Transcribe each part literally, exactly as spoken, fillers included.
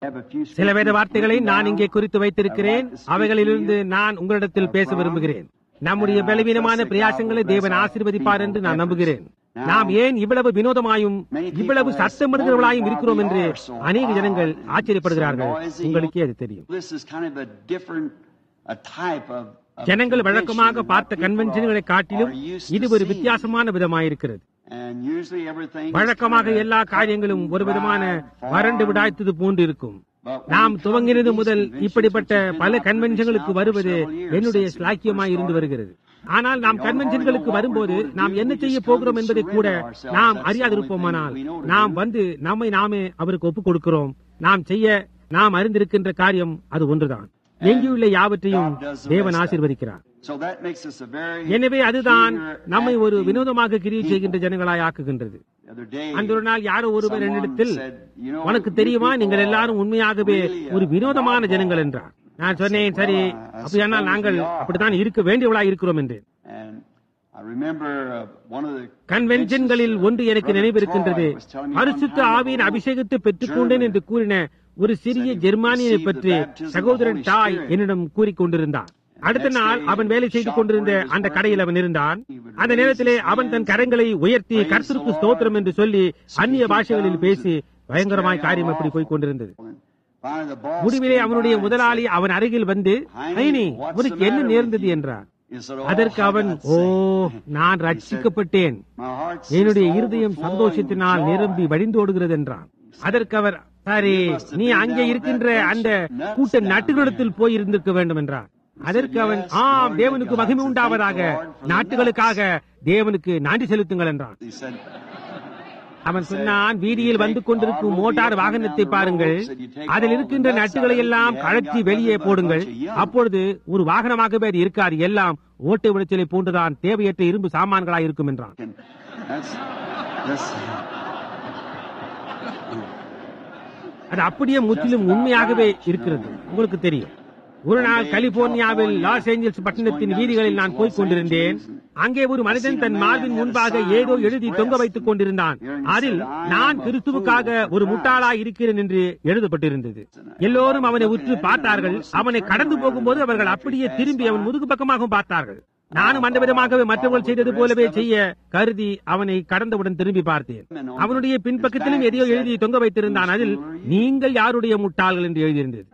சில வேத வார்த்தைகளை நான் இங்கே குறித்து வைத்திருக்கிறேன். அவைகளிலிருந்து நான் உங்களிடத்தில் பேச விரும்புகிறேன். நம்முடைய பலவீனமான பிரயாசங்களை தேவன் ஆசீர்வதிப்பார் என்று நான் நம்புகிறேன். நாம் ஏன் இவ்வளவு வினோதமாயும் இவ்வளவு சத்தமிடுகிறவர்களாயும் இருக்கிறோம் என்று அநேக ஜனங்கள் ஆச்சரியப்படுகிறார்கள். உங்களுக்கே அது தெரியும். ஜனங்கள் வழக்கமாக பார்த்த கன்வென்ஷன்களை காட்டிலும் இது ஒரு வித்தியாசமான விதமாயிருக்கிறது. வழக்கமாக எல்லா காரியங்களும் ஒரு விதமான வறண்டு விடாய்த்தது போன்று இருக்கும். நாம் துவங்கினது முதல் இப்படிப்பட்ட பல கன்வென்ஷன்களுக்கு வருவது என்னுடைய ஸ்லாக்கியமாய் இருந்து வருகிறது. ஆனால் நாம் கன்வென்ஷன்களுக்கு வரும்போது நாம் என்ன செய்ய போகிறோம் என்பதை கூட நாம் அறியாதிருப்போமானால் நாம் வந்து நம்மை நாமே அவருக்கு ஒப்புக் கொடுக்கிறோம். நாம் செய்ய நாம் அறிந்திருக்கின்ற காரியம் அது ஒன்றுதான். எங்கியுள்ள யாவற்றையும் தேவன் ஆசீர்வதிக்கிறார். எனவே அதுதான் நம்மை ஒரு வினோதமாக கிரியை செய்கின்ற ஜனங்களாய் ஆக்குகின்றது. அந்த ஒரு நாள் யாரோ ஒருவர் என்னிடத்தில், உனக்கு தெரியுமா, நீங்கள் எல்லாரும் உண்மையாகவே ஒரு வினோதமான ஜனங்கள் என்றார். நான் சொன்னேன், சரி, அப்படியானால் நாங்கள் அப்படித்தான் இருக்க வேண்டியவளாய் இருக்கிறோம் என்றேன். கன்வென்ஷன்களில் ஒன்று எனக்கு நினைவிருக்கின்றது. பரிசுத்த ஆவியின் அபிஷேகத்தை பெற்றுக் கொண்டேன் என்று கூறின ஒரு சிறிய ஜெர்மானியனை பற்றி சகோதரன் டாய் என்னிடம் கூறிக்கொண்டிருந்தார். அடுத்த நாள் அவன் வேலை செய்து கொண்டிருந்த அந்த கடையில் அவன் இருந்தான். அந்த நேரத்திலே அவன் தன் கரங்களை உயர்த்தி கர்த்தருக்கு ஸ்தோத்திரம் என்று சொல்லி அந்நிய பாஷைகளில் பேசி பயங்கரமாய் காரியம் அப்படி போய் கொண்டிருந்தது. முடிவிலே அவனுடைய முதலாளி அவன் அருகில் வந்து, ஐனி, உனக்கு என்ன நேர்ந்தது என்றார். அதற்கு அவன், ஓ, நான் ரட்சிக்கப்பட்டேன், என்னுடைய இருதயம் சந்தோஷத்தினால் நிரம்பி வழிந்தோடுகிறது என்றான். அதற்கு அவர், சரி, நீ அங்கே இருக்கின்ற அந்த கூட்ட நட்டுகளிடத்தில் போய் இருந்திருக்க வேண்டும் என்றார். அதற்கு அவன், ஆம், தேவனுக்கு மகிமை உண்டாவதாக, நாட்டுகளுக்காக தேவனுக்கு நன்றி செலுத்துங்கள் என்றான். அவன் சொன்னான், வீதியில் வந்து கொண்டிருக்கும் மோட்டார் வாகனத்தை பாருங்கள், அதில் இருக்கின்ற நட்டுகளை எல்லாம் கழற்றி வெளியே போடுங்கள். அப்பொழுது ஒரு வாகனமாகவே அது இருக்காது, எல்லாம் ஓட்டை விளைச்சலை போன்றுதான் தேவையற்ற இரும்பு சாமான்களாய் இருக்கும் என்றான். அது அப்படியே முற்றிலும் உண்மையாகவே இருக்கிறது. உங்களுக்கு தெரியும், ஒரு நாள் கலிபோர்னியாவில் லாஸ் ஏஞ்சல்ஸ் பட்டணத்தின் வீதிகளில் நான் போய்க் கொண்டிருந்தேன். அங்கே ஒரு மனிதன் தன் மார்பின் முன்பாக ஏதோ எழுதி தொங்க வைத்துக் கொண்டிருந்தான். அதில் நான் கிறிஸ்துவுக்காக ஒரு முட்டாளாய் இருக்கிறேன் என்று எழுதப்பட்டிருந்தது. எல்லோரும் அவனை உற்று பார்த்தார்கள். அவனை கடந்து போகும்போது அவர்கள் அப்படியே திரும்பி அவன் முதுகு பக்கமாகவும் பார்த்தார்கள். நானும் அந்த விதமாகவே மற்றவர்கள் செய்தது போலவே செய்ய கருதி அவனை கடந்தவுடன் திரும்பி பார்த்தேன். அவனுடைய பின்பக்கத்திலும் எதையோ எழுதி தொங்க வைத்திருந்தான். அதில் நீங்கள் யாருடைய முட்டாள்கள் என்று எழுதியிருந்தது.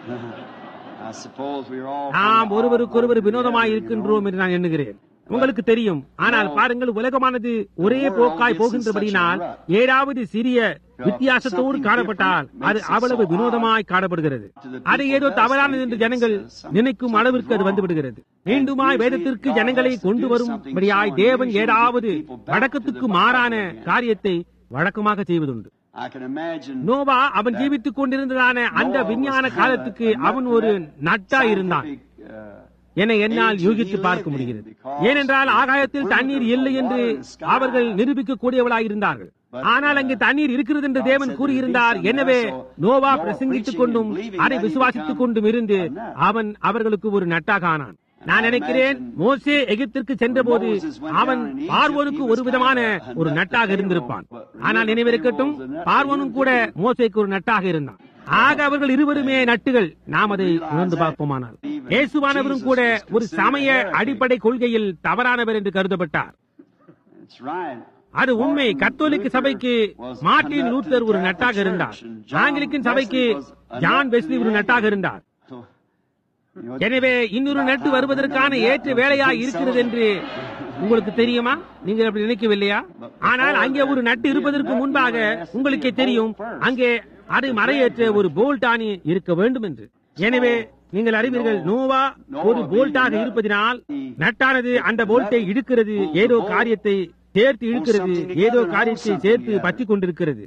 நாம் ஒருவருக்கொருவர் வினோதமாய் இருக்கின்றோம் என்று நான் எண்ணுகிறேன். உங்களுக்கு தெரியும். ஆனால் பாருங்கள், உலகமானது ஒரே போக்காய் போகின்றபடினால் ஏதாவது சிறிய வித்தியாசத்தோடு காணப்பட்டால் அது அவ்வளவு வினோதமாய் காணப்படுகிறது. அதை ஏதோ தவறானது என்று ஜனங்கள் நினைக்கும் அளவிற்கு அது வந்துவிடுகிறது. மீண்டுமாய் வேதத்திற்கு ஜனங்களை கொண்டு வரும்படியாய் தேவன் ஏதாவது வழக்கத்துக்கு மாறான காரியத்தை வழக்கமாக செய்வதுண்டு. நோவா அவன் ஜீவித்துக் கொண்டிருந்ததான அந்த விஞ்ஞான காலத்துக்கு அவன் ஒரு நட்டா இருந்தான் என என்னால் யூகித்து பார்க்க முடிகிறது. ஏனென்றால் ஆகாயத்தில் தண்ணீர் இல்லை என்று அவர்கள் நிரூபிக்க கூடியவளாய் இருந்தார்கள். ஆனால் அங்கே தண்ணீர் இருக்கிறது என்று தேவன் கூறியிருந்தார். எனவே நோவா பிரசங்கித்துக் கொண்டும் அதை விசுவாசித்துக் கொண்டும் இருந்து அவன் அவர்களுக்கு ஒரு நட்டாக ஆனான். நான் நினைக்கிறேன், மோசே எகிப்திற்கு சென்ற போது அவன் பார்வோனுக்கு ஒரு விதமான ஒரு நட்டாக இருந்திருப்பான். ஆனால் நினைவிருக்கட்டும், பார்வோனும் கூட மோசேக்கு ஒரு நட்டாக இருந்தான். ஆக அவர்கள் இருவருமே நட்டுகள். நாம் அதை உணர்ந்து பார்ப்போமானால் இயேசுவானவரும் கூட ஒரு சமய அடிப்படை கொள்கையில் தவறானவர் என்று கருதப்பட்டார். அது உண்மை. கத்தோலிக்க சபைக்கு மார்ட்டின் லூத்தர் ஒரு நட்டாக இருந்தார். ஆங்கிலிக்கன் சபைக்கு ஜான் வெஸ்லி ஒரு நட்டாக இருந்தார். எனவே இன்னொரு நட்டு வருவதற்கான ஏற்ற வேலையா இருக்கிறது என்று உங்களுக்கு தெரியுமா? நீங்கள் அப்படி நினைக்கவில்லையா? ஆனால் அங்கே ஒரு நட்டு இருப்பதற்கு முன்பாக உங்களுக்கே தெரியும், அங்கே அதை மறையேற்ற ஒரு போல்டானி இருக்க வேண்டும் என்று. எனவே நீங்கள் அறிவீர்கள், நோவா ஒரு போல்ட்டாக இருப்பதினால் நட்டானது அந்த போல்ட்டை இழுக்கிறது, ஏதோ காரியத்தை சேர்த்து இழுக்கிறது, ஏதோ காரியத்தை சேர்த்து பற்றிக் கொண்டிருக்கிறது.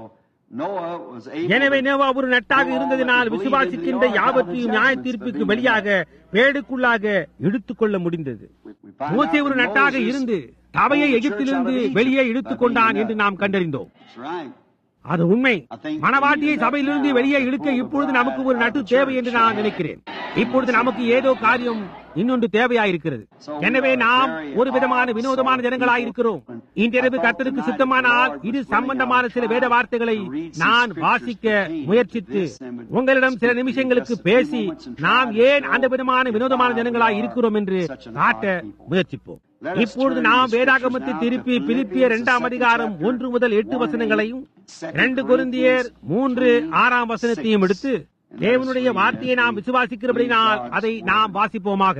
எனவே நோவா ஒரு நட்டாக இருந்ததினால் விசுவாசிக்கின்ற யாவற்றையும் நியாய தீர்ப்புக்கு வெளியாக பேடுக்குள்ளாக இழுத்துக் கொள்ள முடிந்தது. மோசே ஒரு நட்டாக இருந்து சபையை எகிப்திலிருந்து வெளியே இழுத்துக் கொண்டான் என்று நாம் கண்டறிந்தோம். அது உண்மை. மணவாட்டியை சபையிலிருந்து வெளியே இழுக்க இப்பொழுது நமக்கு ஒரு நட்டு தேவை என்று நான் நினைக்கிறேன். இப்பொழுது நமக்கு ஏதோ காரியம் இன்னொன்று தேவையாயிருக்கிறது. எனவே நாம் ஒரு விதமான வினோதமான ஜனங்களாயிருக்கிறோம். இன்றிரவு கர்த்தருக்கு சித்தமானால் இது சம்பந்தமான சில வேத வார்த்தைகளை நான் வாசிக்க முயற்சித்து உங்களிடம் சில நிமிஷங்களுக்கு பேசி நாம் ஏன் அந்த விதமான வினோதமான ஜனங்களாய் இருக்கிறோம் என்று காட்ட முயற்சிப்போம். இப்பொழுது நாம் வேதாகமத்தை திருப்பி பிலிப்பியர் இரண்டாம் அதிகாரம் ஒன்று முதல் எட்டு வசனங்களையும் இரண்டு கொரிந்தியர் மூன்று ஆறாம் வசனத்தையும் எடுத்து தேவனுடைய வார்த்தையை நாம் விசுவாசிக்கிறபடினால் அதை நாம் வாசிப்போமாக.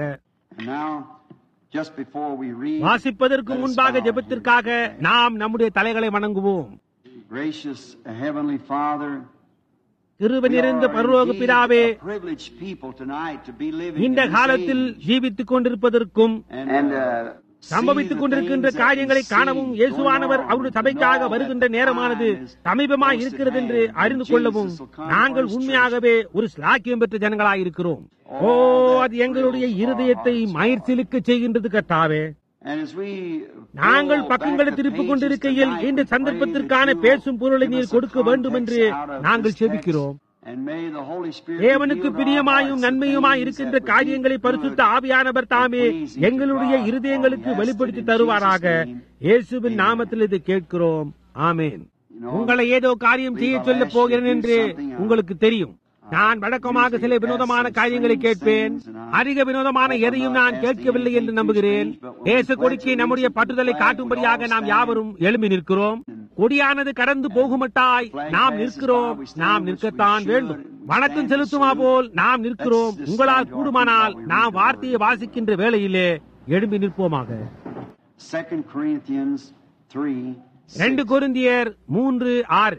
வாசிப்பதற்கு முன்பாக ஜெபத்திற்காக நாம் நம்முடைய தலைகளை வணங்குவோம். கிருபை நிறைந்த பரலோக பிதாவே, இந்த காலத்தில் ஜீவித்துக் கொண்டிருப்பதற்கும் சம்பவித்துக் கொண்டிருக்கின்ற காரியங்களை காணவும் இயேசுவானவர் அவருடைய சபைக்காக வருகின்ற நேரமானது சமீபமாய் இருக்கிறது என்று அறிந்து கொள்ளவும் நாங்கள் உண்மையாகவே ஒரு ஸ்லாக்கியம் பெற்ற ஜனங்களாய் இருக்கிறோம். ஓ, அது எங்களுடைய இருதயத்தை மயிர்சிலுக்க செய்கின்றது கர்த்தாவே. நாங்கள் பக்கங்களை திருப்பிக் கொண்டிருக்கையில் இந்த சந்தர்ப்பத்திற்கான பேசும் பொருளை நீர் கொடுக்க வேண்டும் என்று நாங்கள் செபிக்கிறோம். தேவனுக்கு பிரியமாயும் நன்மையுமாய் இருக்கின்ற காரியங்களை பரிசுத்த ஆவியானவர் தாமே எங்களுடைய இருதயங்களுக்கு வெளிப்படுத்தி தருவாராக. இயேசுவின் நாமத்தில் இதை கேட்கிறோம். ஆமேன். உங்களை ஏதோ காரியம் செய்ய சொல்ல போகிறேன் என்று உங்களுக்கு தெரியும். நான் வழக்கமாக சில வினோதமான காரியங்களை கேட்பேன். அதிக வினோதமான எதையும் நான் கேட்கவில்லை என்று நம்புகிறேன். தேச கொடிக்கு நம்முடைய பற்றுதலை காட்டும்படியாக நாம் யாவரும் எழும்பி நிற்கிறோம். கொடியானது கடந்து போகுமட்டாய் நாம் நிற்கிறோம். நாம் நிற்கத்தான் வேண்டும். வணக்கம் செலுத்துமா போல் நாம் நிற்கிறோம். உங்களால் கூடுமானால் நாம் வார்த்தையை வாசிக்கின்ற வேளையிலே எழும்பி நிற்போமாக. இரண்டு கொரிந்தியர் மூன்று ஆறு.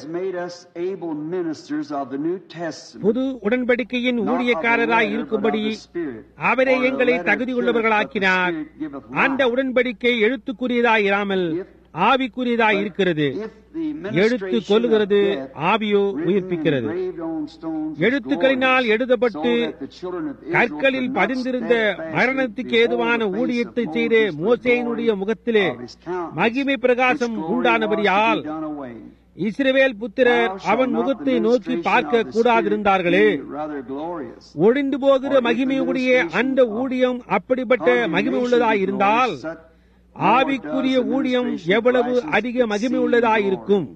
புது உடன்படிக்கையின் ஊழியக்காரராய் இருக்கும்படி அவரை எங்களை தகுதி உள்ளவர்களாக்கினார். அந்த உடன்படிக்கை எழுத்துக்குரியதாய் இராமல் ஆவிக்குரியதாய் இருக்கிறது. எழுத்து கொல்லுகிறது, ஆவியோ உயிர்ப்பிக்கிறது. எழுத்துக்களினால் எழுதப்பட்டு கற்களில் பதிந்திருந்த மரணத்துக்கு ஏதுவான ஊழியத்தை செய்த மோசேயினுடைய முகத்திலே மகிமை பிரகாசம் உண்டானபடியால் இஸ்ரவேல் புத்திரர் அவன் முகத்தை நோக்கி பார்க்க கூடாதிருந்தார்களே. ஒழிந்து போகிற மகிமையுடைய அந்த ஊழியம் அப்படிப்பட்ட மகிமை உள்ளதாய் இருந்தால் ஆவிக்குரிய ஊழியம் எவ்வளவு அதிக மகிமை உள்ளதாயிருக்கும்.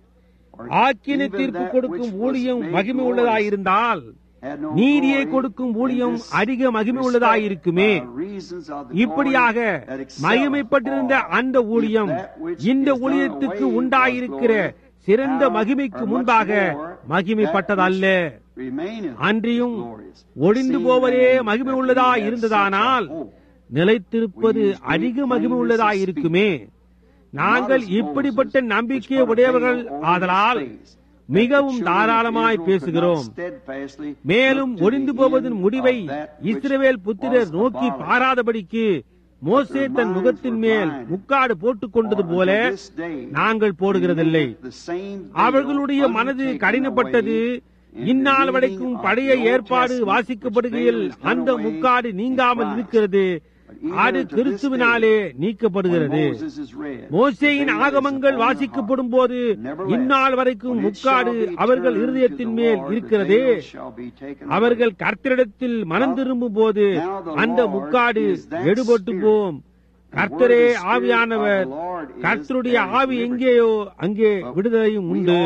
ஆக்கினை தீர்ப்பு கொடுக்கும் ஊழியம் மகிமை உள்ளதாயிருந்தால் நீதியை கொடுக்கும் ஊழியம் அதிக மகிமை உள்ளதாயிருக்குமே. இப்படியாக மகிமைப்பட்டிருந்த அந்த ஊழியம் இந்த ஊழியத்துக்கு உண்டாயிருக்கிற சிறந்த மகிமைக்கு முன்பாக மகிமைப்பட்டதல்ல. அன்றியும் ஒழிந்து போவதே மகிமை உள்ளதா இருந்ததானால் நிலைத்திருப்பது அதிக மகிமை உள்ளதாயிருக்குமே. நாங்கள் இப்படிப்பட்ட நம்பிக்கை உடையவர்கள் ஆதலால் மிகவும் தாராளமாய் பேசுகிறோம். மேலும் ஒழிந்து போவதன் முடிவை இஸ்ரவேல் புத்திரர் நோக்கி பாராதபடிக்கு மோசே தன் முகத்தின் மேல் முக்காடு போட்டுக் கொண்டது போல நாங்கள் போடுகிறதில்லை. அவர்களுடைய மனது கடினப்பட்டது. இந்நாள் வரைக்கும் பழைய ஏற்பாடு வாசிக்கப்படுகையில் அந்த முக்காடு நீங்காமல் இருக்கிறது. அது கிறிஸ்துவினாலே நீக்கப்படுகிறது. மோசேயின் ஆகமங்கள் வாசிக்கப்படும் போது இந்நாள் வரைக்கும் முக்காடு அவர்கள் இருதயத்தின் மேல் இருக்கிறது. அவர்கள் கர்த்தரிடத்தில் மனம் திரும்பும் போது அந்த முக்காடு எடுபட்டு போம். கர்த்தரே ஆவியானவர். கர்த்தருடைய ஆவி எங்கேயோ அங்கே விடுதலையும் உண்டு.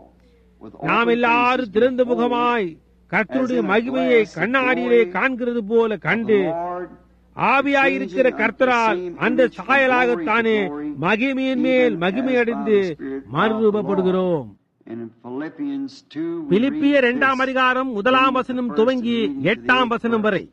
நாம் எல்லாரும் திறந்த முகமாய் கர்த்தருடைய மகிமையை கண்ணாடியிலே காண்கிறது போல கண்டு ஆவியாயிருக்கிற கர்த்தரால் அந்த சாயலாகத்தானே மகிமையின் மேல் மகிமை அடைந்து மறுரூபப்படுகிறோம். பிலிப்பியர் இரண்டாம் அதிகாரம் முதலாம் வசனம் துவங்கி எட்டாம் வசனம் வரை.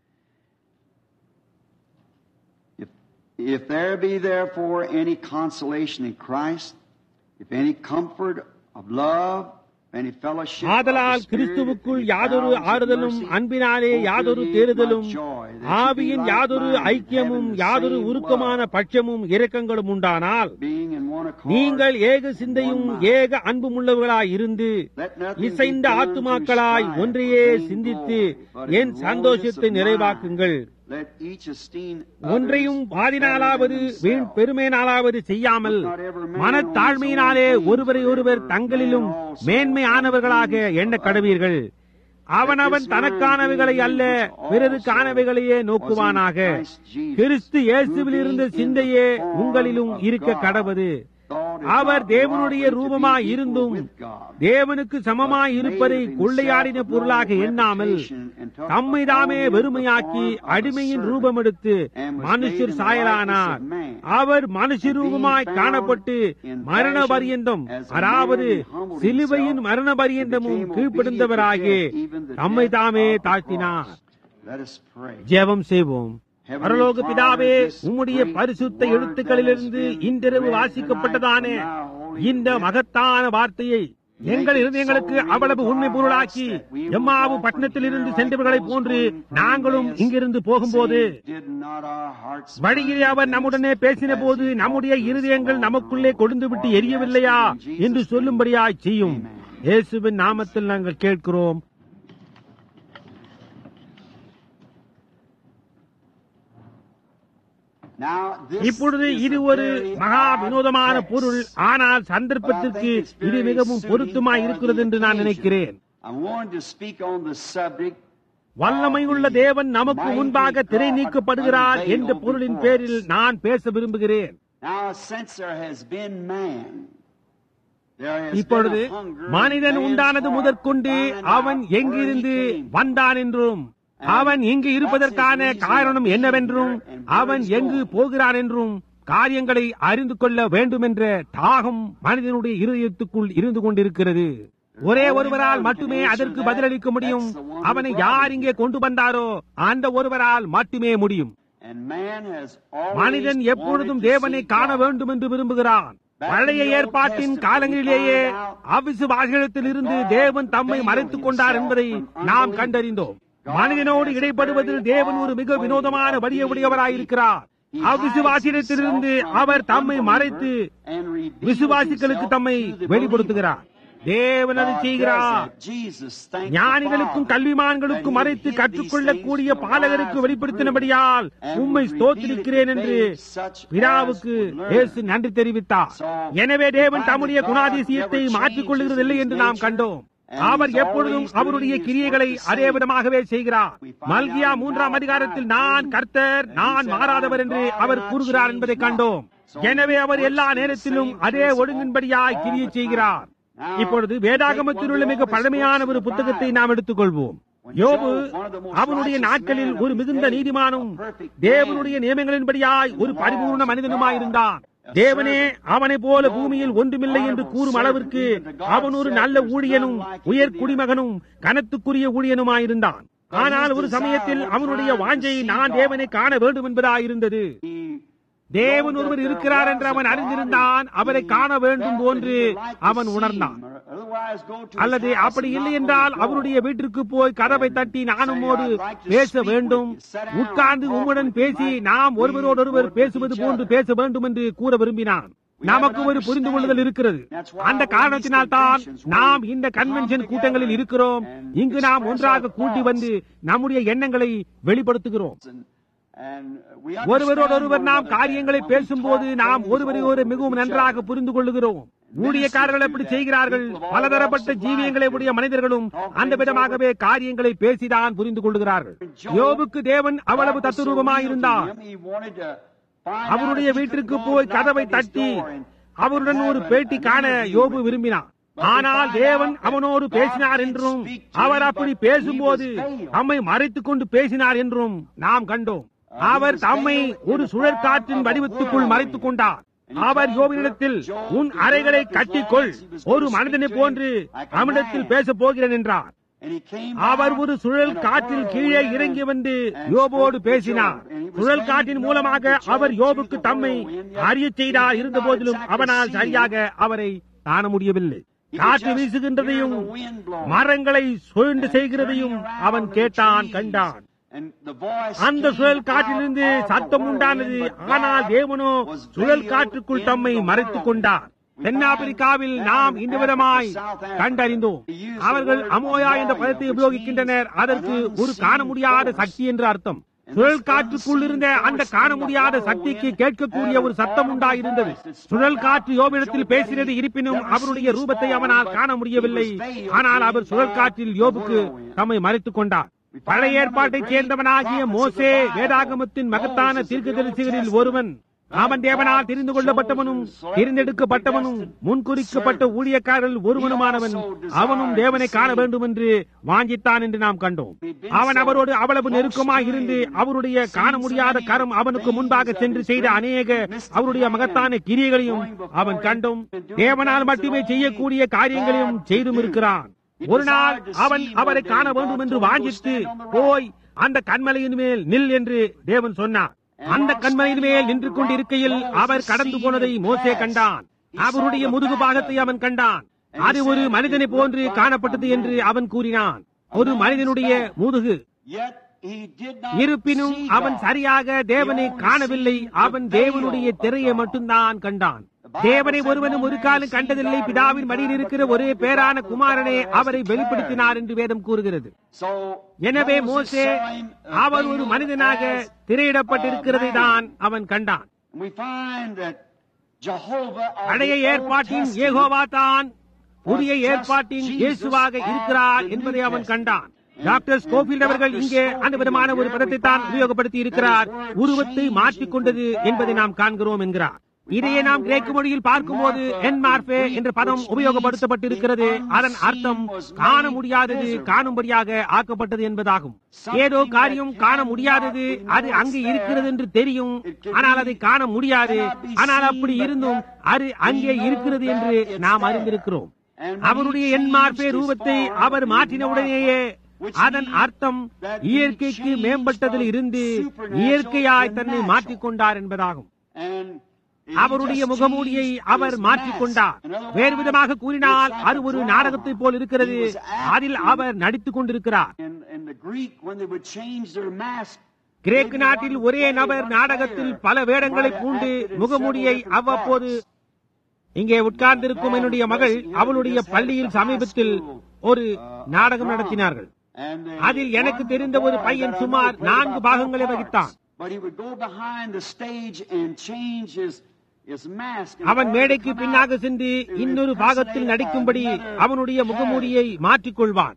If there be therefore any consolation in Christ, if any comfort of love, ஆதலால் கிறிஸ்துவுக்குள் யாதொரு ஆறுதலும் அன்பினாலே யாதொரு தேறுதலும் ஆவியின் யாதொரு ஐக்கியமும் யாதொரு உருக்கமான பட்சமும் இரக்கங்களும் உண்டானால் நீங்கள் ஏக சிந்தையும் ஏக அன்பும் உள்ளவர்களாய் இருந்து இசைந்த ஆத்துமாக்களாய் ஒன்றையே சிந்தித்து என் சந்தோஷத்தை நிறைவாக்குங்கள். ஒன்றையும் வாதினாலாவது வீண் பெருமையினாலாவது செய்யாமல் மனத்தாழ்மையினாலே ஒருவரை ஒருவர் தங்களிலும் மேன்மையானவர்களாக எண்ண கடவீர்கள். அவனவன் தனக்கானவைகளை அல்ல பிறருக்கானவைகளையே நோக்குவானாக. கிறிஸ்து இயேசுவில் இருந்த சிந்தையே உங்களிலும் இருக்க கடவது. அவர் தேவனுடைய ரூபமாய் இருந்தும் தேவனுக்கு சமமாய் இருப்பதை கொள்ளையாடின பொருளாக எண்ணாமல் தம்மை தாமே வெறுமையாக்கி அடிமையின் ரூபம் எடுத்து மனுஷர் சாயலானார். அவர் மனுஷ ரூபமாய் காணப்பட்டு மரண பரியந்தம், அதாவது சிலுவையின் மரண பரியந்தமும் கீழ்ப்படிந்தவராகி தம்மை தாமே தாழ்த்தினார். ஜெபம் செய்வோம். பரலோக பிதாவே, உம்முடைய பரிசுத்த எழுத்துக்களிலிருந்து இன்றிரவு வாசிக்கப்பட்டதான இந்த மகத்தான வார்த்தையை எங்கள் இருதயங்களுக்கு அவ்வளவு உண்மை பொருளாக்கி எம்மாவு பட்டணத்தில் இருந்து சென்றவர்களைப் போன்று நாங்களும் இங்கிருந்து போகும்போது வழியிலே அவர் நம்முடனே பேசின போது நம்முடைய இருதயங்கள் நமக்குள்ளே கொழுந்துவிட்டு எரியவில்லையா என்று சொல்லும்படியாய் செய்யும். இயேசுவின் நாமத்தில் நாங்கள் கேட்கிறோம். இப்பொழுது இது ஒரு மகா வினோதமான பொருள், ஆனால் சந்தர்ப்பத்திற்கு இது மிகவும் பொருத்தமாய் இருக்கிறது என்று நான் நினைக்கிறேன். வல்லமையுள்ள தேவன் நமக்கு முன்பாக திரை நீக்கப்படுகிறார் என்ற பொருளின் பேரில் நான் பேச விரும்புகிறேன். இப்பொழுது மனிதன் உண்டானது முதற்கொண்டு அவன் எங்கிருந்து வந்தான் என்றும் அவன் இங்கு இருப்பதற்கான காரணம் என்னவென்றும் அவன் எங்கு போகிறான் என்றும் காரியங்களை அறிந்து கொள்ள வேண்டும் என்ற தாகம் மனிதனுடைய இருதயத்துக்குள் இருந்து கொண்டிருக்கிறது. ஒரே ஒருவரால் மட்டுமே அதற்கு பதிலளிக்க முடியும். அவனை யார் இங்கே கொண்டு வந்தாரோ அந்த ஒருவரால் மட்டுமே முடியும். மனிதன் எப்பொழுதும் தேவனை காண வேண்டும் என்று விரும்புகிறான். பழைய ஏற்பாட்டின் காலங்களிலேயே அவிசுவாசிகளிடத்தில் இருந்து தேவன் தம்மை மறைத்துக் கொண்டார் என்பதை நாம் கண்டறிந்தோம். மனிதனோடு இடைப்படுவதில் தேவன் ஒரு மிக வினோதமான வழியை உடையவராயிருக்கிறார். அவ்விசுவாசியிடத்திலிருந்து அவர் தம்மை மறைத்து விசுவாசிகளுக்கு தம்மை வெளிப்படுத்துகிறார். தேவன் அதை செய்கிறார். ஞானிகளுக்கும் கல்விமான்களுக்கும் மறைத்து கற்றுக்கொள்ளக்கூடிய பாலகருக்கு வெளிப்படுத்தினபடியால் உம்மை ஸ்தோத்திரிக்கிறேன் என்று பிதாவுக்கு இயேசு நன்றி தெரிவித்தார். எனவே தேவன் தம்முடைய குணாதிசயத்தை மாற்றிக் கொள்ளுகிறதில்லை என்று நாம் கண்டோம். அவர் எப்பொழுதும் அவருடைய கிரியைகளை அதே விதமாகவே செய்கிறார். மல்கியா மூன்றாம் அதிகாரத்தில் நான் கர்த்தர், நான் மாறாதவர் என்று அவர் கூறுகிறார் என்பதை கண்டோம். எனவே அவர் எல்லா நேரத்திலும் அதே ஒழுங்கின்படியாய் கிரியை செய்கிறார். இப்பொழுது வேதாகமத்தில் உள்ள மிக பழமையான ஒரு புத்தகத்தை நாம் எடுத்துக் கொள்வோம். யோபு அவனுடைய நாட்களில் ஒரு மிகுந்த நீதிமானும் தேவனுடைய நியமங்களின்படியாய் ஒரு பரிபூர்ண மனிதனுமாயிருந்தான். தேவனே அவனை போல பூமியில் ஒன்றுமில்லை என்று கூறும் அளவிற்கு அவன் ஒரு நல்ல ஊழியனும் உயர் குடிமகனும் கனத்துக்குரிய ஊழியனுமாயிருந்தான். ஆனால் ஒரு சமயத்தில் அவனுடைய வாஞ்சை நான் தேவனை காண வேண்டும் என்பதாயிருந்தது. தேவன் ஒருவர் இருக்கிறார் என்று அவன் அறிந்திருந்தான். அவரை காண வேண்டும் போன்று அவன் உணர்ந்தான். அல்லது அப்படி இல்லை என்றால் அவருடைய வீட்டிற்கு போய் கதவை தட்டி நானுமோடு பேச வேண்டும், உட்கார்ந்து உம்முடன் பேசி நாம் ஒருவரோடொருவர் பேசுவது போன்று பேச வேண்டும் என்று கூற விரும்பினான். நமக்கு ஒரு புரிந்து கொள்ளுதல் இருக்கிறது. அந்த காரணத்தினால் தான் நாம் இந்த கன்வென்ஷன் கூட்டங்களில் இருக்கிறோம். இங்கு நாம் ஒன்றாக கூட்டி வந்து நம்முடைய எண்ணங்களை வெளிப்படுத்துகிறோம். ஒருவரோடொருவர் நாம் காரியங்களை பேசும்போது நாம் ஒருவரை ஒரு மிகவும் நன்றாக புரிந்து கொள்ளுகிறோம். ஊழியக்காரர்கள் எப்படி செய்கிறார்கள்? பலதரப்பட்ட ஜீவியங்களை உடைய மனிதர்களும் அந்த விதமாகவே காரியங்களை பேசிதான் புரிந்து கொள்ளுகிறார்கள். யோபுக்கு தேவன் அவ்வளவு தத்துரூபமாயிருந்தார். அவருடைய வீட்டிற்கு போய் கதவை தட்டி அவருடன் ஒரு பேட்டி காண யோபு விரும்பினார். ஆனால் தேவன் அவனோடு பேசினார் என்றும் அவர் அப்படி பேசும்போது தம்மை மறைத்துக் கொண்டு பேசினார் என்றும் நாம் கண்டோம். அவர் தம்மை ஒரு சுழற்காற்றின் வடிவத்துக்குள் மறைத்துக் கொண்டார். அவர் யோபினிடத்தில் உன் அறைகளை கட்டிக்கொள், ஒரு மனிதனை போன்று அவனிடத்தில் பேசப் போகிறேன் என்றார். அவர் ஒரு சுழல் காற்றில் கீழே இறங்கி வந்து யோபோடு பேசினார். சுழல் காற்றின் மூலமாக அவர் யோபுக்கு தம்மை அறிய செய்தார். இருந்த போதிலும் அவனால் சரியாக அவரை காண முடியவில்லை. காற்று வீசுகின்றதையும் மரங்களை சுழண்டு செய்கிறதையும் அவன் கேட்டான், கண்டான். அந்த சுழல் காற்றிலிருந்து சத்தம் உண்டானது. ஆனால் தேவனோ சுழல் காற்றுக்குள் தம்மை மறைத்துக் கொண்டார். தென்னாப்பிரிக்காவில் நாம் இந்த விதமாய் கண்டறிந்தோம். அவர்கள் அமோயா என்ற பதத்தை உபயோகிக்கின்றனர். அதற்கு ஒரு காண முடியாத சக்தி என்று அர்த்தம். சுழல் காற்றுக்குள் இருந்த அந்த காண முடியாத சக்திக்கு கேட்கக்கூடிய ஒரு சத்தம் உண்டாயிருந்தது. சுழல் காற்று யோபிடத்தில் பேசினது, இருப்பினும் அவருடைய ரூபத்தை அவனால் காண முடியவில்லை. ஆனால் அவர் சுழல் காற்றில் யோபுக்கு தம்மை மறைத்துக் கொண்டார். பழைய ஏற்பாட்டைச் சேர்ந்தவனாகிய மோசே வேதாகமத்தின் மகத்தான தீர்க்கதரிசிகளில் ஒருவன். அவன் தேவனால் தெரிந்து கொள்ளப்பட்டவனும் தேர்ந்தெடுக்கப்பட்டவனும் முன்குறிக்கப்பட்ட ஊழியக்காரர்கள் ஒருவனுமானவன். அவனும் தேவனை காண வேண்டும் என்று வாஞ்சித்தான் என்று நாம் கண்டோம். அவன் அவரோடு அவ்வளவு நெருக்கமாக இருந்து அவருடைய காண முடியாத கரம் அவனுக்கு முன்பாக சென்று செய்த அநேக அவருடைய மகத்தான கிரியைகளையும் அவன் கண்டும் தேவனால் மட்டுமே செய்யக்கூடிய காரியங்களையும் செய்தும் இருக்கிறான். ஒரு நாள் அவன் அவரை காண வேண்டும் என்று வாஞ்சித்து போய் அந்த கன்மலையின் மேல் நில் என்று தேவன் சொன்னார். அந்த கன்மலையின் மேல் நின்று கொண்டிருக்கையில் அவர் கடந்து போனதை மோசே கண்டான். அவருடைய முதுகு பாகத்தை அவன் கண்டான். அது ஒரு மனிதனை போன்று காணப்பட்டது என்று அவன் கூறினான். ஒரு மனிதனுடைய முதுகு. இருப்பினும் அவன் சரியாக தேவனை காணவில்லை. அவன் தேவனுடைய திரையை மட்டும்தான் கண்டான். தேவனை ஒருவனும் ஒரு காலம் கண்டதில்லை. பிதாவின் மடியில் இருக்கிற ஒரே பேரான குமாரனே அவரை வெளிப்படுத்தினார் என்று வேதம் கூறுகிறது. எனவே மோசே அவர் ஒரு மனிதனாக திரையிடப்பட்டிருக்கிறதை தான் அவன் கண்டான். பழைய ஏற்பாட்டின் யெகோவா தான் புதிய ஏற்பாட்டின் இயேசுவாக இருக்கிறார் என்பதை அவன் கண்டான். டாக்டர் ஸ்கோஃபீல்ட் அவர்கள் இங்கே அந்த விதமான ஒரு பதத்தை தான் உபயோகப்படுத்தி இருக்கிறார். உருவத்தை மாற்றிக் கொண்டது என்பதை நாம் காண்கிறோம் என்கிறார். இதையே நாம் கிரேக்க மொழியில் பார்க்கும்போது என்மார்பே என்ற பதம் உபயோகப்படுத்தப்பட்டிருக்கிறது. அதன் அர்த்தம் காண முடியாதது காணும்படியாக ஆக்கப்பட்டது என்பதாகும். ஏதோ காரியம் காண முடியாதது, அது அங்கு இருக்கிறது என்று தெரியும், ஆனால் அதை காண முடியாது. ஆனால் அப்படி இருந்தும் அது அங்கே இருக்கிறது என்று நாம் அறிந்திருக்கிறோம். அவருடைய என்மார்பே ரூபத்தை அவர் மாற்றினவுடனேயே அதன் அர்த்தம் இயற்கைக்கு மேம்பட்டதில் இருந்து இயற்கையாய் தன்னை மாற்றிக்கொண்டார் என்பதாகும். அவருடைய முகமூடியை அவர் மாற்றிக்கொண்டார். வேறு விதமாக கூறினால் அது ஒரு நாடகத்தை போல் இருக்கிறது. அதில் அவர் நடித்துக் கொண்டிருக்கிறார். கிரேக்க நாட்டில் ஒரே நபர் நாடகத்தில் பல வேடங்களை பூண்டு முகமூடியை அவ்வப்போது. இங்கே உட்கார்ந்திருக்கும் என்னுடைய மகள் அவளுடைய பள்ளியில் சமீபத்தில் ஒரு நாடகம் நடத்தினார்கள். அதில் எனக்கு தெரிந்த ஒரு பையன் சுமார் நான்கு பாகங்களை வகித்தான். அவன் மேடைக்கு பின்னாக சென்று இன்னொரு பாகத்தில் நடிக்கும்படி அவனுடைய முகமூடியை மாற்றிக்கொள்வான்.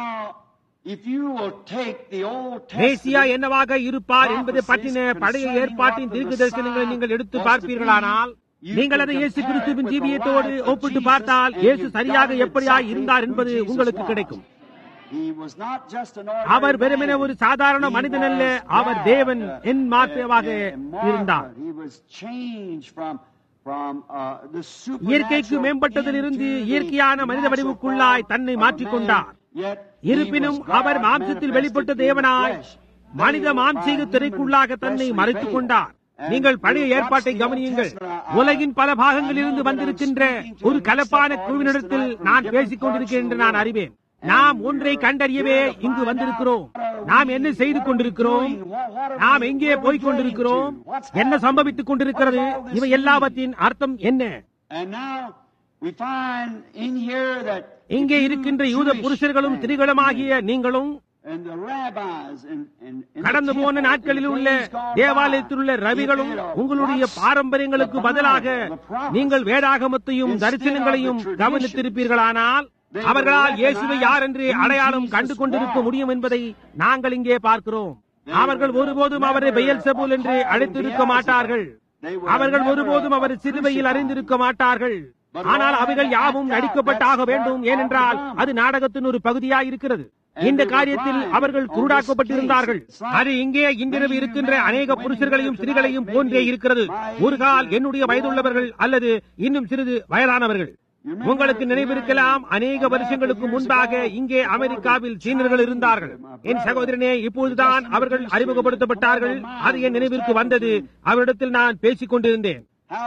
மேசியா என்னவாக இருப்பார் என்பதை பற்றின பழைய ஏற்பாட்டின் தீர்க்க தரிசனங்களை நீங்கள் எடுத்து பார்ப்பீர்களானால், நீங்கள் அதை இயேசு கிறிஸ்துவின் ஜீவியத்தோடு ஒப்பிட்டு பார்த்தால் இயேசு சரியாக எப்படியாய் இருந்தார் என்பது உங்களுக்கு கிடைக்கும். அவர் வெறுமனே ஒரு சாதாரண மனிதன் அல்ல, அவர் தேவன் என் மாற்றவாக இருந்தார். இயற்கைக்கு மேம்பட்டதிலிருந்து இயற்கையான மனித வடிவுக்குள்ளாய் தன்னை மாற்றிக்கொண்டார். இருப்பினும் அவர் மாம்சத்தில் வெளிப்பட்ட தேவனாய் மனித மாம்சீக திரைக்குள்ளாக தன்னை மறைத்துக் கொண்டார். நீங்கள் பழைய ஏற்பாட்டை கவனியுங்கள். உலகின் பல பாகங்களில் இருந்து வந்திருக்கின்ற ஒரு கலப்பான குழுவினிடத்தில் நான் பேசிக் கொண்டிருக்கிறேன் என்று நான் அறிவேன். நாம் ஒன்றை கண்டறியவே இங்கு வந்திருக்கிறோம். நாம் என்ன செய்து கொண்டிருக்கிறோம், நாம் எங்கே போய்க் கொண்டிருக்கிறோம், என்ன சம்பவித்துக் கொண்டிருக்கிறது, இவை எல்லாவற்றின் அர்த்தம் என்ன? இங்கே இருக்கின்ற யூத புருஷர்களும் ஸ்திரீகளுமாகிய நீங்களும் கடந்து போன நாட்களில் உள்ள தேவாலயத்தில் உள்ள ரவிகளும் உங்களுடைய பாரம்பரியங்களுக்கு பதிலாக நீங்கள் வேதாகமத்தையும் தரிசனங்களையும் கவனித்திருப்பீர்களானால் அவர்களால் இயேசுவை யார் என்று அடையாளம் கண்டு கொண்டிருக்க முடியும் என்பதை நாங்கள் இங்கே பார்க்கிறோம். அவர்கள் ஒருபோதும் அவரை பெயல்செபூல் என்று அழைத்திருக்க மாட்டார்கள். அவர்கள் ஒருபோதும் அவர் சிலுவையில் அறிந்திருக்க மாட்டார்கள். ஆனால் அவைகள் யாவும் நடிக்கப்பட்டாக வேண்டும், ஏனென்றால் அது நாடகத்தின் ஒரு பகுதியாய் இருக்கிறது. இந்த காரியத்தில் அவர்கள் குருடாக்கப்பட்டிருந்தார்கள். அது இங்கே இன்றிரவு இருக்கின்ற அநேக புருஷர்களையும் ஸ்திரீகளையும் போன்றே இருக்கிறது. ஒரு கால் என்னுடைய வயதுள்ளவர்கள் அல்லது இன்னும் சிறிது வயதானவர்கள். உங்களுக்கு நினைவிருக்கலாம், அநேக வருஷங்களுக்கு முன்பாக இங்கே அமெரிக்காவில் சீனர்கள் இருந்தார்கள். என் சகோதரனே, இப்போதுதான் அவர்கள் அறிமுகப்படுத்தப்பட்டார்கள். அது என் நினைவிற்கு வந்தது. அவரிடத்தில் நான் பேசிக் கொண்டிருந்தேன்.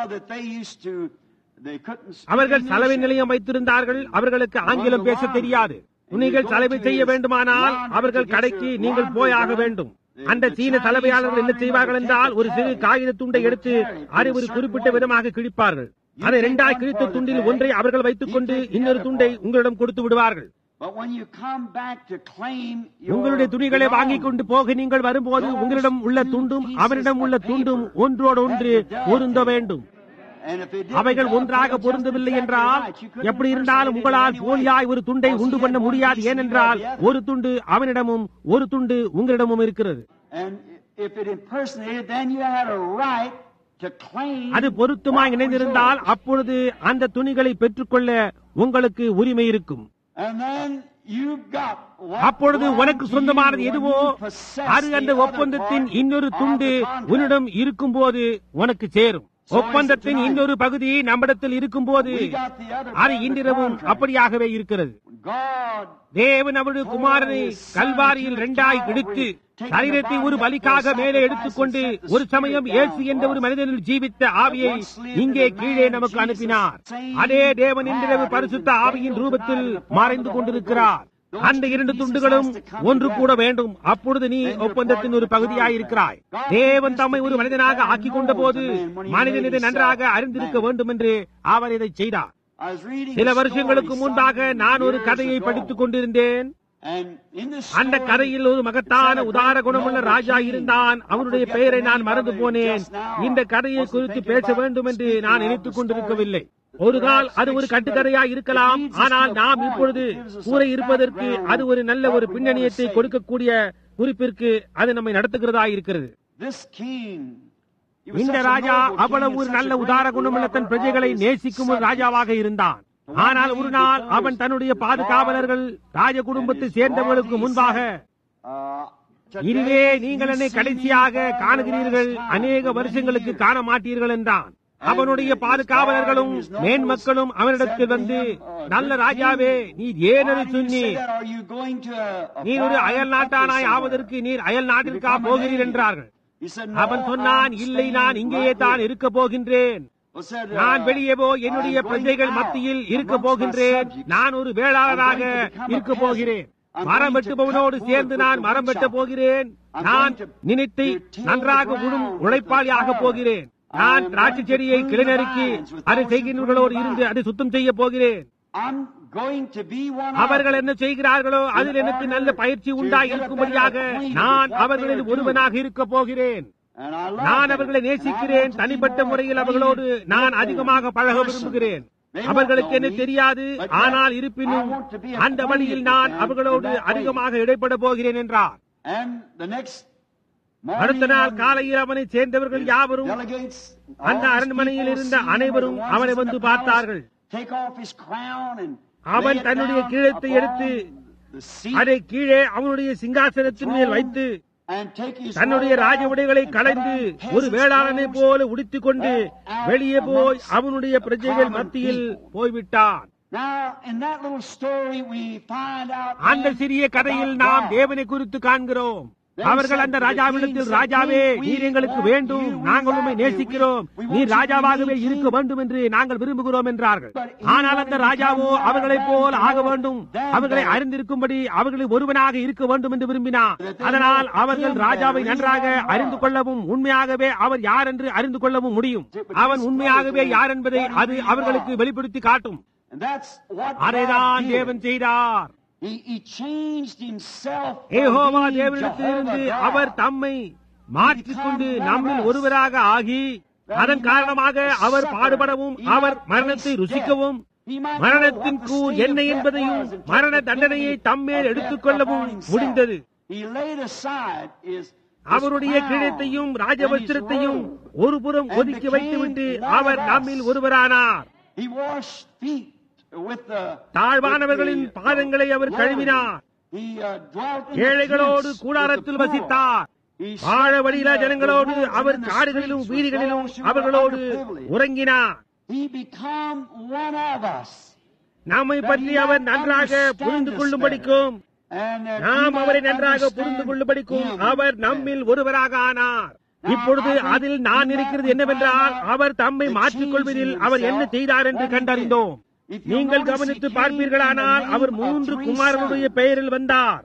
அவர்கள் சலவை நிலையம் வைத்திருந்தார்கள். அவர்களுக்கு ஆங்கிலம் பேச தெரியாது. நீங்கள் சலவை செய்ய வேண்டுமானால் அவர்கள் கடைக்கு நீங்கள் போயாக வேண்டும். அந்த சீன சலவையாளர்கள் என்ன செய்வார்கள் என்றால், ஒரு சிறு காகித துண்டை எடுத்து அதை ஒரு குறிப்பிட்ட விதமாக கிழிப்பார்கள். அதை இரண்டாய் கிழித்த துண்டில் ஒன்றை அவர்கள் வைத்துக் கொண்டு இன்னொரு துண்டை உங்களிடம் கொடுத்து விடுவார்கள். But when you come back to claim your உங்களுடைய துணிகளை வாங்கிக் கொண்டு போக நீங்கள் வரும்போது உங்களிடம் உள்ள துண்டும் அவரிடம் உள்ள துண்டும் ஒன்றோடு ஒன்று பொருந்த வேண்டும். அவைகள் ஒன்றாக பொருந்தவில்லை என்றால் எப்படி இருந்தாலும் உங்களால் போலியாய் ஒரு துண்டை உண்டு பண்ண முடியாது. ஏனென்றால் ஒரு துண்டு அவனிடமும் ஒரு துண்டு உங்களிடமும் இருக்கிறது. அது பொருத்தமாய் இணைந்திருந்தால் அப்பொழுது அந்த துணிகளை பெற்றுக்கொள்ள உங்களுக்கு உரிமை இருக்கும். அப்பொழுது உனக்கு சொந்தமானது எதுவோ அது அந்த ஒப்பந்தத்தின் இன்னொரு துண்டு உன்னிடம் இருக்கும் போது உனக்கு சேரும். ஒப்பந்தத்தின் இன்னொரு பகுதி நம்மிடத்தில் இருக்கும் போது அது இன்றிரவும் அப்படியாகவே இருக்கிறது. தேவன் அவருடைய குமாரனை கல்வாரியில் இரண்டாய் இடித்து சரீரத்தை ஒரு பலிக்காக மேலே எடுத்துக்கொண்டு ஒரு சமயம் இயேசு என்ற ஒரு மனிதனில் ஜீவித்த ஆவியை இங்கே கீழே நமக்கு அனுப்பினார். அதே தேவன் இன்றிரவு பரிசுத்த ஆவியின் ரூபத்தில் மறைந்து கொண்டிருக்கிறார். அந்த இரண்டு துண்டுகளும் ஒன்று கூட வேண்டும். அப்பொழுது நீ ஒப்பந்தத்தின் ஒரு பகுதியாயிருக்கிறாய். தேவன் தம்மை ஒரு மனிதனாக ஆக்கிக் கொண்ட போது மனிதன் இதை நன்றாக அறிந்திருக்க வேண்டும் என்று அவர் இதை செய்தார். சில வருஷங்களுக்கு முன்பாக நான் ஒரு கதையை படித்துக் கொண்டிருந்தேன். அந்த கதையில் ஒரு மகத்தான உதார குணமுள்ள ராஜா இருந்தான். அவனுடைய பெயரை நான் மறந்து போனேன். இந்த கதையை குறித்து பேச வேண்டும் என்று நான் நினைத்துக் கொண்டிருக்கவில்லை. ஒரு கால் அது ஒரு கட்டுக்கதையா இருக்கலாம். ஆனால் நாம் இப்பொழுது கூற இருப்பதற்கு அது ஒரு நல்ல ஒரு பின்னணியத்தை கொடுக்கக்கூடிய குறிப்பிற்கு அது நம்மை நடத்துகிறதா இருக்கிறது. இந்த ராஜா அவ்வளவு ஒரு நல்ல உதார குணமுள்ள தன் பிரஜைகளை நேசிக்கும் ஒரு ராஜாவாக இருந்தான். ஆனால் ஒரு நாள் அவன் தன்னுடைய பாதுகாவலர்கள் ராஜ குடும்பத்தை சேர்ந்தவர்களுக்கு முன்பாக, இதுவே நீங்கள் என்னை கடைசியாக காணுகிறீர்கள், அநேக வருஷங்களுக்கு காண மாட்டீர்கள் என்றான். அவனுடைய பாதுகாவலர்களும் மேன்மக்களும் அவனிடத்தில் வந்து, நல்ல ராஜாவே, நீர் ஏனென்று சொன்னீர்? நீர் ஒரு அயல் நாட்டானாய் ஆவதற்கு நீர் அயல் நாட்டிற்கா போகிறீர் என்றார்கள். அவன் சொன்னான், இல்லை, நான் இங்கேயே தான் இருக்க போகின்றேன். நான் வெளியே போய் என்னுடைய பிரஜைகள் மத்தியில் இருக்க போகின்றேன். நான் ஒரு வேளாளராக இருக்க போகிறேன். மரம் வெட்டுபவனோடு சேர்ந்து நான் மரம் வெட்ட போகிறேன். நான் நினைத்து நன்றாக உழும் உழைப்பாளியாக போகிறேன். நான் திராட்சை செடியை கிளநறுக்கி அதை செய்கின்றவர்களோடு இருந்து அதை சுத்தம் செய்ய போகிறேன். அவர்கள் என்ன செய்கிறார்களோ அதில் எனக்கு நல்ல பயிற்சி உண்டாய் இருக்கும்படியாக நான் அவர்களில் ஒருவனாக இருக்க போகிறேன். நான் அவர்களை நேசிக்கிறேன். தனிப்பட்ட முறையில் அவர்களோடு நான் அதிகமாக பழக விரும்புகிறேன். அவர்களுக்கு என்ன தெரியாது, ஆனால் இருப்பினும் அந்த வழியில் நான் அவர்களோடு அதிகமாக இடைப்பட போகிறேன் என்றார். அடுத்த நாள் காலையில் அவனை சேர்ந்தவர்கள் யாவரும், அந்த அரண்மனையில் இருந்த அனைவரும் அவனை வந்து பார்த்தார்கள். அவன் தன்னுடைய கிரீடத்தை எடுத்து அதை கீழே அவனுடைய சிங்காசனத்தின் மேல் வைத்து தன்னுடைய ராஜ உடைகளை களைந்து ஒரு வேளாளனை போல உடுத்திக் கொண்டு வெளியே போய் அவனுடைய பிரஜைகள் மத்தியில் போய்விட்டான். அந்த சிறிய கதையில் நாம் தேவனை குறித்து காண்கிறோம். அவர்கள் அந்த ராஜாவிடத்தில், ராஜாவே, நீர் எங்களுக்கு வேண்டும், நாங்கள் உண்மை நேசிக்கிறோம், நீர் ராஜாவாகவே இருக்க வேண்டும் என்று நாங்கள் விரும்புகிறோம் என்றார்கள். ஆனால் அந்த ராஜாவோ அவர்களைப் போல் ஆக வேண்டும், அவர்களை அறிந்திருக்கும்படி அவர்களில் ஒருவனாக இருக்க வேண்டும் என்று விரும்பினார். அதனால் அவர்கள் ராஜாவை நன்றாக அறிந்து கொள்ளவும் உண்மையாகவே அவர் யார் என்று அறிந்து கொள்ளவும் முடியும். அவன் உண்மையாகவே யார் என்பதை அது அவர்களுக்கு வெளிப்படுத்தி காட்டும். அதைதான் தேவன் செய்தார். யெகோவா தேவனிடத்திலிருந்து அவர் தம்மை மாற்றிக்கொண்டு நம்மில் ஒருவராக ஆகி, அதன் காரணமாக அவர் பாடுபடவும் அவர் மரணத்தை ருசிக்கவும், மரணத்தின் கூர் என்ன என்பதையும் மரண தண்டனையை தம்மேல் எடுத்துக் கொள்ளவும் முடிந்தது. அவருடைய கிரீடத்தையும் ராஜவஸ்திரத்தையும் ஒரு புறம் ஒதுக்கி வைத்துவிட்டு அவர் நம்மில் ஒருவரானார். தாழ்வானவர்களின் பாதங்களை அவர் கழுவினார். ஏழைகளோடு கூடாரத்தில் வசித்தார். வாழ வழியிலா ஜனங்களோடு அவர் காடுகளிலும் வீதிகளிலும் அவர்களோடு உறங்கினார். நம்மை பற்றி அவர் நன்றாக புரிந்து கொள்ளும்படிக்கும் நாம் அவரை நன்றாக புரிந்து கொள்ளும்படிக்கும் அவர் நம்மில் ஒருவராக ஆனார். இப்பொழுது அதில் நான் இருக்கிறது என்னவென்றால், அவர் தம்மை மாற்றிக் கொள்வதில் அவர் என்ன செய்தார் என்று கண்டறிந்தோம். நீங்கள் கவனித்து பார்ப்பீர்களானால் அவர் மூன்று குமாரனுடைய பெயரில் வந்தார்.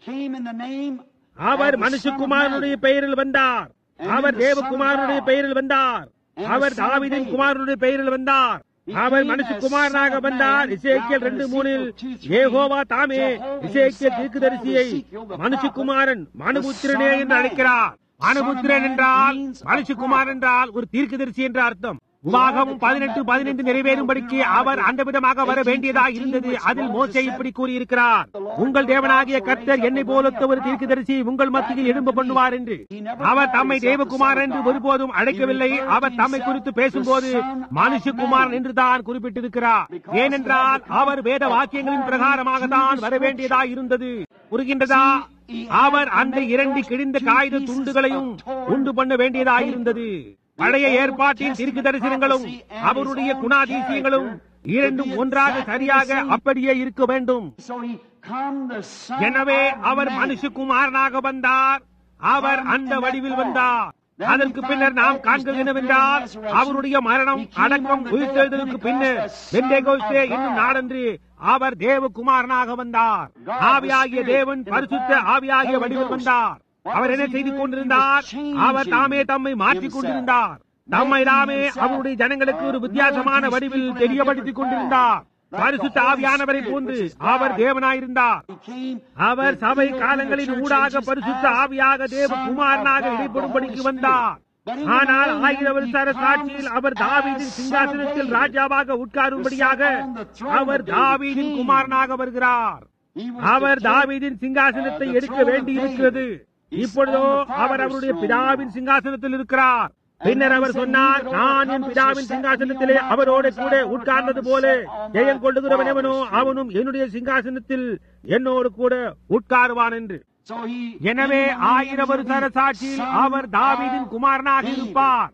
அவர் மனுஷகுமாரனுடைய பெயரில் வந்தார், அவர் தேவகுமாரனுடைய பெயரில் வந்தார், அவர் தாவீதின் குமாரனுடைய பெயரில் வந்தார், அவர் மனுஷகுமாரனாக வந்தார். எசேக்கியேல் இரண்டு மூணில் யெகோவா தாமே எசேக்கியேல் தீர்க்கதரிசியை மனுஷகுமாரன் மனுபுத்திரனே என்று அழைக்கிறார். மனுபுத்திரன் என்றால் மனுஷகுமாரன் என்றால் ஒரு தீர்க்கதரிசி என்ற அர்த்தம். உபாகமும் பதினெட்டு பதினைந்து நிறைவேறும்படிக்கு அவர் அந்த விதமாக வர வேண்டியதாக இருந்தது. அதில் மோசே இப்படி கூறியிருக்கிறார், உங்கள் தேவனாகிய கர்த்தர் என்னை போலத்த ஒரு தீர்க்கதரிசி உங்கள் மத்தியில் எழும்ப பண்ணுவார் என்று. அவர் தம்மை தேவகுமாரன் என்று ஒருபோதும் அழைக்கவில்லை. அவர் தம்மை குறித்து பேசும்போது மனுஷகுமாரன் என்றுதான் குறிப்பிட்டிருக்கிறார். ஏனென்றால் அவர் வேத வாக்கியங்களின் பிரகாரமாக தான் வர வேண்டியதாக இருந்தது. புரிகின்றதா? அவர் அந்த இரண்டு கிழிந்த காகித துண்டுகளையும் உண்டு பண்ண வேண்டியதாக இருந்தது. பழைய ஏற்பாட்டின் தீர்க்க தரிசனங்களும் அவருடைய குணாதிசயங்களும் இரண்டும் ஒன்றாக சரியாக அப்படியே இருக்க வேண்டும். எனவே அவர் மனுஷகுமாரனாக வந்தார். அவர் அந்த வடிவில் வந்தார். அதற்கு பின்னர் நாம் காண்கிறது என்னவென்றால் அவருடைய மரணம், அடக்கம், உயிர்த்தெழுதலுக்கு பின்னர் பெந்தேகோஸ்தே என்னும் நாடன்று அவர் தேவகுமாரனாக வந்தார். ஆவியாகிய தேவன் பரிசுத்த ஆவியாகிய வடிவில் வந்தார். அவர் என்ன செய்து கொண்டிருந்தார்? அவர் தாமே தம்மை மாற்றிக் கொண்டிருந்தார். தம்மை தாமே அவருடைய ஜனங்களுக்கு ஒரு வித்தியாசமான வடிவில் தெரியப்படுத்திக் கொண்டிருந்தார். பரிசுத்த ஆவியானவரை போன்று அவர் தேவனாயிருந்தார். அவர் சபை காலங்களின் ஊடாக பரிசுத்த ஆவியாக தேவகுமாரனாக இடைப்படும்படிக்கு வந்தார். ஆனால் ஆயிரம் வருஷ சாட்சியில் அவர் தாவீதின் சிங்காசனத்தில் ராஜாவாக உட்காரும்படியாக அவர் தாவீதின் குமாரனாக வருகிறார். அவர் தாவீதின் சிங்காசனத்தை எடுக்க வேண்டியிருக்கிறது. இப்பொழுதோ அவர் அவருடைய பிதாவின் சிங்காசனத்தில் இருக்கிறார். பின்னர் அவர் சொன்னார், நான் என் பிதாவின் சிங்காசனத்திலே அவரோட கூட உட்கார்ந்தது போல ஜெயம் கொள்ளுகிறவன் எவனோ அவனும் என்னுடைய சிங்காசனத்தில் என்னோடு கூட உட்காருவான் என்று. எனவே ஆயிரம் வருஷ சாட்சியில் அவர் தாவீதின் குமாரனாக இருப்பார்.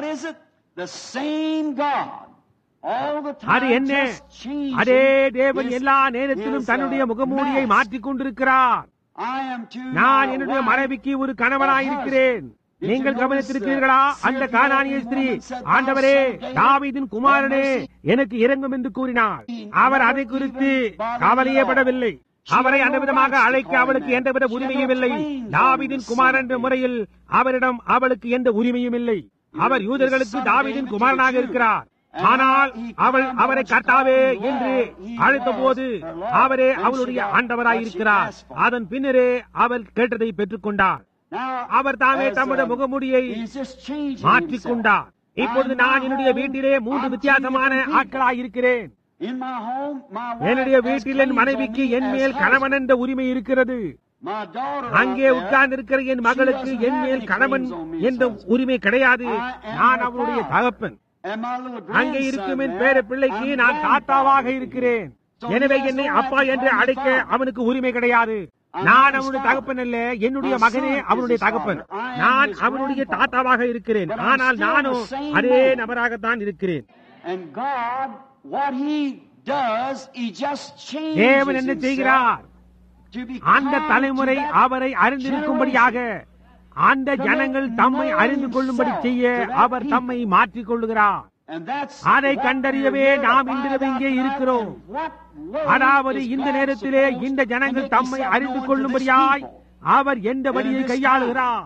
அது என்ன? அதே தேவன் எல்லா நேரத்திலும் தன்னுடைய முகமூடியை மாற்றிக் கொண்டிருக்கிறார். நான் என்னுடைய மனைவிக்கு ஒரு கணவனாயிருக்கிறேன். நீங்கள் கவனித்திருக்கிறீர்களா? அந்த கானானிய ஸ்திரீ, ஆண்டவரே, தாவீதின் குமாரனே, எனக்கு இரங்கும் என்று கூறினார். அவர் அதை குறித்து கவலையப்படவில்லை. அவரை அந்த விதமாக அழைக்க அவளுக்கு எந்தவித உரிமையும் இல்லை. தாவீதின் குமாரன் என்ற முறையில் அவரிடம் அவளுக்கு எந்த உரிமையும் இல்லை. அவர் யூதர்களுக்கு தாவீதின் குமாரனாக இருக்கிறார். ஆனால் அவள் அவரை கர்த்தாவே என்று அழைத்த போது அவரே அவளுடைய ஆண்டவராயிருக்கிறார். அதன் பின்னரே அவள் கேட்டதை பெற்றுக் கொண்டார். அவர் தாமே தம்முடைய முகமுடியை மாற்றிக்கொண்டார். இப்பொழுது நான் என்னுடைய வீட்டிலே மூன்று வித்தியாசமான ஆட்களாயிருக்கிறேன். என்னுடைய வீட்டில் என் மனைவிக்கு என் மேல் கணவன் என்ற உரிமை இருக்கிறது. அங்கே உட்கார்ந்து இருக்கிற என் மகளுக்கு என் மேல் கணவன் என்ற உரிமை கிடையாது. நான் அவருடைய தகப்பன். அங்கே இருக்கும் என் பேர பிள்ளைக்கு நான் தாத்தாவாக இருக்கிறேன். எனவே என்னை அப்பா என்று அழைக்க அவனுக்கு உரிமை கிடையாது. நான் அவனுடைய தகப்பன் அல்ல. என்னுடைய மகனே அவனுடைய தகப்பன். நான் அவனுடைய தாத்தாவாக இருக்கிறேன். ஆனால் நானும் அதே நபராகத்தான் இருக்கிறேன். தேவன் என்ன செய்கிறார்? அந்த தலைமுறை அவரை அறிந்திருக்கும்படியாக அந்த ஜனங்கள் தம்மை அறிந்து கொள்ளும்படி செய்ய அவர் தம்மை மாற்றிக் கொள்ளுகிறார். அதை கண்டறியவே நாம் இன்று இங்கே இருக்கிறோம். அதாவது இந்த நேரத்திலே இந்த ஜனங்கள் தம்மை அறிந்து கொள்ளும்படியாய் அவர் எந்த வழியை கையாளுகிறார்?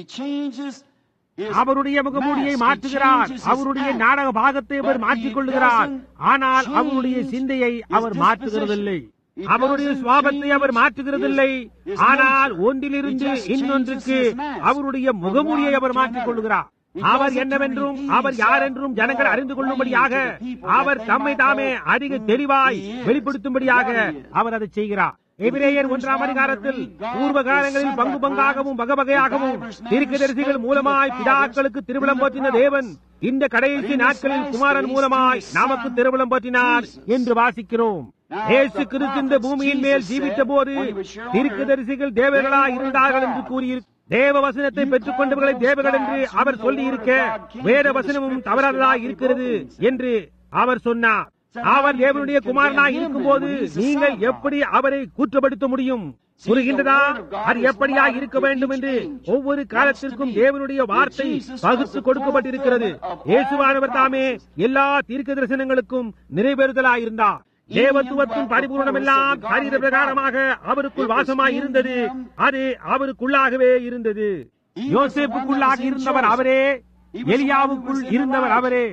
அவருடைய முகமூடியை மாற்றுகிறார். அவருடைய நாடக பாகத்தை அவர் மாற்றிக் கொள்ளுகிறார். ஆனால் அவருடைய சிந்தையை அவர் மாற்றுகிறதில்லை. அவருடைய சுவாபத்தை அவர் மாற்றுகிறதில்லை. ஆனால் ஒன்றிலிருந்து இன்னொன்றுக்கு அவருடைய முகமூடியை அவர் மாற்றிக் கொள்ளுகிறார். அவர் என்னவென்றும் அவர் யார் என்றும் ஜனங்கள் அறிந்து கொள்ளும்படியாக அவர் தம்மை தாமே அதிக தெளிவாய் வெளிப்படுத்தும்படியாக அவர் அதை செய்கிறார். எபிரேயர் ஒன்றாம் அதிகாரத்தில் பூர்வ காலங்களில் பங்கு பங்காகவும் வகை வகையாகவும் தீர்க்கதரிசிகள் மூலமாய் பிதாக்களுக்கு திருவிழம் போற்றின தேவன் இந்த கடைசி நாட்களில் குமாரன் மூலமாய் நமக்கு திருவிழம் போற்றினார் என்று வாசிக்கிறோம். இயேசு கிறிஸ்து இந்த பூமியின் மேல் ஜீவித்த போது தீர்க்கதரிசிகள் தேவர்களாய் இருந்தார்கள் என்று கூறியிருக்கிறார். தேவ வசனத்தை பெற்றுக் கொண்டவர்களை தேவர்கள் என்று அவர் சொல்லி இருக்க வேத வசனமும் தவறானதாய் இருக்கிறது என்று அவர் சொன்னார். அவர் தேவனுடைய குமாரனாய் இருக்கும் போது நீங்கள் எப்படி அவரை குற்றப்படுத்த முடியும்? புரிகின்றதா? அது எப்படியா இருக்க வேண்டும் என்று ஒவ்வொரு காலத்திற்கும் தேவனுடைய வார்த்தை பகுத்து கொடுக்கப்பட்டிருக்கிறது. இயேசுவானவர் தாமே எல்லா தீர்க்க தரிசனங்களுக்கும் நிறைவேறுதலாயிருந்தார். தேவத்துவத்தின் பரிபூர்ணம் எல்லாம் சரீர பிரகாரமாக அவருக்குள் வாசமாய் இருந்தது. அது அவருக்குள்ளாகவே இருந்தது. யோசேப்புக்குள்ளாக இருந்தவர் அவரே. எலியாவுக்குள் இருந்தவர் அவரே.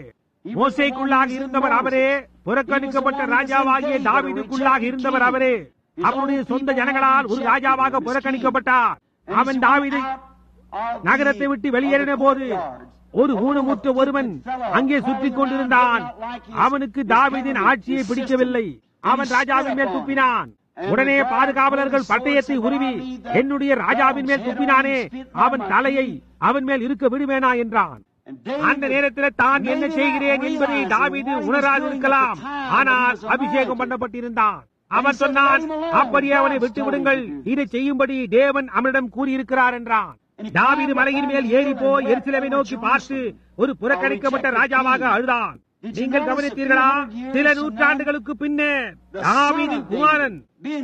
மோசேக்குள்ளாக இருந்தவர் அவரே, புறக்கணிக்கப்பட்ட ராஜாவாகிய தாவீதுக்குள்ளாக இருந்தவர் அவரே. அவருடைய சொந்த ஜனங்களால் ஒரு ராஜாவாக புறக்கணிக்கப்பட்டார். அவன் தாவீதை நகரத்தை விட்டு வெளியேறின போது ஒரு ஊனமுற்ற ஒருவன் அங்கே சுற்றிக் கொண்டிருந்தான். அவனுக்கு தாவீதின் ஆட்சியை பிடிக்கவில்லை. அவன் ராஜாவின் மேல் துப்பினான். உடனே பாதுகாவலர்கள் பட்டயத்தை உருவி, என்னுடைய ராஜாவின் மேல் துப்பினானே, அவன் தலையை அவன் மேல் இருக்க விடுவேனா என்றான். அந்த நேரத்தில் தான் என்ன செய்கிறேன் என்பதை தாவீது உணராது இருக்கலாம். ஆனால் அபிஷேகம் பண்ணப்பட்டிருந்தான். அவன் சொன்னான், அப்படியே அவனை விட்டு விடுங்கள், இதை செய்யும்படி தேவன் அவனிடம் கூறியிருக்கிறார் என்றான். தாவீது மலையின் மேல் ஏறி போய் எருசலேமை நோக்கி பார்த்து ஒரு புறக்கணிக்கப்பட்ட ராஜாவாக அழுதான். நீங்கள் கவனித்தீர்களா? சில நூற்றாண்டுகளுக்கு பின்னே தாவீதின் குமாரன்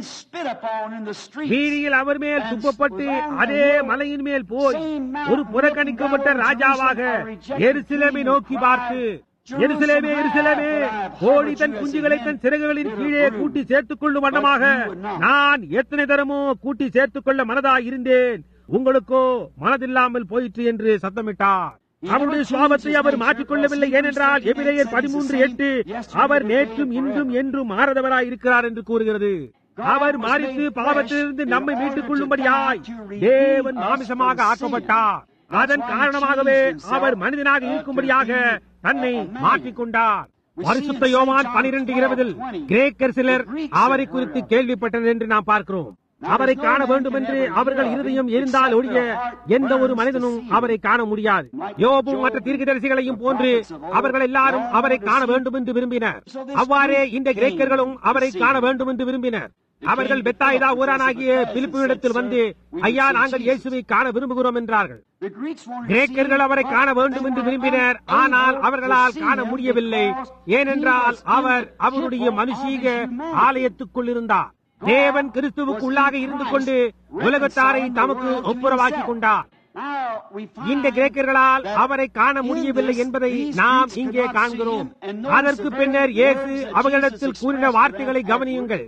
வீதியில் அவர் மேல் துப்பப்பட்டு அதே மலையின் மேல் போய் ஒரு புறக்கணிக்கப்பட்ட ராஜாவாக எருசலேமை நோக்கி பார்த்து, எருசலேமே எருசலேமே, கோழி தன் குஞ்சுகளை தன் சிறகுகளின் கீழே கூட்டி சேர்த்துக் கொள்ளும் வண்ணமாக நான் எத்தனை தரமோ கூட்டி சேர்த்துக் கொள்ள மனதாய் இருந்தேன், உங்களுக்கோ மனதில்லாமல் போயிற்று என்று சத்தமிட்டார். அவருடைய சுவாபத்தை அவர் மாற்றிக்கொள்ளவில்லை. ஏனென்றால் எபிரேயர் பதிமூன்று எட்டு அவர் நேற்றும் இன்றும் என்றும் மாறாதவராய் இருக்கிறார் என்று கூறுகிறது. அவர் மாறித்து பாவத்திலிருந்து நம்மை மீட்டுக் கொள்ளும்படியாய் தேவன் மாமிசமாக ஆக்கப்பட்டார். அதன் காரணமாகவே அவர் மனிதனாக இருக்கும்படியாக தன்னை மாற்றிக்கொண்டார். பரிசுத்த யோவான் பனிரெண்டு இருபதில் கிரேக்கர் சிலர் அவரை குறித்து கேள்விப்பட்டது என்று நாம் பார்க்கிறோம். அவரை காண வேண்டும் என்று அவர்கள் இருதயம் இருந்தால் ஒழிய எந்த ஒரு மனிதனும் அவரை காண முடியாது. யோபு மற்ற தீர்க்கதரிசிகளையும் போன்று அவர்கள் எல்லாரும் அவரை காண வேண்டும் என்று விரும்பினர். அவ்வாறே இந்த கிரேக்கர்களும் அவரை காண வேண்டும் என்று விரும்பினர். அவர்கள் பெத்தாயிதா ஊரானாகிய பிலிப்பினிடத்தில் வந்து, ஐயா, நாங்கள் இயேசுவை காண விரும்புகிறோம் என்றார்கள். கிரேக்கர்கள் அவரை காண வேண்டும் என்று விரும்பினர். ஆனால் அவர்களால் காண முடியவில்லை. ஏனென்றால் அவர் அவருடைய மனுஷீக ஆலயத்துக்குள் இருந்தார். தேவன் கிறிஸ்துவுக்கு உள்ளாக இருந்து கொண்டு உலகத்தாரை தமக்கு ஒப்புரவாக்கி கொண்டார். இந்த கிரேக்கர்களால் அவரை காண முடியவில்லை என்பதை நாம் இங்கே காண்கிறோம். அதற்கு பின்னர் இயேசு அவர்களிடத்தில் கூறின வார்த்தைகளை கவனியுங்கள்.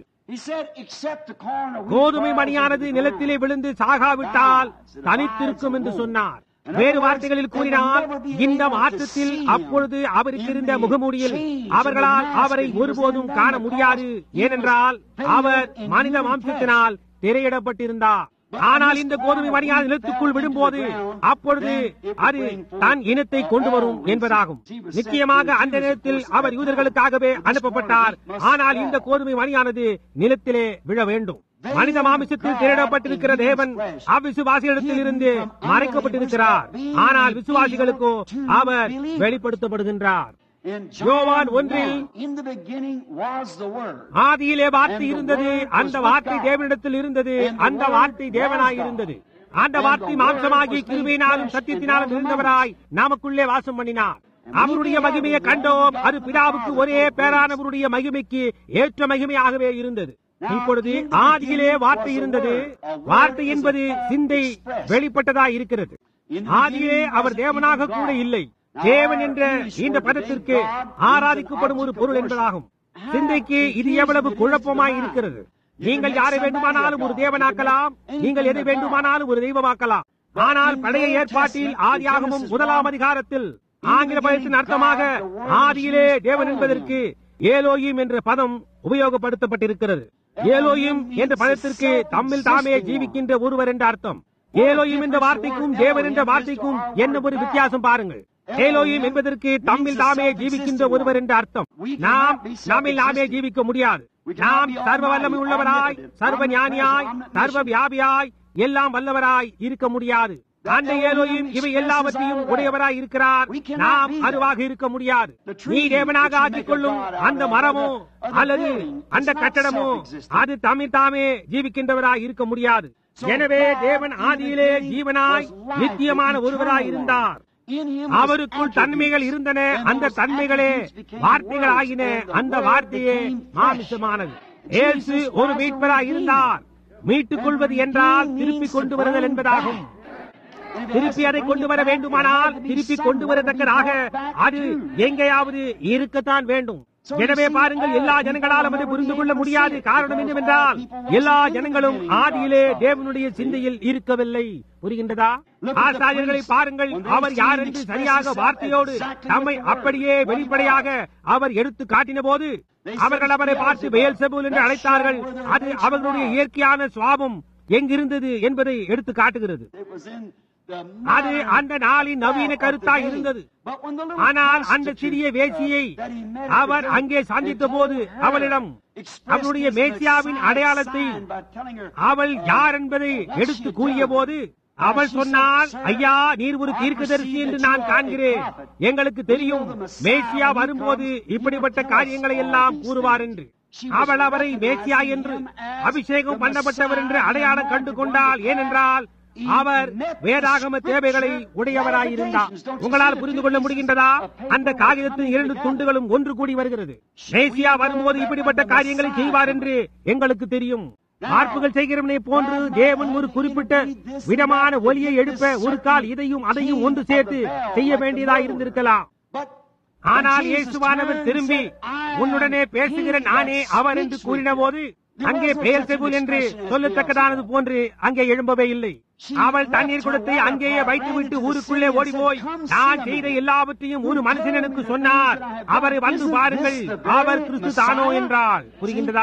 கோதுமை மணியானது நிலத்திலே விழுந்து சாகாவிட்டால் தனித்திருக்கும் என்று சொன்னார். வேறு வார்த்தைகளில் கூறினால், இந்த மாற்றத்தில் அப்பொழுது அவருக்கு இருந்த முகமூடியில் அவர்களால் அவரை ஒருபோதும் காண முடியாது. ஏனென்றால் அவர் மனித மாம்சத்தினால் திரையிடப்பட்டிருந்தார். ஆனால் இந்த கோதுமை மணியான நிலத்துக்குள் விடும்போது அப்பொழுது அது தன் இனத்தை கொண்டு வரும் என்பதாகும். நிச்சயமாக அந்த நேரத்தில் அவர் யூதர்களுக்காகவே அனுப்பப்பட்டார். ஆனால் இந்த கோதுமை மணியானது நிலத்திலே விழ வேண்டும். மனித மாமிசத்தில் திரையிடப்பட்டிருக்கிற தேவன் அவ்விசுவாசிகளிடத்தில் இருந்து மறைக்கப்பட்டிருக்கிறார். ஆனால் விசுவாசிகளுக்கோ அவர் வெளிப்படுத்தப்படுகின்றார். யோவான் ஒன்றில் ஆதியிலே வார்த்தை இருந்தது, அந்த வார்த்தை தேவனிடத்தில் இருந்தது, அந்த வார்த்தை தேவனாய் இருந்தது. அந்த வார்த்தை மாம்சமாகி கிருபையினாலும் சத்தியத்தினாலும் இருந்தவராய் நமக்குள்ளே வாசம் பண்ணினார். அவருடைய மகிமையை கண்டோம். அது பிதாவுக்கு ஒரே பேரானவருடைய மகிமைக்கு ஏற்ற மகிமையாகவே இருந்தது. இப்பொழுது ஆதியிலே வார்த்தை இருந்தது. வார்த்தை என்பது சிந்தை வெளிப்பட்டதாய் இருக்கிறது. ஆதியிலே அவர் தேவனாக கூட இல்லை. தேவன் என்ற இந்த பதத்திற்கு ஆராதிக்கப்படும் ஒரு பொருள் என்பதாகும். சிந்தைக்கு இது எவ்வளவு குழப்பமாய் இருக்கிறது. நீங்கள் யாரை வேண்டுமானாலும் ஒரு தேவனாக்கலாம், நீங்கள் எதை வேண்டுமானாலும் ஒரு தெய்வமாக்கலாம். ஆனால் பழைய ஏற்பாட்டில் ஆதியாகமம் முதலாம் அதிகாரத்தில் ஆங்கில பதத்தின் அர்த்தமாக ஆதியிலே தேவன் என்பதற்கு ஏலோயிம் என்ற பதம் உபயோகப்படுத்தப்பட்டிருக்கிறது. ஏலோயிம் என்ற பதத்திற்கு தம்மில் தாமே ஜீவிக்கின்ற ஒருவர் என்ற அர்த்தம். ஏலோயிம் என்ற வார்த்தைக்கும் தேவன் என்ற வார்த்தைக்கும் என்ன ஒரு வித்தியாசம் பாருங்கள். ஏலோயிம் என்பதற்கு தம்மில் தாமே ஜீவிக்கின்ற ஒருவர் என்ற அர்த்தம். நாம் நம்மில் நாமே ஜீவிக்க முடியாது. நாம் சர்வ வல்லமை உள்ளவராய், சர்வ ஞானியாய், சர்வ வியாபியாய், எல்லாம் வல்லவராய் இருக்க முடியாது. அந்த ஏலோயிம் இவை எல்லாவற்றையும் உடையவராய் இருக்கிறார். நாம் அதுவாக இருக்க முடியாது. நீ தேவனாக ஆக்கிக் கொள்ளும் அந்த மரமோ அல்லது அந்த கட்டடமோ அது தம்மில் தாமே ஜீவிக்கின்றவராய் இருக்க முடியாது. எனவே தேவன் ஆதியிலே ஜீவனாய் நித்தியமான ஒருவராய் இருந்தார். அவருக்குள் தன்மைகள் இருந்தன. அந்த தன்மைகளே வார்த்தைகள் ஆகின. அந்த வார்த்தையே மாமிசமானது. இயேசு ஒரு மீட்பராய் இருந்தார். மீட்டுக் கொள்வது என்றால் திருப்பி கொண்டு வருதல் என்பதாகும். திருப்பி அதை கொண்டு வர வேண்டுமானால் திருப்பி கொண்டு வரத்தக்கதாக அது எங்கேயாவது இருக்கத்தான் வேண்டும். எனவே பாருங்கள், எல்லா ஜனங்களாலும் அதை புரிந்து கொள்ள முடியாது. காரணம் என்னவென்றால் எல்லா ஜனங்களும் ஆதியிலே தேவனுடைய சிந்தையில் இருக்கவில்லை. புரிகின்றதா? ஆசாரியர்களை பாருங்கள், அவர் யார் என்று சரியாக வார்த்தையோடு நம்மை அப்படியே வெளிப்படையாக அவர் எடுத்து காட்டின போது அவர்கள் அவரை பார்த்து பெயல்செபூல் என்று அழைத்தார்கள். அது அவர்களுடைய இயற்கையான சுவாபம் எங்கிருந்தது என்பதை எடுத்து காட்டுகிறது. அது அந்த நாளின் நவீன கருத்தாய் இருந்தது. ஆனால் அந்த சிறிய வேசியை அவர் அங்கே சந்தித்த போது அவளிடம் அவளுடைய மேசியாவின் அடையாளத்தை அவள் யார் என்பதை எடுத்து கூறிய போது அவள் சொன்னாள், ஐயா, நீர் ஒரு தீர்க்கதரிசி என்று நான் காண்கிறேன். எங்களுக்கு தெரியும் மேசியா வரும்போது இப்படிப்பட்ட காரியங்களை எல்லாம் கூறுவார் என்று. அவள் அவரை மேசியா என்று அபிஷேகம் பண்ணப்பட்டவர் என்று அடையாளம் கண்டு கொண்டாள். ஏனென்றால் அவர் வேதாகம தேவைகளை உடையவராயிருந்தார். உங்களால் புரிந்து கொள்ள முடிகின்றதா? அந்த காகிதத்தின் இரண்டு துண்டுகளும் ஒன்று கூடி வருகிறது. மேசியா வரும்போது இப்படிப்பட்ட காரியங்களை செய்வார் என்று எங்களுக்கு தெரியும். பார்ப்புகள் செய்கிறவனை போன்று தேவன் ஒரு குறிப்பிட்ட விதமான ஒலியை எழுப்ப ஒரு கால் இதையும் அதையும் ஒன்று சேர்த்து செய்ய வேண்டியதாக இருந்திருக்கலாம். ஆனால் இயேசுவானவர் திரும்பி உன்னுடனே பேசுகிற நானே அவர் என்று கூறின போது அங்கே பெயல்செபூல் என்று சொல்லத்தக்கதானது போன்று அங்கே எழும்பவே இல்லை. அவள் தண்ணீர் குடத்தை அங்கேயே வைத்துவிட்டு ஊருக்குள்ளே ஓடிப்போய், நான் செய்த எல்லாவற்றையும் ஒரு மனுஷன் எனக்கு சொன்னார், அவரை வந்து பாருங்கள், அவர் கிறிஸ்து தானோ என்றாள். புரிகின்றதா?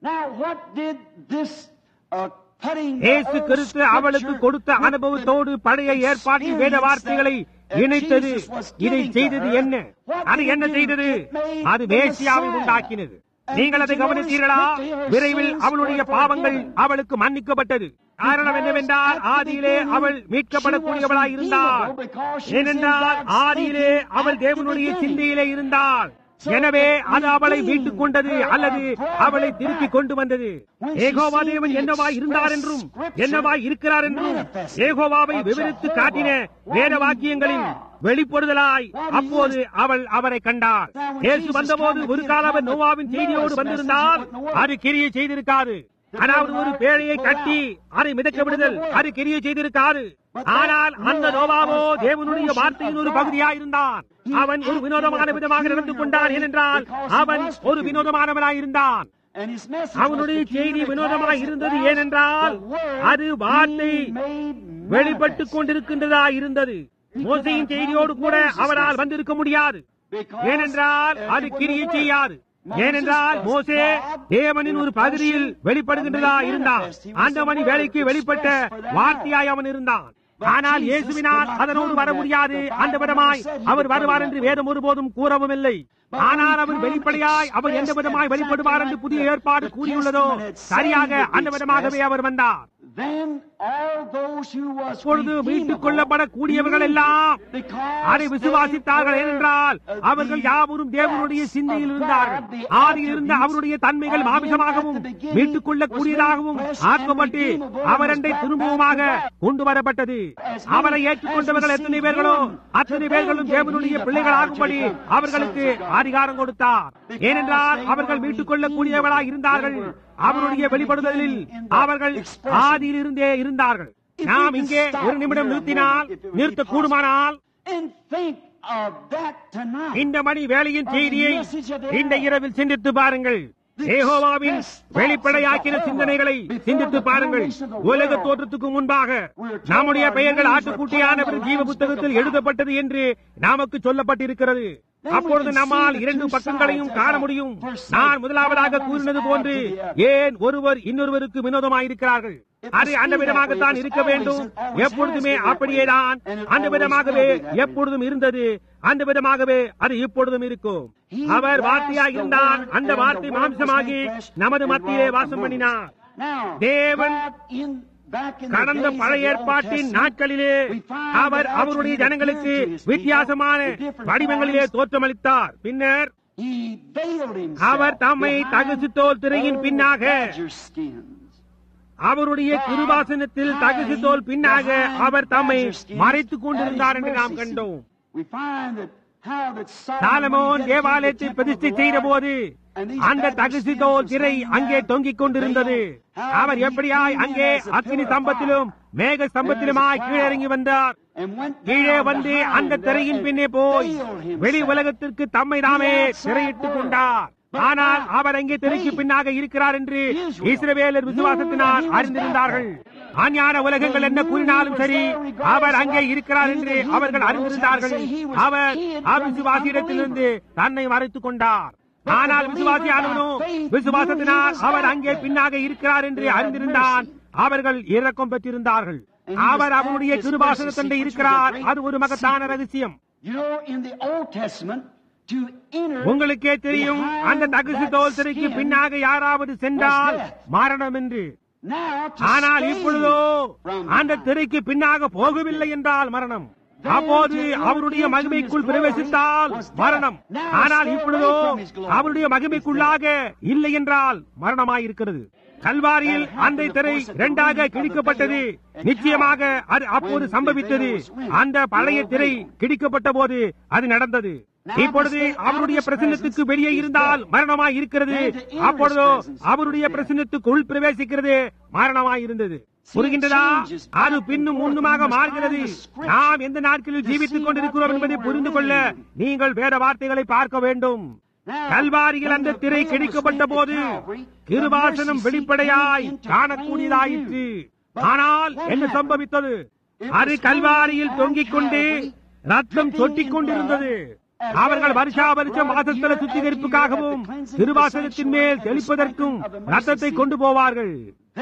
இயேசு கிறிஸ்து அவளுக்கு கொடுத்த அனுபவத்தோடு பழைய ஏற்பாட்டின் வேத வார்த்தைகளை இணைத்தது. இதை செய்தது என்ன? அது என்ன செய்தது? அது மேசியாவை உண்டாக்கினது. நீங்கள் அதை கவனித்தீர்களா? விரைவில் அவளுடைய பாவங்கள் அவளுக்கு மன்னிக்கப்பட்டது. காரணம் என்னவென்றால் ஆதியிலே அவள் மீட்கப்படக்கூடியவளாய் இருந்தாள். ஏனென்றால் ஆதியிலே அவள் தேவனுடைய சிந்தையிலே இருந்தாள். எனவே அது அவளை மீட்டுக் கொண்டது அல்லது அவளை திருப்பி கொண்டு வந்தது. யெகோவா தேவன் என்னவா இருந்தார் என்றும் என்னவா இருக்கிறார் என்றும் யெகோவாவை விவரித்து காட்டின வேத வாக்கியங்களின் வெளிப்படுதலாய் அப்போது அவள் அவரை கண்டாள். இயேசு வந்தபோது ஒரு கால அவர் நோவாவின் செய்தியோடு வந்திருந்தால் அது கிரியை செய்திருக்காது. அதாவது ஒரு பேழையை கட்டி அதை மிதக்க விடுதல், அது கிரியை செய்திருக்காது. ஆனால் அந்த நோவாவோ தேவனுடைய வார்த்தையின் ஒரு பகுதியாயிருந்தான். அவன் ஒரு வினோதமான விதமாக நடந்து கொண்டான். ஏனென்றால் அவன் ஒரு வினோதமானவனாயிருந்தான். அவனுடைய செய்தி வினோதமாக இருந்தது. ஏனென்றால் அது வார்த்தை வெளிப்பட்டுக் கொண்டிருக்கின்றதா இருந்தது. மோசையின் செய்தியோடு கூட அவரால் வந்திருக்க முடியாது. ஏனென்றால் அது கிரியை செய்யாது. ஏனென்றால் மோசே தேவனின் ஒரு பகுதியில் வெளிப்படுகின்றதா இருந்தான். அந்த மணி வேலைக்கு வெளிப்பட்ட வார்த்தையாய் அவன் இருந்தான். ஆனால் இயேசுவினால் அதனோடு வர முடியாது. அந்த விதமாய் அவர் வருவார் என்று வேதம் ஒருபோதும் கூறவும் இல்லை. ஆனால் அவர் வெளிப்படையாய் அவர் எந்த விதமாய் வெளிப்படுவார் என்று புதிய ஏற்பாடு கூறியுள்ளதோ சரியாக அந்த விதமாகவே அவர் வந்தார். அப்பொழுது மீட்டுக் கொள்ளப்படக்கூடியவர்கள் எல்லாம் அதை விசுவாசித்தார்கள். ஏனென்றால் அவர்கள் யாவரும் தேவனுடைய சிந்தையில் இருந்தார்கள். ஆதியில் இருந்த அவருடைய தன்மைகள் மாமிசமாகவும் மீட்டுக் கொள்ளக்கூடியதாகவும் ஆக்கப்பட்டு அவரண்டை திரும்பவுமாக கொண்டு வரப்பட்டது. அவரை ஏற்றுக்கொண்டவர்கள் எத்தனை பேர்களோ அத்தனை பேர்களும் தேவனுடைய பிள்ளைகளாகும்படி அவர்களுக்கு அதிகாரம் கொடுத்தார். ஏனென்றால் அவர்கள் மீட்டுக் கொள்ளக்கூடியவர்களாக இருந்தார்கள். அவருடைய வெளிப்படுதலில் அவர்கள் ஆதியில் இருந்தே இருந்தார்கள். நாம் இங்கே ஒரு நிமிடம் நிறுத்தினால் நிறுத்த கூடுமானால் இந்த மணி வேலையின் செய்தியை இந்த இரவில் சிந்தித்து பாருங்கள். யெகோவாவின் வெளிப்படையாக்கின சிந்தனைகளை சிந்தித்து பாருங்கள். உலக தோற்றத்துக்கு முன்பாக நம்முடைய பெயர்கள் ஆட்டுக்குட்டியானவர் ஜீவ புத்தகத்தில் எழுதப்பட்டது என்று நமக்கு சொல்லப்பட்டிருக்கிறது. அப்பொழுது நம்மால் இரண்டு பக்கங்களையும் காண முடியும். நான் முதலாவதாக கூறினது போன்று ஏன் ஒருவர் இன்னொருவருக்கு வினோதமாயிருக்கிறார்கள். அது அந்த விதமாகத்தான் இருக்க வேண்டும். எப்பொழுதுமே அப்படியேதான் அந்த விதமாகவே எப்பொழுதும் இருந்தது. அந்த விதமாகவே அது இப்பொழுதும் இருக்கும். அவர் வார்த்தையாக இருந்தான். அந்த வார்த்தை மாம்சமாகி நமது மத்தியிலே வாசம் பண்ணினார். தேவன் கடந்த பழைய ஏற்பாட்டின் நாட்களிலே அவர் அவருடைய ஜனங்களுக்கு வித்தியாசமான வடிவங்களிலே தோற்றமளித்தார். பின்னர் அவர் தம்மை தகுசித்தோல் திரையின் பின்னாக அவருடைய கிருபாசனத்தில் தகுசித்தோல் பின்னாக அவர் தம்மை மறைத்துக் கொண்டிருந்தார் என்று நாம் கண்டோம். சாலமோன் தேவாலயத்தை பிரதிஷ்டை செய்த போது அந்த தகுசி தோல் திரை அங்கே தொங்கிக் கொண்டிருந்தது. அவர் எப்படியாய் அங்கே அக்னி ஸ்தம்பத்திலும் மேக ஸ்தம்பத்திலுமாய் கீழே இறங்கி வந்தார். கீழே வந்து அந்த திரையின் பின்னே போய் வெளி உலகத்திற்கு தம்மை தாமே திரையிட்டுக் கொண்டார். ஆனால் அவர் அங்கே திரைக்கு பின்னாக இருக்கிறார் என்று இஸ்ரவேலர் விசுவாசத்தினால் அறிந்திருந்தார்கள். அஞ்ஞான உலகங்கள் என்ன கூறினாலும் சரி, அவர் அங்கே இருக்கிறார் என்று அவர்கள் அறிந்திருந்தார்கள். அவர் அவிசுவாசியிடத்திலிருந்து தன்னை மறைத்துக் கொண்டார். ஆனால் விசுவாசியானவனோ விசுவாசத்தினால் அவர் அங்கே பின்னாக இருக்கிறார் என்று அறிந்திருந்தான். அவர்கள் இரக்கம் பெற்றிருந்தார்கள். அவர் அவருடைய கிருபாசனத்தண்டை இருக்கிறார். அது ஒரு மகத்தான ரகசியம். உங்களுக்கே தெரியும், அந்த தகுசி தோல் திரைக்கு பின்னாக யாராவது சென்றால் மரணம் என்று. ஆனால் இப்பொழுதோ அந்த திரைக்கு பின்னாக போகவில்லை என்றால் மரணம். அப்போது அவருடைய மகிமைக்குள் பிரவேசித்தால் மரணம். ஆனால் இப்பொழுதோ அவருடைய மகிமைக்குள்ளாக இல்லை என்றால் மரணமாயிருக்கிறது. கல்வாரியில் அந்த திரை இரண்டாக கிழிக்கப்பட்டது. நிச்சயமாக அது அப்போது சம்பவித்தது. அந்த பழைய திரை கிழிக்கப்பட்ட போது அது நடந்தது. இப்பொழுது அவருடைய பிரசன்னத்துக்கு வெளியே இருந்தால் மரணமாய் இருக்கிறது. அப்பொழுதோ அவருடைய பிரசன்னத்துக்குள் பிரவேசிக்கிறது மரணமாய் இருந்தது. புரிகின்றதா? அது பின்னும் முன்னுமாக மாறுகிறது. நாம் எந்த நாட்களில் ஜீவித்துக் கொண்டிருக்கிறோம் என்பதை புரிந்து கொள்ள நீங்கள் வேத வார்த்தைகளை பார்க்க வேண்டும். கல்வாரியில் அந்த திரை கிழிக்கப்பட்ட போது கிருபாசனம் வெளிப்படையாய் காணக்கூடியதாயிற்று. ஆனால் என்ன சம்பவித்தது? அது கல்வாரியில் தொங்கிக் கொண்டு ரத்தம் சொட்டிக் கொண்டிருந்தது. அவர்கள் வருஷா வருஷம் வாசஸ்தல சுத்திகரிப்புக்காகவும் திருவாசகத்தின் மேல் தெளிப்பதற்கும் ரத்தத்தை கொண்டு போவார்கள்.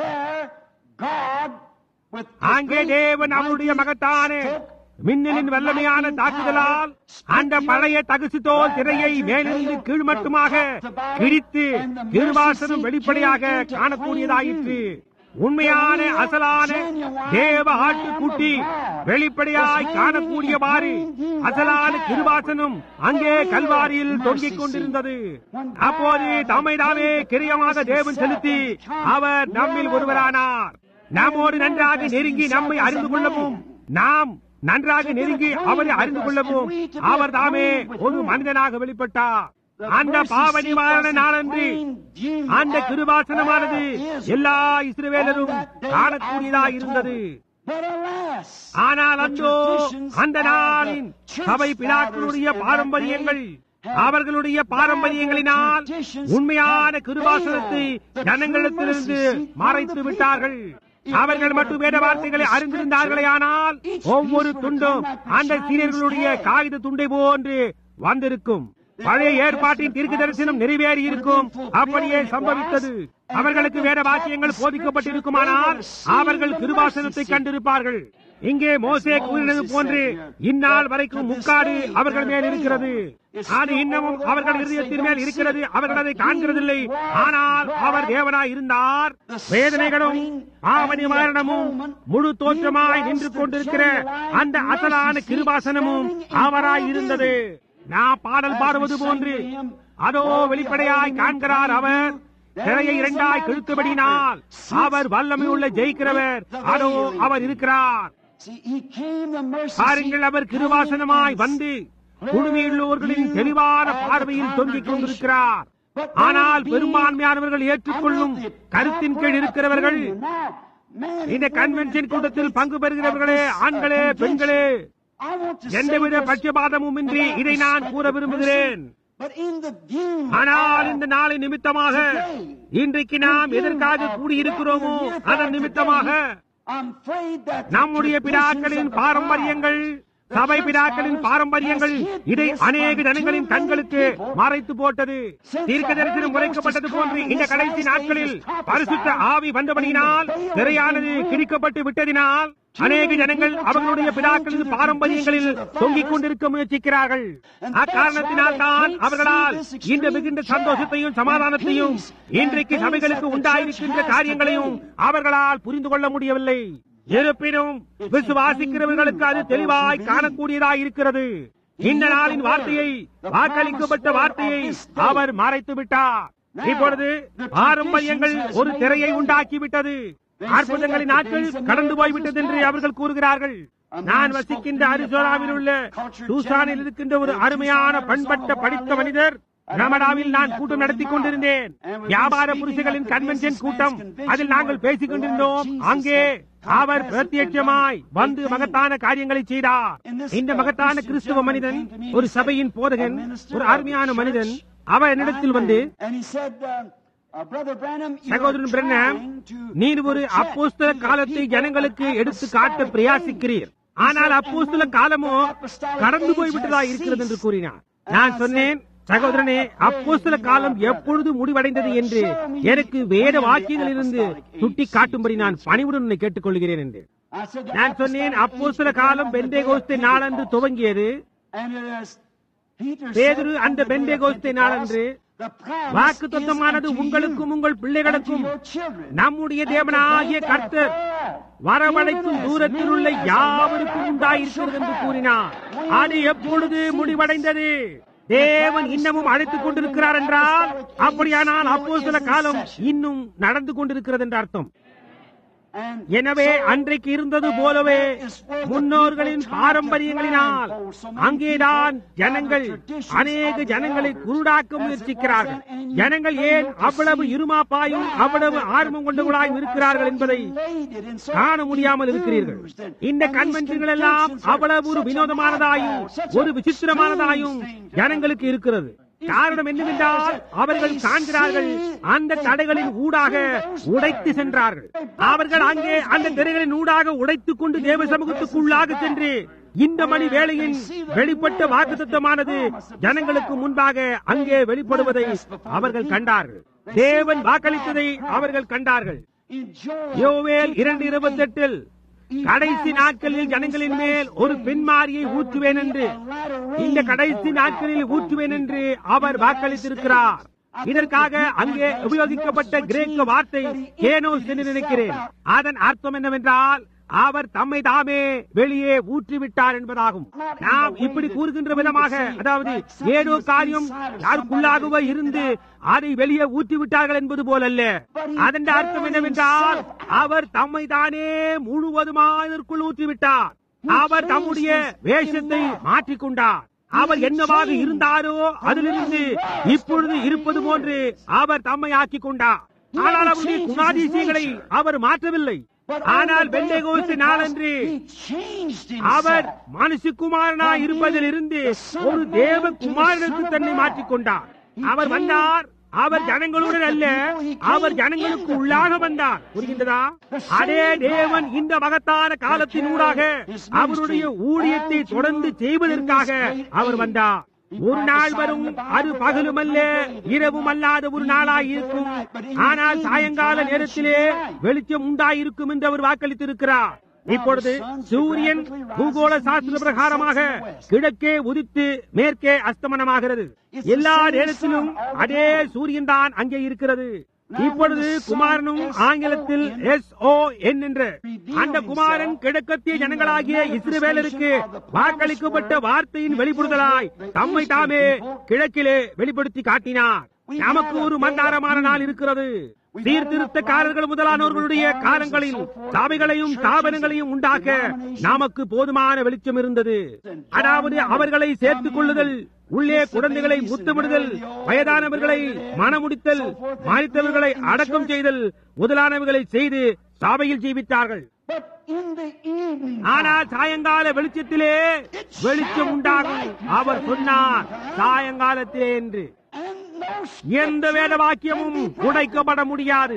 அங்கே தேவன் அவருடைய மகத்தான மின்னலின் வல்லமையான தாக்குதலால் அந்த பழைய தகுசி தோல் திரையை மேலிருந்து கீழ் மட்டுமாக கிழித்து திருவாசனம் வெளிப்படையாக காணக்கூடியதாயிற்று. உண்மையான அசலான தேவ ஆட்டுக்குட்டி வெளிப்படையாய் காணக்கூடியவாறு அசலான கிருபாசனம் அங்கே கல்வாரியில் தொங்கிக் கொண்டிருந்தது. அப்போது தம்மை தாமே கிரியமாக தேவன் செலுத்தி அவர் நம்மில் ஒருவரானார். நம்மோடு நன்றாக நெருங்கி நம்மை அறிந்து கொள்ளவும், நாம் நன்றாக நெருங்கி அவரை அறிந்து கொள்ளவும் அவர் தாமே ஒரு மனிதனாக வெளிப்பட்டார். அந்த பாவ நிவாரண நாளன்று அந்த கிருபாசனமானது எல்லா இஸ்ரவேலரும் காணக்கூடியதாக இருந்தது. ஆனால் அந்தோ அந்த நாளின் சபை பிதாக்களுடைய பாரம்பரியங்கள், அவர்களுடைய பாரம்பரியங்களினால் உண்மையான கிருபாசனத்தை ஜனங்களிடத்திலிருந்து மறைத்து விட்டார்கள். அவர்கள் மட்டும் வேத வார்த்தைகளை அறிந்திருந்தார்களே ஆனால் ஒவ்வொரு துண்டும் அந்த சீரியர்களுடைய காகித துண்டை போன்று வந்திருக்கும். பழைய ஏற்பாட்டின் தீர்க்க தரிசனம் நிறைவேறி இருக்கும். அப்படியே சம்பவித்தது. அவர்களுக்கு வேத வாக்கியங்கள் போதிக்கப்பட்டிருக்குமானால் அவர்கள் கிருபாசனத்தை கண்டிருப்பார்கள். இங்கே மோசே கூறினது போன்று இந்நாள் வரைக்கும் முக்காடு அவர்கள் மேல் இருக்கிறது. அது இன்னமும் அவர்கள் இருதயத்தின் மேல் இருக்கிறது. அவர்கள் அதை காண்கிறதில்லை. ஆனால் அவர் தேவனாய் இருந்தார். வேதனைகளும் பாவ நிவாரணமும் முழு தோற்றமாய் நின்று கொண்டிருக்கிற அந்த அசலான கிருபாசனமும் அவராய் இருந்தது. நான் பாடல் பாடுவது போன்று அதோ வெளிப்படையாய் காண்கிறார். அவர் திரையை இரண்டாய் கிழித்தபடினால் அவர் வல்லமை உள்ள ஜெயிக்கிறவர். அதோ அவர் இருக்கிறார். பாருங்கள், அவர் கிருபாசனமாய் வந்து குழுமையுள்ளவர்களின் தெளிவான பார்வையில் தொங்கிக் கொண்டிருக்கிறார். ஆனால் பெரும்பான்மையானவர்கள் ஏற்றுக்கொள்ளும் கருத்தின் கீழ் இருக்கிறவர்கள், இந்த கன்வென்ஷன் கூட்டத்தில் பங்கு பெறுகிறவர்களே, ஆண்களே, பெண்களே, எந்தவித பட்சபாதமும் இன்றி இதை நான் கூற விரும்புகிறேன். ஆனால் இந்த நாளை நிமித்தமாக இன்றைக்கு நாம் எதற்காக கூடியிருக்கிறோமோ அதன் நிமித்தமாக நம்முடைய பிதாக்களின் பாரம்பரியங்கள், சபை பிதாக்களின் பாரம்பரியங்கள் இதை அநேக ஜனங்களின் கண்களுக்கு மறைத்து போட்டது. தீர்க்க தரிசனம் உரைக்கப்பட்டது போன்று இந்த கடைசி நாட்களில் பரிசுத்த ஆவி வந்தபடியினால் திரையானது கிழிக்கப்பட்டு விட்டதினால் அநேக ஜனங்கள் அவர்களுடைய பிதாக்களின் பாரம்பரியங்களில் தொங்கிக் கொண்டிருக்க முயற்சிக்கிறார்கள். அக்காரணத்தினால் தான் அவர்களால் இந்த மிகுந்த சந்தோஷத்தையும் சமாதானத்தையும் இன்றைக்கு சபைகளுக்கு உண்டாயிருக்கின்ற காரியங்களையும் அவர்களால் புரிந்து கொள்ள முடியவில்லை. இருப்பினும் விசுவாசிக்கிறவர்களுக்கு அது தெளிவாய் காணக்கூடியதாய் இருக்கிறது. இந்த நாளின் வார்த்தையை, வாக்களிக்கப்பட்ட வார்த்தையை அவர் மறைத்து விட்டார். இப்பொழுது பாரம்பரியங்கள் ஒரு திரையை உண்டாக்கிவிட்டது. அற்புதங்களின் நாட்கள் கடந்து போய்விட்டது என்று அவர்கள் கூறுகிறார்கள். நான் வசிக்கின்ற அரிசோனாவில் உள்ள டூசானில் இருக்கின்ற ஒரு அருமையான பண்பட்ட படித்த மனிதர் கனடாவில் நான் கூட்டம் நடத்தி கொண்டிருந்தேன். வியாபார புருஷர்களின் கன்வென்ஷன் கூட்டம். அதில் நாங்கள் பேசிக் கொண்டிருந்தோம். அங்கே அவர் பிரத்யட்சமாய் வந்து மகத்தான காரியங்களை செய்தார். இந்த மகத்தான கிறிஸ்துவ மனிதன், ஒரு சபையின் போதகன், ஒரு அருமையான மனிதன், அவர் என்னிடத்தில் வந்து, சகோதரன் பிரண்ணாம், நீர் ஒரு அப்போஸ்தல காலத்தை ஜனங்களுக்கு எடுத்து காட்ட பிரயாசிக்கிறீர். ஆனால் அப்போஸ்தல காலமோ கடந்து போய்விட்டதா இருக்கிறது என்று கூறினார். நான் சொன்னேன், சகோதரனே, அப்போஸ்தல காலம் எப்பொழுது முடிவடைந்தது என்று எனக்கு வேத வாக்கியங்களிலிருந்து சுட்டி காட்டும்படி நான் பணிவுடன் உன்னை கேட்டுக் கொள்கிறேன் என்று நான் சொன்னேன். அப்போஸ்தல காலம் பெந்தேகோஸ்தே நாளன்று துவங்கியது. பேதுரு அந்த பெந்தேகோஸ்தே நாளன்று வாக்குத்தத்தமானது உங்களுக்கும் உங்கள் பிள்ளைகளுக்கும் நம்முடைய தேவனாகிய கர்த்தர் வரவழைக்கும் தூரத்தில் உள்ள யாவருக்கும் உண்டாயிருக்கிறது என்று கூறினார். அது எப்பொழுது முடிவடைந்தது? தேவன் இன்னமும் அழைத்துக் கொண்டிருக்கிறார் என்றால், அப்படியானால் அப்போஸ்தல காலம் இன்னும் நடந்து கொண்டிருக்கிறது என்ற அர்த்தம். எனவே அன்றைக்கு இருந்தது போலவே முன்னோர்களின் பாரம்பரியங்களினால் அங்கேதான் ஜனங்கள் அநேக ஜனங்களை குருடாக்க முயற்சிக்கிறார்கள். ஜனங்கள் ஏன் அவ்வளவு இருமாப்பாயும் அவ்வளவு ஆர்வம் கொண்டவர்களாயும் இருக்கிறார்கள் என்பதை காண முடியாமல் இருக்கிறீர்கள். இந்த கன்வென்ஷன்கள் எல்லாம் அவ்வளவு ஒரு வினோதமானதாயும் ஒரு விசித்திரமானதாயும் ஜனங்களுக்கு இருக்கிறது. காரணம் என்னவென்றால், அவர்கள் காண்கிறார்கள், அந்த தடைகளின் ஊடாக உடைத்து சென்றார்கள். அவர்கள் அங்கே அந்த திரைகளின் ஊடாக உடைத்துக் கொண்டு தேவ சமூகத்துக்குள்ளாக சென்று இந்த மணி வேளையின் வெளிப்பட்ட வாக்குத்தத்தமானது ஜனங்களுக்கு முன்பாக அங்கே வெளிப்படுவதை அவர்கள் கண்டார்கள். தேவன் வாக்களித்ததை அவர்கள் கண்டார்கள். யோவேல் இரண்டு இருபத்தி எட்டில் கடைசி நாட்களில் ஜனங்களின் மேல் ஒரு பெண்மாரியை ஊற்றுவேன் என்று, இந்த கடைசி நாட்களில் ஊற்றுவேன் என்று அவர் வாக்களித்திருக்கிறார். இதற்காக அங்கே உபயோகிக்கப்பட்ட கிரேக்க வார்த்தை கேனோஸ் என்று நினைக்கிறேன். அதன் அர்த்தம் என்னவென்றால், அவர் தம்மை தாமே வெளியே ஊற்றிவிட்டார் என்பதாகும். நாம் இப்படி கூறுகின்ற விதமாக, அதாவது ஏதோ காரியம் யாருக்குள்ளாகவே இருந்து அதை வெளியே ஊற்றிவிட்டார்கள் என்பது போலல்ல. அதன் அர்த்தம் என்னவென்றால், அவர் தம்மை தானே முழுவதுமாக இதற்குள் ஊற்றிவிட்டார். அவர் தம்முடைய வேஷத்தை மாற்றிக்கொண்டார். அவர் என்னவாக இருந்தாரோ அதிலிருந்து இப்பொழுது இருப்பது போன்று அவர் தம்மை ஆக்கிக் கொண்டார். ஆனால் அவருடைய குணாதிசயங்களை அவர் மாற்றவில்லை. ஆனால் பெந்தேகோஸ்தே நாளன்று அவர் மனுஷகுமாரனாய் இருப்பதிலிருந்து ஒரு தேவ குமாரனுக்கு தன்னை மாற்றிக்கொண்டார். அவர் வந்தார். அவர் ஜனங்களுடன் அல்ல, அவர் ஜனங்களுக்கு உள்ளாக வந்தார். புரிகின்றதா? அதே தேவன் இந்த மகத்தான காலத்தின் ஊடாக அவருடைய ஊழியத்தை தொடர்ந்து செய்வதற்காக அவர் வந்தார். ஒரு நாள் வரும், அது பகலும் அல்ல இரவும் அல்லாத ஒரு நாளாய் இருக்கும். ஆனால் சாயங்கால நேரத்திலே வெளிச்சம் உண்டாயிருக்கும் என்று அவர் வாக்களித்திருக்கிறார். இப்பொழுது சூரியன் பூகோள சாஸ்திர பிரகாரமாக கிழக்கே உதித்து மேற்கே அஸ்தமனமாகிறது. எல்லா நேரத்திலும் அதே சூரியன் தான் அங்கே இருக்கிறது. இப்பொழுது குமாரனும் ஆங்கிலத்தில் எஸ் ஓ என் என்ற அந்த குமாரன் கிழக்கத்திய ஜனங்களாகிய இஸ்ரவேலருக்கு வாக்களிக்கப்பட்ட வார்த்தையின் வெளிப்படுதலாய் தம்மை தாமே கிழக்கிலே வெளிப்படுத்தி காட்டினார். நமக்கு ஒரு மந்தாரமான நாள் இருக்கிறது. சீர்திருத்தக்காரர்கள் முதலானவர்களுடைய காலங்களில் சபைகளையும் ஸ்தாபனங்களையும் உண்டாக்க நமக்கு போதுமான வெளிச்சம் இருந்தது. அதாவது அவர்களை சேர்த்துக் கொள்ளுதல், உள்ளே குழந்தைகளை முத்தமிடுதல், வயதானவர்களை மணமுடித்தல், மரித்தவர்களை அடக்கம் செய்தல் முதலானவர்களை செய்து சபையில் ஜீவித்தார்கள். ஆனால் சாயங்கால வெளிச்சத்திலே வெளிச்சம் உண்டாகும் அவர் சொன்னார், சாயங்காலத்திலே என்று. எந்த வேத வாக்கியமும் உடைக்கப்பட முடியாது.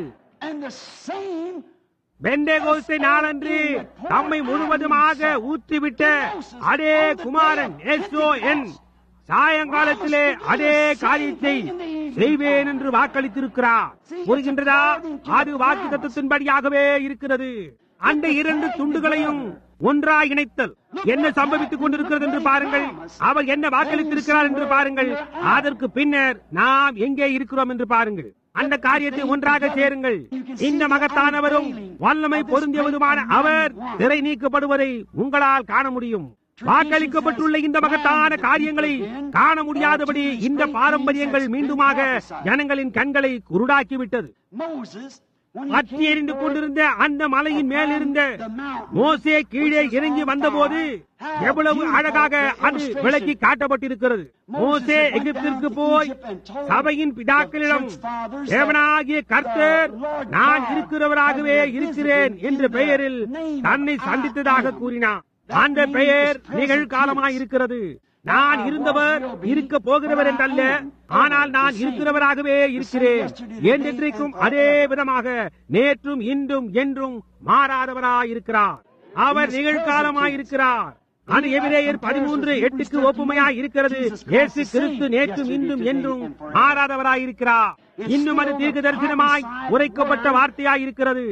பெந்தேகோஸ்தே நாளன்று தம்மை முழுவதுமாக ஊற்றிவிட்ட அதே குமாரன் எஸ் ஓ என் சாயங்காலத்திலே அதே காரியத்தை செய்வேன் என்று வாக்களித்திருக்கிறார். புரிகின்றதா? அது வாக்குத்தத்தின்படியாகவே இருக்கிறது. அந்த இரண்டு துண்டுகளையும் ஒன்றாய் இணைத்தல் என்ன சம்பவித்துக் கொண்டிருக்கிறது என்று பாருங்கள். அவர் என்ன வாக்களித்திருக்கிறார் என்று பாருங்கள். அதற்கு பின்னர் நாம் எங்கே இருக்கிறோம் என்று பாருங்கள். அந்த காரியத்தை ஒன்றாக சேருங்கள். இந்த மகத்தானவரும் வல்லமை பொருந்தியவதுமான அவர் திரை நீக்கப்படுவதை உங்களால் காண முடியும். வாக்களிக்கப்பட்டுள்ள இந்த மகத்தான காரியங்களை காண முடியாதபடி இந்த பாரம்பரியங்கள் மீண்டுமாக ஜனங்களின் கண்களை குருடாக்கிவிட்டது. பற்றி எரிந்து கொண்டிருந்த அந்த மலையின் மேல் இருந்த மோசே கீழே இறங்கி வந்தபோது எவ்வளவு அழகாக அது விளக்கி காட்டப்பட்டிருக்கிறது. மோசே எகிப்திற்கு போய் சபையின் பிதாக்களிடம் தேவனாகிய கர்த்தர் நான் இருக்கிறவராகவே இருக்கிறேன் என்ற பெயரில் தன்னை சந்தித்ததாக கூறினார். அந்த பெயர் நிகழ்காலமாயிருக்கிறது. நான் இருந்தவர் இருக்க போகிறவர் என்றல்ல, ஆனால் நான் இருக்கிறவராகவே இருக்கிறேன். என்றென்றைக்கும் அதே விதமாக நேற்றும் இன்றும் என்றும் மாறாதவராயிருக்கிறார். அவர் நிகழ்காலமாயிருக்கிறார். அது எபிரேயர் பதிமூன்று எட்டுக்கு ஒப்புமையாய் இருக்கிறது. இயேசு கிறிஸ்து நேற்றும் இன்றும் என்றும் மாறாதவராயிருக்கிறார். இன்னும் அது தீர்க்க தரிசனமாய் உரைக்கப்பட்ட வார்த்தையாய் இருக்கிறது.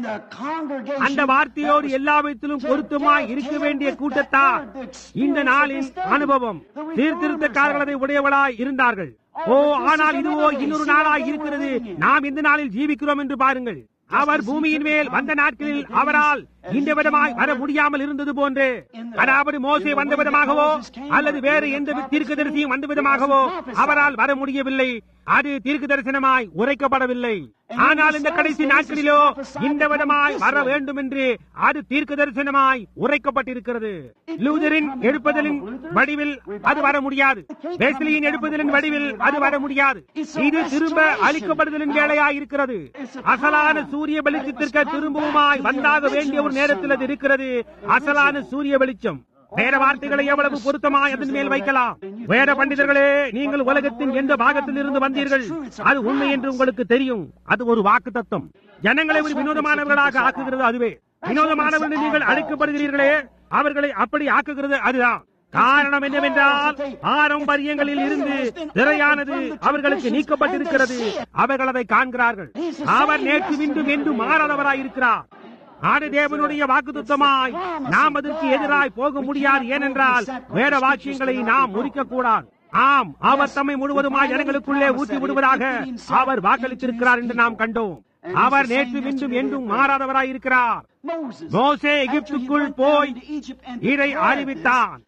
அந்த வார்த்தையோடு எல்லா விதத்திலும் பொருத்தமாய் இருக்க வேண்டிய கூட்டத்தார் இந்த நாளின் அனுபவம். சீர்திருத்தக்காரர்கள் அதை உடையவளாய் இருந்தார்கள். ஓ, ஆனால் இதுவோ இன்னொரு நாளாய் இருக்கிறது. நாம் இந்த நாளில் ஜீவிக்கிறோம் என்று பாருங்கள். அவர் பூமியின் மேல் வந்த நாட்களில் அவரால் இந்த விதமாய் வர முடியாமல் இருந்தது போன்று, அதாவது மோசே வந்த விதமாகவோ அல்லது வேறு எந்த தீர்க்கதரிசியும் வந்த விதமாகவோ அவரால் வர முடியவில்லை. அது தீர்க்க தரிசனமாய் உரைக்கப்படவில்லை. ஆனால் இந்த கடைசி நாட்களிலோ இந்த விதமாய் வர வேண்டும் என்று அது தீர்க்க தரிசனமாய் உரைக்கப்பட்டிருக்கிறது. லூதரின் எழுப்புதலின் வடிவில் அது வர முடியாது. வெஸ்லியின் எழுப்புதலின் வடிவில் அது வர முடியாது. இது திரும்ப அளிக்கப்படுதலின் வேலையாய் இருக்கிறது. அசலான சூரிய வெளிச்சத்திற்கு திரும்பவுமாய் வந்தாக வேண்டிய ஒரு நேரத்தில் அது இருக்கிறது. அசலான சூரிய வெளிச்சம். வேற வார்த்தைகளை எவ்வளவு பொருத்தமாய் அதன் மேல் வைக்கலாம். வேற பண்டிதர்களே, நீங்கள் உலகத்தின் எந்த பாகத்தில் இருந்து வந்தீர்கள், அது உண்மை என்று உங்களுக்கு தெரியும். அது ஒரு வாக்கு தத்துவம். ஜனங்களை ஒரு வினோதமானவர்களாக ஆக்குகிறது. அதுவே வினோதமானவர்கள் நீங்கள் அழைக்கப்படுகிறீர்களே, அவர்களை அப்படி ஆக்குகிறது. அதுதான் காரணம். என்னவென்றால் பாரம்பரியங்களில் இருந்து திரையானது அவர்களுக்கு நீக்கப்பட்டிருக்கிறது. அவர்கள் அதை காண்கிறார்கள். அவர் நேற்று இன்றும் என்று மாறாதவராயிருக்கிறார். ஆடு தேவனுடைய வாக்குத்தத்தமாய் நாம் அதற்கு எதிராய் போக முடியாது. ஏனென்றால் வேற வாக்கியங்களை நாம் முறிக்க கூடாது. ஆம், அவர் தம்மை முழுவதுமாய் ஜனங்களுக்குள்ளே ஊற்றி விடுவதாக அவர் வாக்களித்திருக்கிறார் என்று நாம் கண்டோம். அவர் நேற்று இன்றும் என்றும் மாறாதவராயிருக்கிறார். மோசே எகிப்துக்குள் போய் இதை அறிவித்தான்.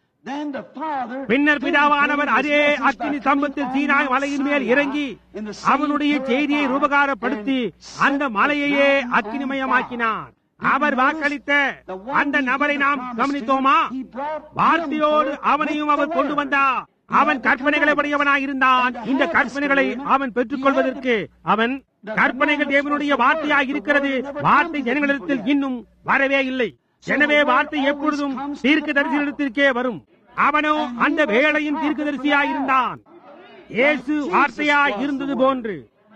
பின்னர் பிதாவானவர் அதே அக்கினி சம்பத்தில் சீனாய் மலையின் மேல் இறங்கி அவனுடைய செய்தியை ரூபகாரப்படுத்தி அந்த மலையையே அக்கினிமயமாக்கினார். அவர் வாக்களித்த அந்த நபரை நாம் கவனித்தோமா? வார்த்தையோடு அவனையும் அவர் கொண்டு வந்தார். அவன் கற்பனைகளை உடையவனாய் இருந்தான். இந்த கற்பனைகளை அவன் பெற்றுக் கொள்வதற்கு அவன் கற்பனைகள் தேவனுடைய வார்த்தையாக இருக்கிறது. வார்த்தை ஜனங்களிடத்தில் இன்னும் வரவே இல்லை. எனவே வார்த்தை எப்பொழுதும் தீர்க்க தரிசனத்திற்கே வரும். அவனோ அந்த வேளையின் தீர்க்கதரிசியாய் இருந்தான். இயேசு வார்த்தையாய் இருந்தது போன்று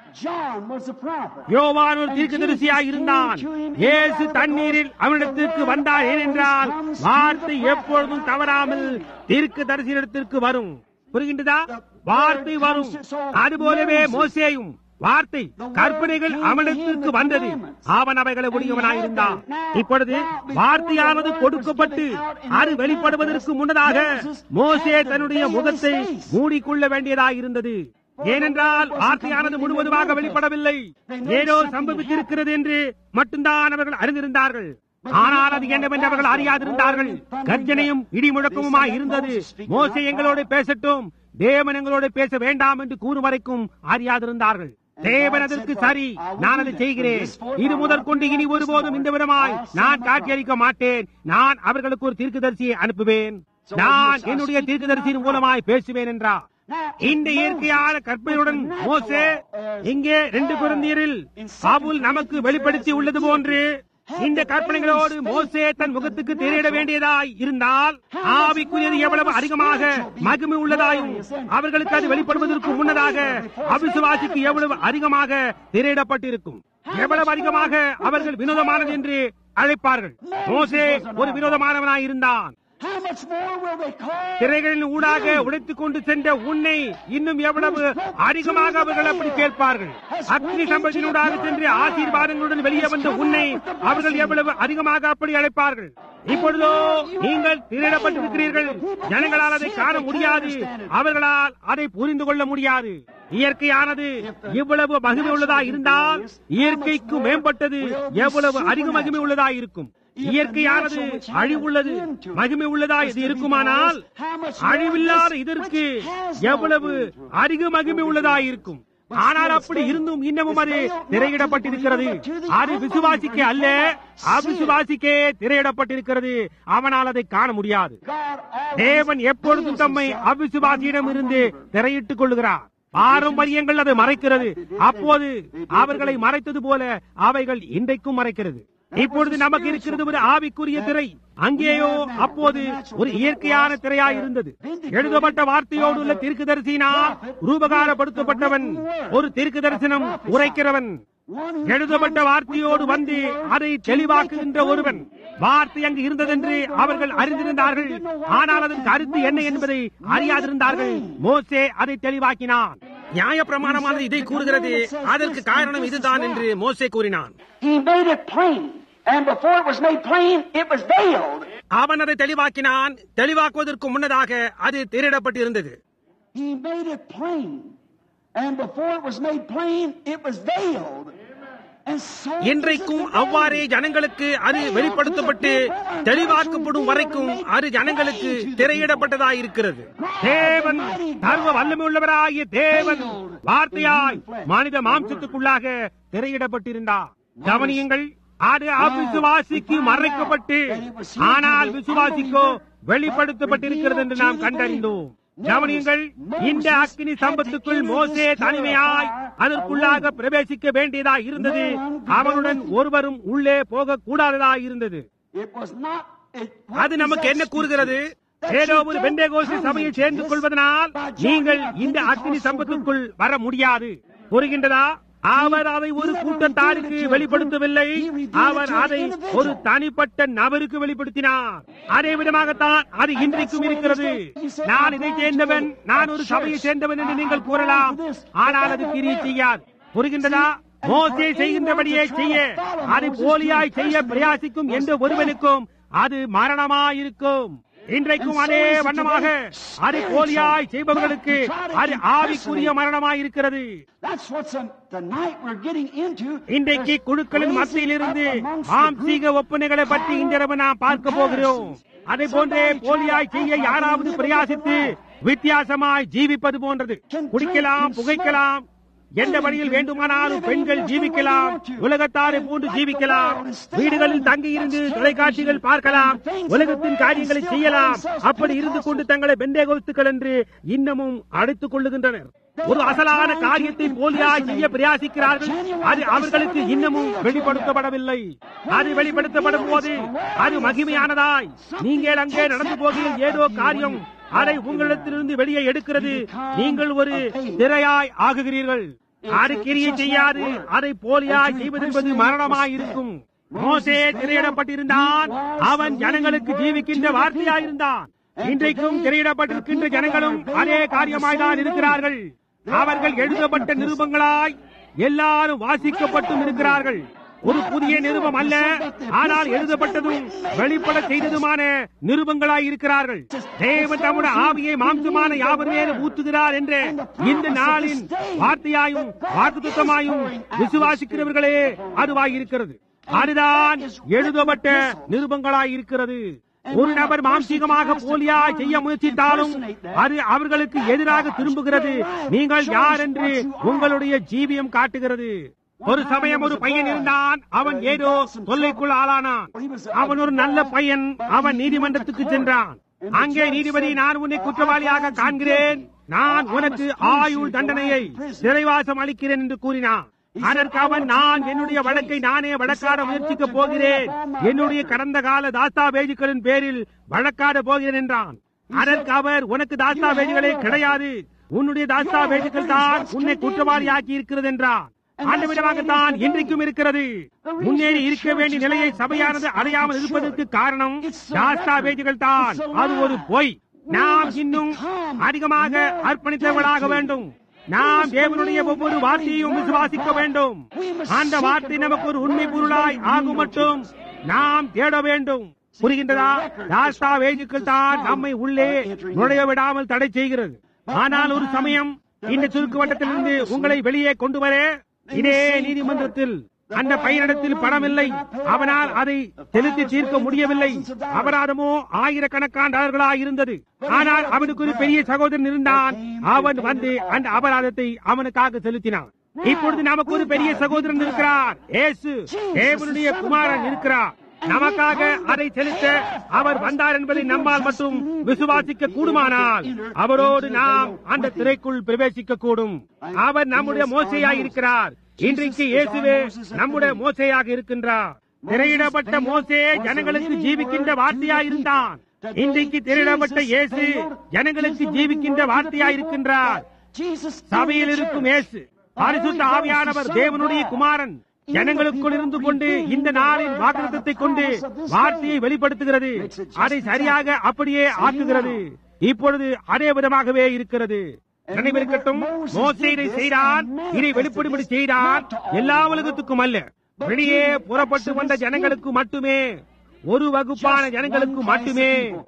யோவான் ஒரு தீர்க்கதரிசியாய் இருந்தான். இயேசு தண்ணீரில் அவனிடத்திற்கு வந்தார். ஏனென்றால் வார்த்தை எப்பொழுதும் தவறாமல் தீர்க்க தரிசனத்திற்கு வரும். புரிகின்றதா? வார்த்தை வரும். அதுபோலவே மோசேயும் வார்த்தை கற்பனைகள் அவனிடத்திற்கு வந்தது. அவன் அவைகளை உடையவனாயிருந்தான். இப்பொழுது வார்த்தையானது கொடுக்கப்பட்டு அது வெளிப்படுவதற்கு முன்னதாக மோசே தன்னுடைய முகத்தை மூடிக்கொள்ள வேண்டியதாயிருந்தது. ஏனென்றால் வார்த்தையானது முழுவதுமாக வெளிப்படவில்லை. ஏதோ சம்பவித்திருக்கிறது என்று மட்டும்தான் அவர்கள் அறிந்திருந்தார்கள். ஆனால் அது என்னவென்று அவர்கள் அறியாதிருந்தார்கள். கர்ஜனையும் இடி முழக்கமுமாய் இருந்தது. மோசே எங்களோடு பேசட்டும், தேவன் எங்களோடு பேச வேண்டாம் என்று கூறும் வரைக்கும் அறியாதிருந்தார்கள். தேவன் அதற்கு சரி, நான் அதை செய்கிறேன். இது முதற்கொண்டு இனி ஒருபோதும் இந்த விதமாய் நான் காட்சியளிக்க மாட்டேன். நான் அவர்களுக்கு ஒரு தீர்க்கதரிசியை அனுப்புவேன். நான் என்னுடைய தீர்க்கதரிசியின் மூலமாய் பேசுவேன் என்றார். இந்த இயற்கையான கற்பனையுடன் மோசே இங்கே ரெண்டு கொரிந்தியரில் பவுல் நமக்கு வெளிப்படுத்தி உள்ளது போன்று இந்த கற்பனைகளோடு மோசே தன் முகத்துக்கு திரையிட வேண்டியதாய் இருந்தால் ஆவிக்குரியது எவ்வளவு அதிகமாக மகிமை உள்ளதாயும் அவர்களுக்கு அது வெளிப்படுவதற்கு முன்னதாக அவிசுவாசிக்கு எவ்வளவு அதிகமாக திரையிடப்பட்டிருக்கும். எவ்வளவு அதிகமாக அவர்கள் வினோதமானது என்று அழைப்பார்கள். மோசே ஒரு வினோதமானவனாய் இருந்தான். திரைகளின் ஊடாக உடைத்துக் கொண்டு சென்ற உன்னை இன்னும் எவ்வளவு அதிகமாக அவர்கள் அப்படி கேட்பார்கள். அக்னி சம்பத்தினூடாக சென்று ஆசீர்வாதங்களுடன் வெளியே வந்த உன்னை அவர்கள் எவ்வளவு அதிகமாக அப்படி அழைப்பார்கள். இப்பொழுதோ நீங்கள் திரையிடப்பட்டிருக்கிறீர்கள். ஜனங்களால் அதை காண முடியாது. அவர்களால் அதை புரிந்து கொள்ள முடியாது. இயற்கையானது இவ்வளவு மகிமை உள்ளதா இருந்தால் இயற்கைக்கு மேம்பட்டது எவ்வளவு அதிக மகிமை உள்ளதா இருக்கும். இயற்கையானது அழிவுள்ளது மகிமை உள்ளதா இது இருக்குமானால் அழிவில்லாத இதற்கு எவ்வளவு அதிக மகிமை உள்ளதா இருக்கும். ஆனால் அப்படி இருந்தும் இன்னமும் அது திரையிடப்பட்டிருக்கிறது. அது விசுவாசிக்க அல்ல, அவிசுவாசிக்கே திரையிடப்பட்டிருக்கிறது. அவனால் அதை காண முடியாது. தேவன் எப்பொழுதும் தம்மை அவிசுவாசியிடம் இருந்து திரையிட்டுக் கொள்ளுகிறார். பாரம்பரியங்கள் அதை மறைக்கிறது. அப்போது அவர்களை மறைத்தது போல அவைகள் இன்றைக்கும் மறைக்கிறது. இப்பொழுது நமக்கு இருக்கிறது ஒரு ஆவிக்குரிய திரை. அங்கேயோ அப்போது ஒரு இயற்கையான திரையாய் இருந்தது. எழுதப்பட்ட வார்த்தையோடு உள்ள தீர்க்கதரிசியினால் ரூபகாரப்படுத்தப்பட்டவன் ஒரு தீர்க்க தரிசனம் உரைக்கிறவன். எழுதப்பட்ட வார்த்தையோடு வந்து அதை தெளிவாக்குகின்ற ஒருவன். வார்த்தை அங்கு இருந்ததென்று அவர்கள் அறிந்திருந்தார்கள், ஆனால் அதன் கருத்து என்ன என்பதை அறியாதிருந்தார்கள். மோசே அதை தெளிவாக்கினான். நியாய பிரமாணமானது இதை கூறுகிறது, அதற்கு காரணம் இதுதான் என்று மோசே கூறினான். அவன் அதை தெளிவாக்கினான். தெளிவாக்குவதற்கு முன்னதாக அது திரையிடப்பட்டிருந்தது. இன்றைக்கும் அவ்வாறே ஜனங்களுக்கு அது வெளிப்படுத்தப்பட்டு தெளிவாக்கப்படும் வரைக்கும் அது ஜனங்களுக்கு திரையிடப்பட்டதாயிருக்கிறது. தேவன் சர்வ வல்லமை உள்ளவராகிய தேவன் வார்த்தையாய் மனித மாம்சத்துக்குள்ளாக திரையிடப்பட்டிருந்தார். கவனியுங்கள், அது அவிசுவாசிக்கு மறைக்கப்பட்டு ஆனால் விசுவாசிக்கோ வெளிப்படுத்தப்பட்டிருக்கிறது என்று நாம் கண்டறிந்தோம். கவனியுங்கள், இந்த அக்கினி சம்பத்துக்குள் மோசே தனிமையாய் அதற்குள்ளாக பிரவேசிக்க வேண்டியதா இருந்தது. அவனுடன் ஒருவரும் உள்ளே போக கூடாததா இருந்தது. அது நமக்கு என்ன கூறுகிறது? ஏதோ ஒரு பெந்தேகோஸ்து சபையை சேர்ந்து கொள்வதனால் நீங்கள் இந்த அக்கினி சம்பத்துக்குள் வர முடியாது கூறுகின்றதா? அவர் அதை ஒரு கூட்டத்தாருக்கு வெளிப்படுத்தவில்லை, அவர் அதை ஒரு தனிப்பட்ட நபருக்கு வெளிப்படுத்தினார். அதே விதமாகத்தான் அது இன்றைக்கும் இருக்கிறது. நான் இதை சேர்ந்தவன், நான் ஒரு சபையை சேர்ந்தவன் என்று நீங்கள் கூறலாம், ஆனால் அது கிரியை செய்யாது. புரிகின்றதா? மோசே செய்கின்றபடியே செய்ய அதை போலியாய் செய்ய பிரயாசிக்கும் என்ற ஒருவனுக்கும் அது மரணமாயிருக்கும். இன்றைக்கும் அதே வண்ணமாக அது போலியாய் செய்பவர்களுக்கு அது ஆவிக்குரிய மரணமாயிருக்கிறது. இன்றைக்கு குழுக்களின் மத்தியில் இருந்து மாம்சீக ஒப்பனைகளை பற்றி இன்றிரவு நாம் பார்க்க போகிறோம். அதை போன்றே போலியாய் செய்ய யாராவது பிரயாசித்து வித்தியாசமாய் ஜீவிப்பது போன்றது. குடிக்கலாம், புகைக்கலாம், எந்த வழியில் வேண்டுமானாலும் பெண்கள் ஜீவிக்கலாம், உலகத்தாரை போன்று ஜீவிக்கலாம், வீடுகளில் தங்கியிருந்து தொலைக்காட்சிகள் பார்க்கலாம், உலகத்தின் காரியங்களை செய்யலாம். அப்படி இருந்து கொண்டு தங்களை பெந்தேகோஸ்துக்கள் என்று இன்னமும் அழைத்துக் கொள்ளுகின்றனர். ஒரு அசலான காரியத்தை போலியாய் செய்ய பிரயாசிக்கிறார்கள். அது அவர்களுக்கு இன்னமும் வெளிப்படுத்தப்படவில்லை. அது வெளிப்படுத்தப்படும் போது அது மகிமையானதாய் நீங்கள் அங்கே நடந்து போகிற ஏதோ காரியம் அதை உங்களிடத்திலிருந்து வெளியே எடுக்கிறது. நீங்கள் ஒரு திரையாய் ஆகுகிறீர்கள். அது கிரியை செய்யாது. அதை போலியாய் செய்வதென்பது மரணமாயிருக்கும். மோசே திரையிடப்பட்டிருந்தான். அவன் ஜனங்களுக்கு ஜீவிக்கின்ற வார்த்தையாயிருந்தான். இன்றைக்கும் திரையிடப்பட்டிருக்கின்ற ஜனங்களும் அதே காரியமாய்தான் இருக்கிறார்கள். அவர்கள் எழுதப்பட்ட நிருபங்களாய் எல்லாரும் வாசிக்கப்பட்டும் இருக்கிறார்கள். ஒரு புதிய நிருபம் அல்ல, ஆனால் எழுதப்பட்டதும் வெளிப்பட செய்ததுமான நிருபங்களாய் இருக்கிறார்கள். தேவன் தம்முடைய ஆவியை மாம்சமான யாவர் மேலும் ஊற்றுகிறார் என்ற இந்த நாளின் வார்த்தையாயும் வாக்குத்தத்தமாயும் விசுவாசிக்கிறவர்களே அதுவாயிருக்கிறது. அதுதான் எழுதப்பட்ட நிருபங்களாய் இருக்கிறது. ஒரு நபர் மாம்சீகமாக போலியா செய்ய முயற்சித்தாலும் அது அவர்களுக்கு எதிராக திரும்புகிறது. நீங்கள் யார் என்று உங்களுடைய ஜீவியம் காட்டுகிறது. ஒரு சமயம் ஒரு பையன் இருந்தான். அவன் ஏதோ தொல்லைக்குள் ஆளானான். அவன் ஒரு நல்ல பையன். அவன் நீதிமன்றத்துக்கு சென்றான். அங்கே நீதிபதி, நான் உன்னை குற்றவாளியாக காண்கிறேன், நான் உனக்கு ஆயுள் தண்டனையை சிறைவாசம் அளிக்கிறேன் என்று கூறினான். அதற்கு அவன், நான் என்னுடைய வழக்கை நானே வழக்காட முயற்சிக்க போகிறேன், என்னுடைய கடந்த கால தாஸ்தாவேஜுகளின் பேரில் வழக்காட போகிறேன் என்றான். அதற்கு அவர், உனக்கு தாஸ்தாவேஜுகளே கிடையாது, உன்னுடைய தாஸ்தாவேஜுகள் தான் உன்னை குற்றவாளியாக்கி இருக்கிறது என்றான். அந்த விதமாகத்தான் இன்றைக்கும் இருக்கிறது. முன்னேறி இருக்க வேண்டிய நிலையை சபையானது அடையாமல் இருப்பதற்கு காரணம் தாஸ்தாவேஜுகள் தான். அது ஒரு பொய். நாம் இன்னும் அதிகமாக அர்ப்பணித்தவர்களாக வேண்டும். நாம் தேவனுடைய ஒவ்வொரு வார்த்தையையும் விசுவாசிக்க வேண்டும். அந்த வார்த்தை நமக்கு ஒரு உண்மை பொருளாய் ஆகும் மட்டும் நாம் தேட வேண்டும். புரிகின்றதா? தாஸ்தாவேஜுக்கள் தான் நம்மை உள்ளே நுழைய விடாமல் தடை செய்கிறது. ஆனால் ஒரு சமயம் இந்த சுருக்கு வட்டத்திலிருந்து உங்களை வெளியே கொண்டு வர இதே நீதிமன்றத்தில் அந்த பையனிடத்தில் பணம் இல்லை, அவனால் அதை செலுத்தி தீர்க்க முடியவில்லை. அபராதமோ ஆயிரக்கணக்கான டாலர்களாக இருந்தது. ஆனால் அவனுக்கு ஒரு பெரிய சகோதரன் இருந்தான். அவன் வந்து அந்த அபராதத்தை அவனுக்காக செலுத்தினான். இப்பொழுது நமக்கு ஒரு பெரிய சகோதரன் இருக்கிறார். இயேசு தேவனுடைய குமாரன் இருக்கிறார். நமக்காக அதை செலுத்த அவர் வந்தார் என்பதை நம்மால் மட்டும் விசுவாசிக்க கூடுமானால் அவரோடு நாம் அந்த திரைக்குள் பிரவேசிக்க கூடும். அவர் நம்முடைய மோசேயாய் இருக்கிறார். இன்றைக்கு இயேசுவே நம்முடைய மோசேயாக இருக்கின்றார். திரையிடப்பட்ட மோசே ஜனங்களுக்கு ஜீவிக்கின்ற வார்த்தையாய் இருந்தான். இன்றைக்கு திரையிடப்பட்ட இயேசு ஜனங்களுக்கு ஜீவிக்கின்ற வார்த்தையாய் இருக்கின்றார். சபையில் இருக்கும் இயேசு பரிசுத்த ஆவியானவர் தேவனுடைய குமாரன் ஜனங்களுக்குள் இருந்து கொண்டு இந்த நாளின் வாக்குத்தத்தை கொண்டு வார்த்தையை வெளிப்படுத்துகிறது. அதை சரியாக அப்படியே ஆக்குகிறது. இப்பொழுது அதே விதமாகவே இருக்கிறது. நினைவிருக்கட்டும், மோசே இதை செய்தான், இதை வெளிப்படும்படி செய்தான். எல்லா உலகத்துக்கும் அல்ல, வெளியே புறப்பட்டு வந்த ஜனங்களுக்கு மட்டுமே, ஒரு வகுப்பான ஜனங்களுக்கு மட்டுமே,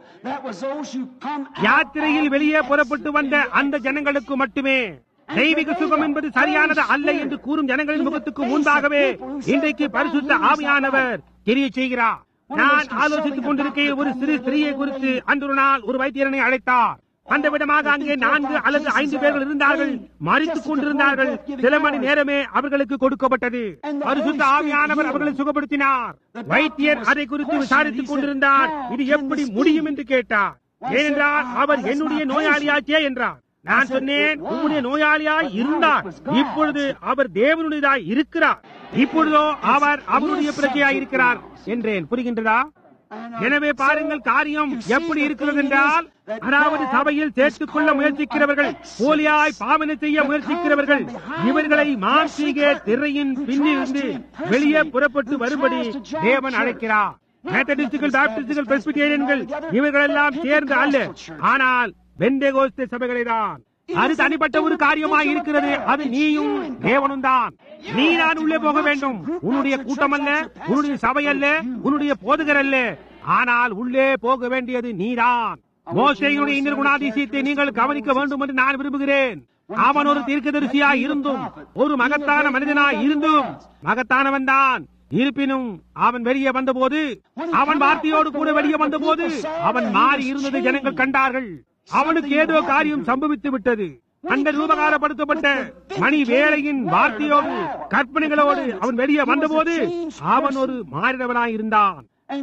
யாத்திரையில் வெளியே புறப்பட்டு வந்த அந்த ஜனங்களுக்கு மட்டுமே. தெய்வீக சுகம் என்பது சரியானது அல்ல என்று கூறும் ஜனங்களின் முகத்துக்கு முன்பாகவே இன்றைக்கு பரிசுத்த ஆவியானவர் கிரியை செய்கிறார். நான் ஆலோசித்துக் கொண்டிருக்கையில் ஒரு சிறு ஸ்திரீயை குறித்து அன்று ஒரு நாள் ஒரு வைத்தியரனை அழைத்தார். அந்த விதமாக அங்கே நான்கு அல்லது ஐந்து பேர்கள் இருந்தார்கள், மறித்துக் கொண்டிருந்தார்கள். சில மணி நேரமே அவர்களுக்கு கொடுக்கப்பட்டது. பரிசுத்த ஆவியானவர் அவர்களை சுகப்படுத்தினார். வைத்தியர் அதை குறித்து விசாரித்துக் கொண்டிருந்தார். இது எப்படி முடியும் என்று கேட்டார். ஏனென்றால் அவர் என்னுடைய நோயாளியாச்சே என்றார். நான் சொன்னேன், உங்களுடைய நோயாளியாய் இருந்தார், இப்பொழுது அவர் தேவனுடையதாய் இருக்கிறார், இப்பொழுதோ அவர் அவருடைய பிரஜையாய் இருக்கிறார் என்றேன். புரிகின்றதா? எனவே பாருங்கள், காரியம் எப்படி இருக்கிறது என்றால், அதாவது சபையில் சேர்த்துக் கொள்ள முயற்சிக்கிறவர்கள், போலியாய் பாவனை செய்ய முயற்சிக்கிறவர்கள், இவர்களை மாம்சீக திரையின் பின்னிருந்து வெளியே புறப்பட்டு வரும்படி தேவன் அழைக்கிறார். மெத்தடிஸ்டுகள், பாப்டிஸ்டுகள், பிரெஸ்பிட்டேரியன்கள் இவர்கள் எல்லாம் சேர்ந்து அல்ல, ஆனால் பெந்தேகோஸ்தே சபைகளைதான். அது தனிப்பட்ட ஒரு காரியமாய் இருக்கிறது. அது நீயும் தேவனும் தான். நீ நான் உள்ளே போக வேண்டும். உன்னுடைய கூட்டம் அல்ல, உன்னுடைய சபை அல்ல, உன்னுடைய போதகர் அல்ல, ஆனால் உள்ளே போக வேண்டியது நீதான். மோசேயுடைய இந்த குணாதிசயத்தை நீங்கள் கவனிக்க வேண்டும் என்று நான் விரும்புகிறேன். அவன் ஒரு தீர்க்கதரிசியாய் இருந்தும், ஒரு மகத்தான மனிதனாய் இருந்தும், மகத்தானவன் தான். இருப்பினும் அவன் வெளியே வந்தபோது, அவன் வார்த்தையோடு கூட வெளியே வந்தபோது அவன் மாறி இருந்ததை ஜனங்கள் கண்டார்கள். அவனுக்கு ஏதோ காரியம் சம்பவித்து விட்டது. அந்த ரூபகாரப்படுத்தப்பட்ட மணி வேளையின் வார்த்தையோடு கற்பனைகளோடு அவன் வெளியே வந்தபோது அவன் ஒரு மாறினவனாய் இருந்தான்.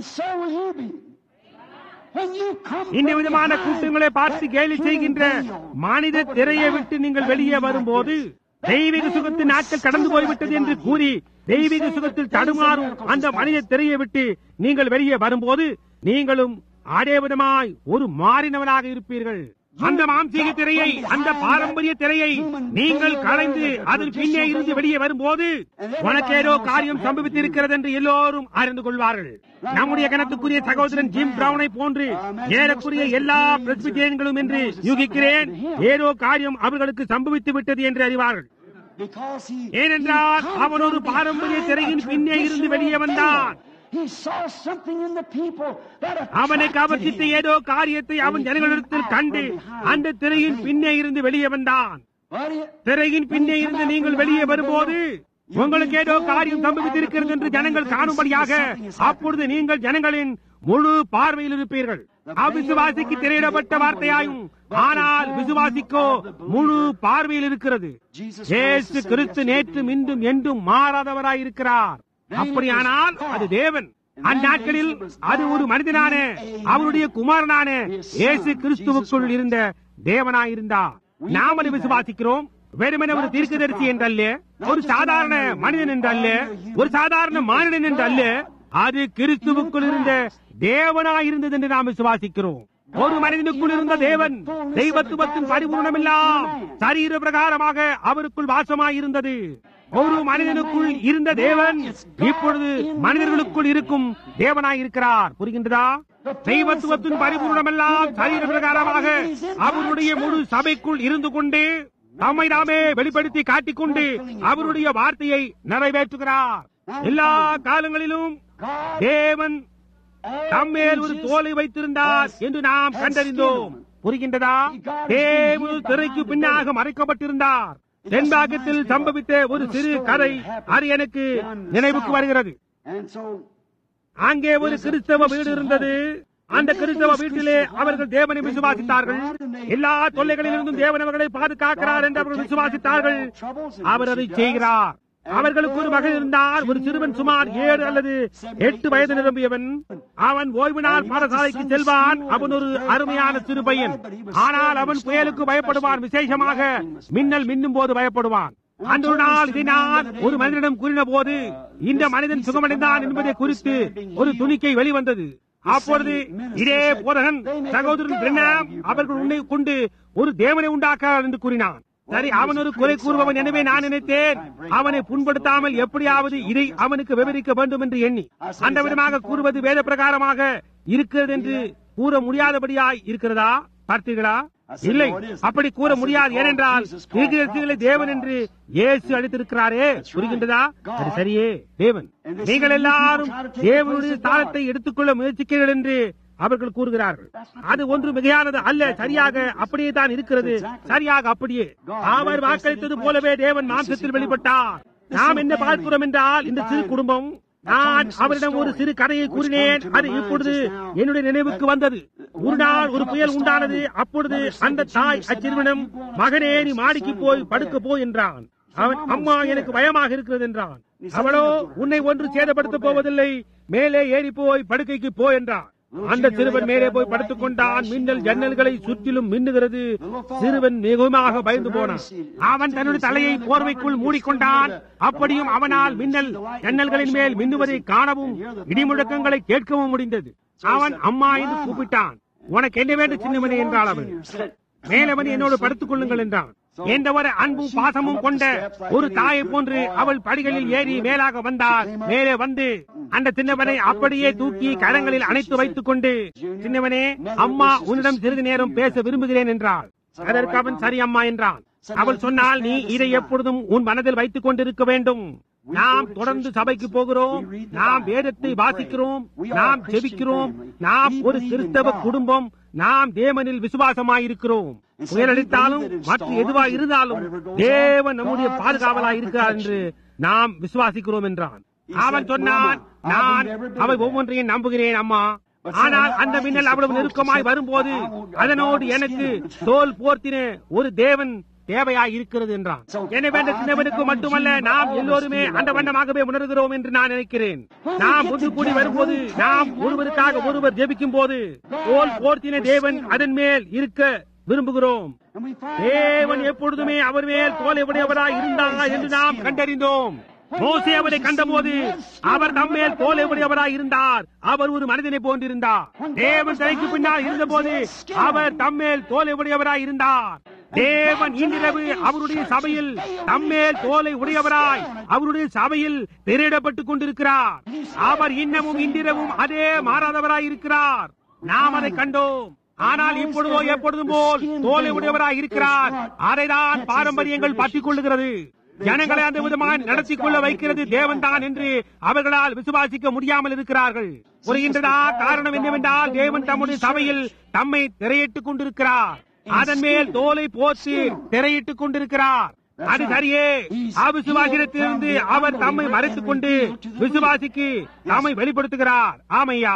இந்த விதமான கூட்டங்களை பார்த்து கேலி செய்கின்ற மனித திரையை விட்டு நீங்கள் வெளியே வரும்போது, தெய்வீக சுகத்தின் நாட்கள் கடந்து போய்விட்டது என்று கூறி தெய்வீக சுகத்தில் தடுமாறும் அந்த மனித திரையை விட்டு நீங்கள் வெளியே வரும்போது, நீங்களும் அதே விதமாய் ஒரு மாறினவனாக இருப்பீர்கள். அந்த மாம்சீக திரையை, அந்த பாரம்பரிய திரையை நீங்கள் களைந்து அதில் பின்னே இருந்து வெளியே வரும்போது உனக்கு ஏதோ காரியம் சம்பவித்திருக்கிறது என்று எல்லோரும் அறிந்து கொள்வார்கள். நம்முடைய கணத்துக்குரிய சகோதரன் ஜிம் பிரவுனை போன்று ஏறக்குரிய எல்லா பிரெஸ்பிட்டேரியன்களும் என்று யூகிக்கிறேன், ஏதோ காரியம் அவர்களுக்கு சம்பவித்து விட்டது என்று அறிவார்கள். ஏனென்றால் அவன் ஒரு பாரம்பரிய திரையின் பின்னே இருந்து வெளியே வந்தான். அவனை கவர்ச்சித்த ஏதோ காரியத்தை அவன் ஜனங்களிடத்தில் கண்டு அந்த திரையின் பின்னே இருந்து வெளியே வந்தான். திரையின் பின்னே இருந்து நீங்கள் வெளியே வரும்போது உங்களுக்கு ஏதோ காரியம் சம்பவித்திருக்கிறது என்று ஜனங்கள் காணும்படியாக, அப்பொழுது நீங்கள் ஜனங்களின் முழு பார்வையில் இருப்பீர்கள். அவிசுவாசிக்கு திரையிடப்பட்ட வார்த்தையாயும், ஆனால் விசுவாசிக்கோ முழு பார்வையில் இருக்கிறது. இயேசு கிறிஸ்து நேற்றும் இன்றும் என்றும் மாறாதவராய் இருக்கிறார். அப்படியானால் அது தேவன். அந்நாட்களில் அது ஒரு மனிதனான அவருடைய குமாரனான இயேசு கிறிஸ்துவுக்குள் இருந்த தேவனாயிருந்தார். நாம் அதை விசுவாசிக்கிறோம். வெறுமனே ஒரு தீர்க்கதரிசி என்றல்ல, ஒரு சாதாரண மனிதன் என்றல்ல, ஒரு சாதாரண மானிடன் என்றல்ல, அது கிறிஸ்துவுக்குள் இருந்த தேவனாயிருந்தது என்று நாம் விசுவாசிக்கிறோம். ஒரு மனிதனுக்குள் இருந்த தேவன் தெய்வத்துவத்தின் பரிபூர்ணமெல்லாம் சரீர பிரகாரமாக அவருக்குள் வாசமாயிருந்தது. ஒரு மனிதனுக்குள் இருந்த தேவன் இப்பொழுது மனிதர்களுக்குள் இருக்கும் தேவனாய் இருக்கிறார். புரிகின்றதா? தெய்வத்துவத்தின் பரிபூர்ணமெல்லாம் சரீர பிரகாரமாக அவருடைய முழு சபைக்குள் இருந்து கொண்டு தம்மை நாமே வெளிப்படுத்தி காட்டிக்கொண்டு அவருடைய வார்த்தையை நிறைவேற்றுகிறார். எல்லா காலங்களிலும் தேவன் தம்மேல் ஒரு தோலை வைத்திருந்தார் என்று நாம் கண்டறிந்தோம். புரிகின்றதா? தேவன் திரைக்கு பின்னாக மறைக்கப்பட்டிருந்தார். தென்பாகத்தில் சம்பவித்த ஒரு சிறு கதை அது எனக்கு நினைவுக்கு வருகிறது. அங்கே ஒரு கிறிஸ்தவ வீடு இருந்தது. அந்த கிறிஸ்தவ வீட்டிலே அவர்கள் தேவனை விசுவாசித்தார்கள். எல்லா தொல்லைகளிலிருந்தும் தேவன் அவர்களை பாதுகாக்கிறார் என்று அவர்கள் விசுவாசித்தார்கள். அவர் அதை செய்கிறார். அவர்களுக்கு ஒரு மகன் இருந்தார். ஒரு சிறுவன் சுமார் ஏழு அல்லது எட்டு வயது நிரம்பியவன். அவன் ஓய்வு நாள் பாடசாலைக்கு செல்வான். அவன் ஒரு அருமையான சிறு பையன். ஆனால் அவன் புயலுக்கு பயப்படுவான். விசேஷமாக மின்னல் மின்னும் போது பயப்படுவான். அன்று நாள் இதை நான் ஒரு மனிதனிடம் கூறின போது இந்த மனிதன் சுகமடைந்தான் என்பதை குறித்து ஒரு துணிக்கை வெளிவந்தது. அப்பொழுது இதே போதகன் சகோதரன் பிரென்னாம் அவர்கள் உன்னை கொண்டு ஒரு தேவனை உண்டாக்குகிறார் என்று கூறினான். சரி, அவன் ஒரு குறை கூறுபவன். எனவே நான் நினைத்தேன் அவனை புண்படுத்தாமல் எப்படியாவது இதை அவனுக்கு விவரிக்க வேண்டும் என்று எண்ணி அந்த விதமாக கூறுவது வேத பிரகாரமாக இருக்கிறது என்று கூற முடியாதபடியாய் இருக்கிறதா? பார்த்தீர்களா? இல்லை, அப்படி கூற முடியாது. ஏனென்றால் தீர்க்கதரிசிகளை தேவன் என்று இயேசு அழைத்திருக்கிறாரே. புரிகின்றதா? அது சரியே, தேவன். நீங்கள் எல்லாரும் தேவனுடைய ஸ்தானத்தை எடுத்துக்கொள்ள முயற்சிக்கிறீர்கள் என்று அவர்கள் கூறுகிறார்கள். அது ஒன்று மிகையானது அல்ல. சரியாக அப்படியே தான் இருக்கிறது. சரியாக அப்படியே அவர் வாக்களித்தது போலவே தேவன் மாம்சத்தில் வெளிப்பட்டார். நாம் என்ன பார்க்கிறோம் என்றால், இந்த சிறு குடும்பம், நான் அவரிடம் ஒரு சிறு கதையை கூறினேன். அது இப்பொழுது என்னுடைய நினைவுக்கு வந்தது. ஒரு நாள் ஒரு புயல் உண்டானது. அப்பொழுது அந்த தாய் அச்சிறுவனிடம், மகனே நீ மாடிக்கு போய் படுக்க போய் என்றான். அவன், அம்மா எனக்கு பயமாக இருக்கிறது என்றான். அவளோ, உன்னை ஒன்று சேதப்படுத்த போவதில்லை, மேலே ஏறி போய் படுக்கைக்கு போ என்றான். அந்த சிறுவன் மேலே போய் படுத்துக் கொண்டான். மின்னல் ஜன்னல்களை சுற்றிலும் மின்னுகிறது. சிறுவன் மிகவும் பயந்து போனான். அவன் தன்னுடைய தலையை போர்வைக்குள் மூடிக்கொண்டான். அப்படியும் அவனால் மின்னல் ஜன்னல்களின் மேல் மின்னுவதை காணவும் இடிமுழக்கங்களை கேட்கவும் முடிந்தது. அவன் அம்மா என்று கூப்பிட்டான். உனக்கு என்ன வேண்டும் சின்னமணி என்றாள் அவன். மேலவன் என்னோடு படுத்துக் கொள்ளுங்கள் என்றான். எந்த ஒரு அன்பும் பாசமும் கொண்ட ஒரு தாயை போன்று அவள் படிகளில் ஏறி மேலாக வந்தார். மேலே வந்து அந்த சின்னவனை அப்படியே தூக்கி கரங்களில் அணைத்து வைத்துக் கொண்டு, சின்னவனே, அம்மா உன்னிடம் சிறிது நேரம் பேச விரும்புகிறேன் என்றாள். அதற்கு அவன் சரி அம்மா என்றான். அவள் சொன்னால், நீ இதை எப்பொழுதும் உன் மனதில் வைத்துக் கொண்டிருக்க வேண்டும். நாம் தொடர்ந்து சபைக்கு போகிறோம், நாம் வேதத்தை வாசிக்கிறோம், நாம் ஜெபிக்கிறோம், நாம் ஒரு கிறிஸ்தவ குடும்பம், நாம் தேவனில் விசுவாசமாயிருக்கிறோம். புயலடித்தாலும் மற்ற எதுவா இருந்தாலும் தேவன் நம்முடைய பாதுகாவலாய் இருக்கிறார் என்று நாம் விசுவாசிக்கிறோம் என்றான். அவன் சொன்னான், நான் அவை ஒவ்வொன்றையும் நம்புகிறேன் அம்மா. ஆனால் அந்த மின்னல் அவ்வளவு நெருக்கமாய் வரும்போது அதனோடு எனக்கு தோல் போர்த்தின ஒரு தேவன் தேவையாய் இருக்கிறது என்றான். எனவே அந்த சின்னவனுக்கு மட்டுமல்ல, நாம் எல்லோருமே அந்த வண்ணமாகவே உணர்கிறோம் என்று நான் நினைக்கிறேன். நாம் ஒன்று கூடி வரும்போது, நாம் ஒருவருக்காக ஒருவர் ஜெபிக்கும் போது தோல் போர்த்தின தேவன் அதன் மேல் இருக்க விரும்புகிறோம். தேவன் எப்பொழுதுமே அவர் மேல் தோலை உடையவராய் இருந்தார் என்று நாம் கண்டறிந்தோம். மோசே அவரை கண்டபோது அவர் தம்மேல் தோலை உடையவராய் இருந்தார். அவர் ஒரு மனிதனை போன்றிருந்தார். தேவன் தலைக்கு பின்னால் இருந்த போது அவர் தம்மேல் தோலை உடையவராய் இருந்தார். தேவன் இன்றிரவு அவருடைய சபையில் தம்மேல் தோலை உடையவராய் அவருடைய சபையில் திரையிடப்பட்டுக் கொண்டிருக்கிறார். அவர் இன்னமும் இன்றிரவும் அதே மாறாதவராய் இருக்கிறார். நாம் அதை கண்டோம். ஆனால் இப்பொழுதோ எப்பொழுதும் போல் தோலை உடையவராய் இருக்கிறார். அதைதான் பாரம்பரியங்கள் பற்றிக் கொள்ளுகிறது. ஜனங்களை அந்த விதமாக நடத்தி கொள்ள வைக்கிறது தேவன் தான் என்று அவர்களால் விசுவாசிக்க முடியாமல் இருக்கிறார்கள். புரிகின்றதா? காரணம் என்னவென்றால், தேவன் தம்முடைய சபையில் தம்மை திரையிட்டுக் கொண்டிருக்கிறார். அதன் மேல் தோலை போற்றி திரையிட்டுக் கொண்டிருக்கிறார். அது சரியே. அவிசுவாசத்திலிருந்து அவர் தம்மை மறைத்துக் கொண்டு விசுவாசிக்கு தம்மை வெளிப்படுத்துகிறார். ஆமையா,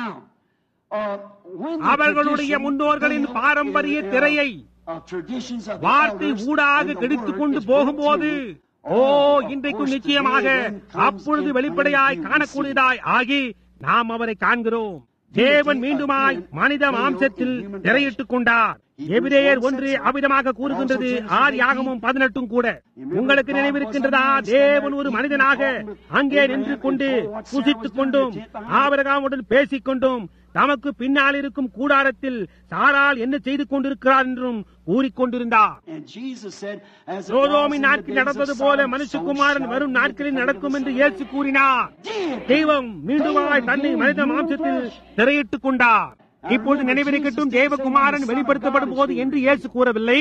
அவர்களுடைய முன்னோர்களின் பாரம்பரிய திரையை வார்த்தை ஊடாக கெடுத்துக் கொண்டு போகும்போது, ஓ, இன்றைக்கும் நிச்சயமாக அப்பொழுது வெளிப்படையாய் காணக்கூடியதாய் ஆகி நாம் அவரை காண்கிறோம். தேவன் மீண்டுமாய் மனித மாம்சத்தில் திரையிட்டுக் கொண்டார். எபிரேயர் ஒன்று அவ்விதமாக கூறுகின்றது. ஆதியாகமம் பதினெட்டும் கூட உங்களுக்கு நினைவிருக்கின்றதா? தேவன் ஒரு மனிதனாக அங்கே நின்று கொண்டு புசித்துக் கொண்டும் ஆபிரகாமுடன் பேசிக் கொண்டும் தமக்கு பின்னால் இருக்கும் கூடாரத்தில் சாரால் என்ன செய்து கொண்டிருக்கிறார் என்றும் கூறிக்கொண்டிருந்தார். சோதோமின் நாட்களில் நடந்தது போல மனுஷகுமாரன் வரும் நாட்களில் நடக்கும் என்று இயேசு கூறினார். தெய்வம் மீண்டுமாய் தன்னை மனித மாம்சத்தில் திரையிட்டுக் கொண்டார். இப்பொழுது நினைவிருக்கட்டும், தேவகுமாரன் வெளிப்படுத்தப்படும் போது என்று இயேசு கூறவில்லை.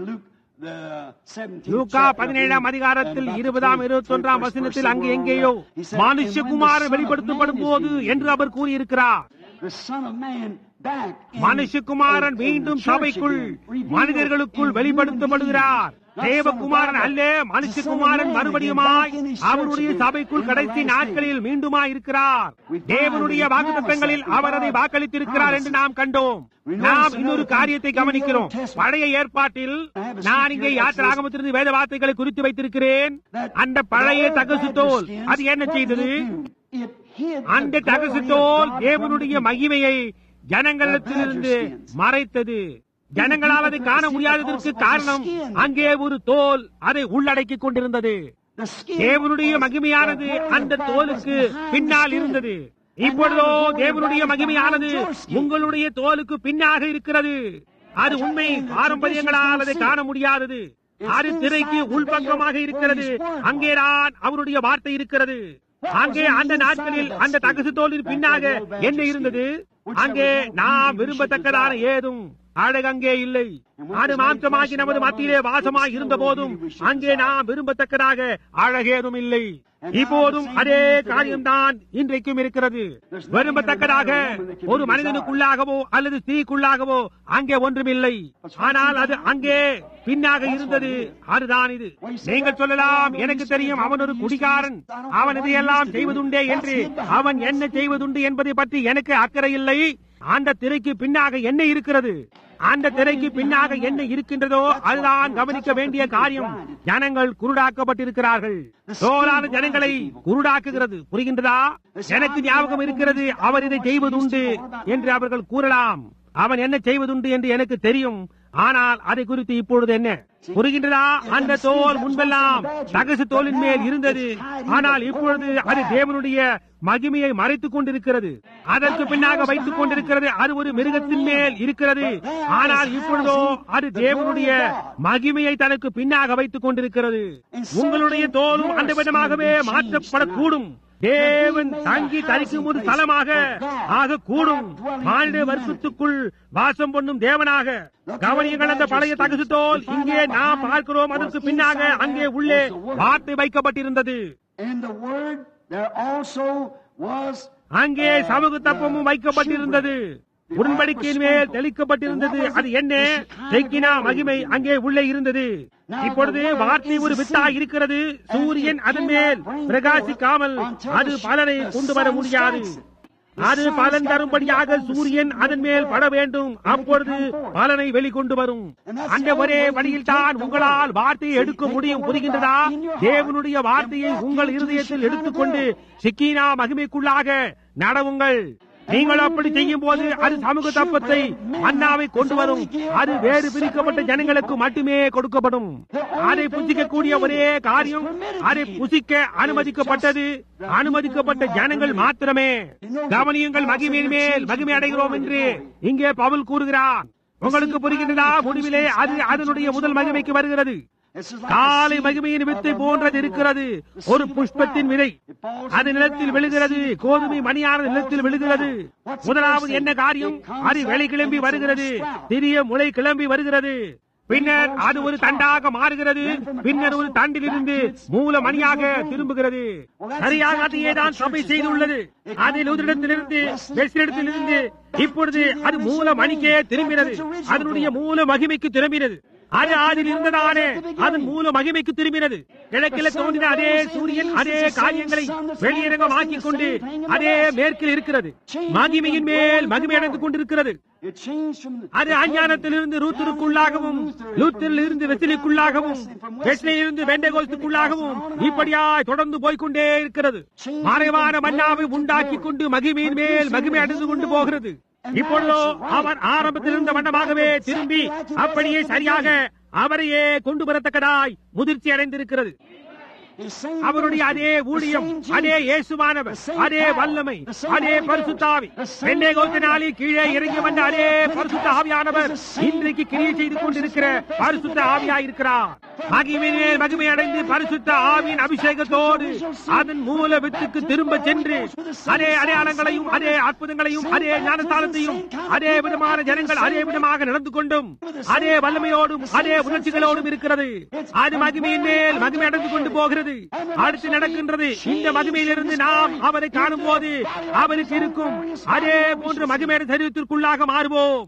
லூக்கா பதினேழாம் அதிகாரத்தில் இருபதாம் இருபத்தி ஒன்றாம் வசனத்தில் அங்கு எங்கேயோ மனுஷகுமாரன் வெளிப்படுத்தப்படும் போது என்று அவர் கூறியிருக்கிறார். The Son of Man மனுஷகுமாரன் மீண்டும் சபைக்குள் மனிதர்களுக்குள் வெளிப்படுத்தப்படுகிறார். தேவகுமாரன் அல்ல, மனுஷகுமாரன் மறுபடியுமாய் அவருடைய சபைக்குள் கடைசி நாட்களில் மீண்டுமாய் இருக்கிறார். தேவனுடைய வாக்குத்தத்தங்களில் அவர் அதை வாக்களித்திருக்கிறார் என்று நாம் கண்டோம். நாம் இன்னொரு காரியத்தை கவனிக்கிறோம். பழைய ஏற்பாட்டில் நான் இங்கே யாத்திராகமத்திலிருந்து வேத வார்த்தைகளை குறித்து வைத்திருக்கிறேன். அந்த பழைய தகசு தோல் அது என்ன செய்தது? அந்த தகசு தோல் தேவனுடைய மகிமையை ஜனங்களிடத்திலிருந்து மறைத்தது. ஜனங்களால் அதை காண முடியாததற்கு காரணம் அங்கே ஒரு தோல் அதை உள்ளடக்கிக் கொண்டிருந்தது. தேவனுடைய மகிமையானது அந்த தோலுக்கு பின்னால் இருந்தது. இப்பொழுதோ தேவனுடைய மகிமையானது உங்களுடைய தோலுக்கு பின்னாக இருக்கிறது. அது உண்மை. பாரம்பரியங்களால் அதை காண முடியாதது. அது திரைக்கு உள்பக்கமாக இருக்கிறது. அங்கேதான் அவருடைய வார்த்தை இருக்கிறது. அங்கே அந்த நாட்களில் அந்த தகசு தோலின் பின்னாக என்ன இருந்தது? அங்கே நாம் விரும்பத்தக்கதான ஏதும் அழகு அங்கே இல்லை. அது மாம்சமாகி நமது மத்தியிலே வாசமாய் இருந்த போதும் அங்கே நாம் விரும்பத்தக்கதாக அழகேதும் இல்லை. இப்போதும் அதே காரியம்தான் இன்றைக்கும் இருக்கிறது. விரும்பத்தக்கதாக ஒரு மனிதனுக்குள்ளாகவோ அல்லது ஸ்திரீக்குள்ளாகவோ அங்கே ஒன்றுமில்லை. ஆனால் அது அங்கே பின்னாக இருந்தது. அதுதான் இது. நீங்கள் சொல்லலாம், எனக்கு தெரியும், அவன் ஒரு குடிகாரன், அவன் இதையெல்லாம் செய்வதுண்டே என்று. அவன் என்ன செய்வதுண்டு என்பதை பற்றி எனக்கு அக்கறை இல்லை. அந்த திரைக்கு பின்னாக என்ன இருக்கிறது? அந்த திரைக்கு பின்னாக என்ன இருக்கின்றதோ அதுதான் கவனிக்க வேண்டிய காரியம். ஜனங்கள் குருடாக்கப்பட்டிருக்கிறார்கள். தோலான ஜனங்களை குருடாக்குகிறது. புரிகின்றதா? எனக்கு ஞாபகம் இருக்கிறது, அவர் இதை செய்வதுண்டு என்று அவர்கள் கூறலாம். அவன் என்ன செய்வதுண்டு என்று எனக்கு தெரியும். ஆனால் அதை குறித்து இப்பொழுது என்ன புரிகின்றதா? அந்த தோல் முன்பெல்லாம் தகசு தோலின் மேல் இருந்தது. ஆனால் இப்பொழுது அது தேவனுடைய மகிமையை மறைத்துக் கொண்டிருக்கிறது. அதற்கு பின்னாக வைத்துக் கொண்டிருக்கிறது. அது ஒரு மிருகத்தின் மேல் இருக்கிறது. ஆனால் இப்பொழுதோ அது தேவனுடைய மகிமையை தனக்கு பின்னாக வைத்துக் கொண்டிருக்கிறது. உங்களுடைய தோலும் அந்த விதமாகவே மாற்றப்படக்கூடும். தேவன் தங்கி தரிக்கும் ஒரு ஸ்தலமாக ஆக கூடும். மானிட வர்க்கத்துக்குள் வாசம் பண்ணும் தேவனாக. கவனியங்கள், அந்த பழைய தகசு தோல் இங்கே நாம் பார்க்கிறோம். அதற்கு பின்னாக அங்கே உள்ளே வார்த்தை வைக்கப்பட்டிருந்தது. அங்கே சமூக தப்பமும் வைக்கப்பட்டிருந்தது. உடன்படிக்கையின் மேல் தெளிக்கப்பட்டிருந்தது. அது என்ன? தெக்கினா மகிமை அங்கே உள்ளே இருந்தது. இப்பொழுது வார்த்தை ஒரு வித்தாய் இருக்கிறது. சூரியன் அதன் மேல் பிரகாசிக்காமல் அது பலனை கொண்டு வர முடியாது. அது பலன் தரும்படியாக சூரியன் அதன் மேல் பட வேண்டும். அப்பொழுது பலனை வெளிக்கொண்டு வரும். அந்த ஒரே வழியில் தான் உங்களால் வார்த்தையை எடுக்க முடியும். புரிகின்றதா? தேவனுடைய வார்த்தையை உங்கள் இருதயத்தில் எடுத்துக்கொண்டு சிக்கீனா மகிமைக்குள்ளாக நடவுங்கள். நீங்கள் அப்படி செய்யும் போது அது சமூக தப்பத்தை மன்னாவை கொண்டு வரும். அது வேறு பிரிக்கப்பட்ட ஜனங்களுக்கு மட்டுமே கொடுக்கப்படும். அதை புசிக்கக்கூடிய ஒரே காரியம், அதை புசிக்க அனுமதிக்கப்பட்டது அனுமதிக்கப்பட்ட ஜனங்கள் மாத்திரமே. கவனியுங்கள், மகிமையின் மேல் மகிமை அடைகிறோம் என்று இங்கே பவுல் கூறுகிறார். உங்களுக்கு புரிகின்றதா? முடிவிலே அது அதனுடைய முதல் மகிமைக்கு வருகிறது. காலை மகிமையின் வித்தை போன்றது இருக்கிறது. ஒரு புஷ்பத்தின் விதை அது நிலத்தில் விழுகிறது. கோதுமை மணியான நிலத்தில் விழுகிறது. முதலாவது என்ன காரியம்? அது வெளி கிளம்பி வருகிறது. சிறிய முளை கிளம்பி வருகிறது. பின்னர் அது ஒரு தண்டாக மாறுகிறது. பின்னர் ஒரு தண்டிலிருந்து மூல மணியாக திரும்புகிறது. சரியாக அதையே தான் சபை செய்துள்ளது. அதில் உதிரிடத்திலிருந்து வெற்றிடத்திலிருந்து இப்பொழுது அது மூல மணிக்கே திரும்பினது. அதனுடைய மூல மகிமைக்கு திரும்பினது. அது அதில் இருந்ததானே அதன் மூல மகிமைக்கு திரும்பினது. கிழக்கில தோன்றின அதே சூரியன் அதே காரியங்களை வெளியிறங்கமாக்கிக் கொண்டு அதே மேற்கில் இருக்கிறது. மகிமையின் மேல் மகிமை அடைந்து கொண்டிருக்கிறது. அது அஞ்ஞானத்திலிருந்து ரூத்திற்குள்ளாகவும், லூத்தில் இருந்து வெற்றிலுக்குள்ளாகவும், வெற்றிலிருந்து பெண்டகோஸ்துக்குள்ளாகவும் இப்படியாய் தொடர்ந்து போய்கொண்டே இருக்கிறது. மறைவான மன்னாவை உண்டாக்கி கொண்டு மகிமையின் மேல் மகிமை அடைந்து கொண்டு போகிறது. இப்பொழுதோ அவர் ஆரம்பத்தில் இருந்த வண்ணமாகவே திரும்பி அப்படியே சரியாக அவரையே கொண்டு வரத்தக்கதாய் முதிர்ச்சி அடைந்திருக்கிறது. அவருடைய அதே ஊழியம், அதே இயேசுவானவர், அதே வல்லமை, அதே பரிசுத்த ஆவி, பெண்டேகோஸ்து நாளில் கீழே இறங்கி வந்த அதே பரிசுத்த ஆவியானவர் இன்றைக்கு கிரியை செய்து கொண்டிருக்கிற பரிசுத்த ஆவியாயிருக்கிறார். மகிமையிலே மகிமை அடைந்து பரிசுத்த ஆவியின் அபிஷேகத்தோடு அதன் மூல வித்துக்கு திரும்ப சென்று அதே அடையாளங்களையும் அதே அற்புதங்களையும் அதே ஞானஸ்தானத்தையும் அதே விதமான ஜனங்கள் அதே விதமாக நடந்து கொண்டும் அதே வல்லமையோடும் அதே உணர்ச்சிகளோடும் இருக்கிறது. அது மகிமையின் மேல் மகிமை அடைந்து கொண்டு போகிறது. அடுத்து நடக்கின்றது, இந்த மகிமையிலிருந்து நாம் அவரை காணும் போது அவருக்கு இருக்கும் அதே போன்ற மகிமையான சரீரத்திற்குள்ளாக மாறுவோம்.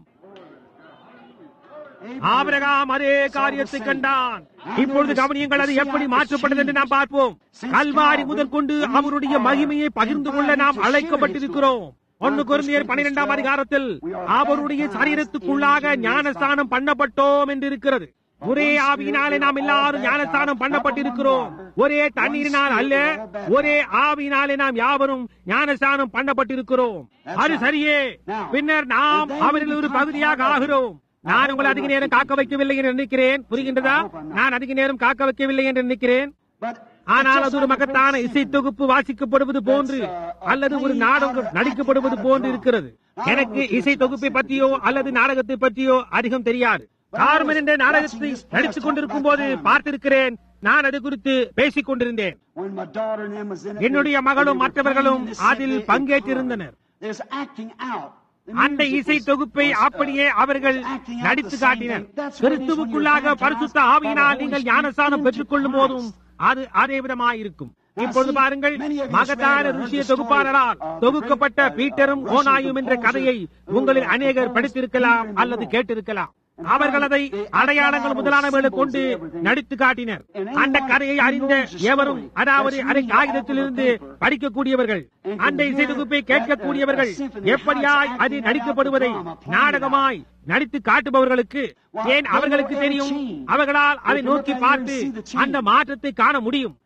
ஆபிரகாம் அதே காரியத்தை கண்டான். இப்பொழுது கவனியங்கள், அது எப்படி மாற்றப்பட்டது என்று நாம் பார்ப்போம். கல்வாரி முதல் கொண்டு அவருடைய மகிமையை பகிர்ந்து கொள்ள நாம் அழைக்கப்பட்டிருக்கிறோம். ஒன்று கொரிந்தியர் பன்னிரெண்டாம் அதிகாரத்தில் அவருடைய சரீரத்துக்குள்ளாக ஞானஸ்தானம் பண்ணப்பட்டோம் என்று இருக்கிறது. ஒரே ஆவியினாலே நாம் எல்லாரும் ஞானஸ்தானம் பண்ணப்பட்டிருக்கிறோம். ஒரே தண்ணீரினால் அல்ல, ஒரே ஆவியினாலே நாம் யாவரும் ஞானஸ்தானம் பண்ணப்பட்டிருக்கிறோம். அது சரியே. பின்னர் நாம் அவரில் ஒரு பகுதியாக ஆகிறோம். நான் உங்களை அதிக நேரம் காக்க வைக்கவில்லை என்று நினைக்கிறேன். புரிகின்றதா? நான் அதிக நேரம் காக்க வைக்கவில்லை என்று நினைக்கிறேன். ஆனால் அது ஒரு மகத்தான இசை தொகுப்பு வாசிக்கப்படுவது போன்று அல்லது ஒரு நாடகம் நடிக்கப்படுவது போன்று இருக்கிறது. எனக்கு இசை தொகுப்பை பற்றியோ அல்லது நாடகத்தை பற்றியோ அதிகம் தெரியாது. கார்மென் என்ற நாடகத்தை நடித்துக் கொண்டிருக்கும் போது பார்த்திருக்கிறேன். நான் அது குறித்து பேசிக் கொண்டிருந்தேன். என்னுடைய மகளும் மற்றவர்களும் அதில் பங்கேற்றிருந்தனர். அந்த இசை தொகுப்பை அப்படியே அவர்கள் நடித்து காட்டினர். கிறிஸ்துவுக்குள்ளாக பரிசுத்த ஆவியினால் நீங்கள் ஞானஸ்தானம் பெற்றுக் கொள்ளும் போதும் அது அதே விதமாயிருக்கும். இப்பொழுது பாருங்கள், மகத்தான ருசிய தொகுப்பாளரால் தொகுக்கப்பட்ட பீட்டரும் ஓநாயும் என்ற கதையை உங்களில் அநேகர் படித்திருக்கலாம் அல்லது கேட்டிருக்கலாம். அவர்கள் அதை அடையாளங்கள் முதலானவர்களை கொண்டு நடித்து காட்டினர். அந்த கதையை அறிந்த எவரும், அதாவது அதை காகிதத்திலிருந்து படிக்கக்கூடியவர்கள், அந்த இசை தொகுப்பை கேட்கக்கூடியவர்கள், எப்படியாய் அது நடிக்கப்படுவதை நாடகமாய் நடித்து காட்டுபவர்களுக்கு ஏன் அவர்களுக்கு தெரியும். அவர்களால் அதை நோக்கி பார்த்து அந்த மாற்றத்தை காண முடியும்.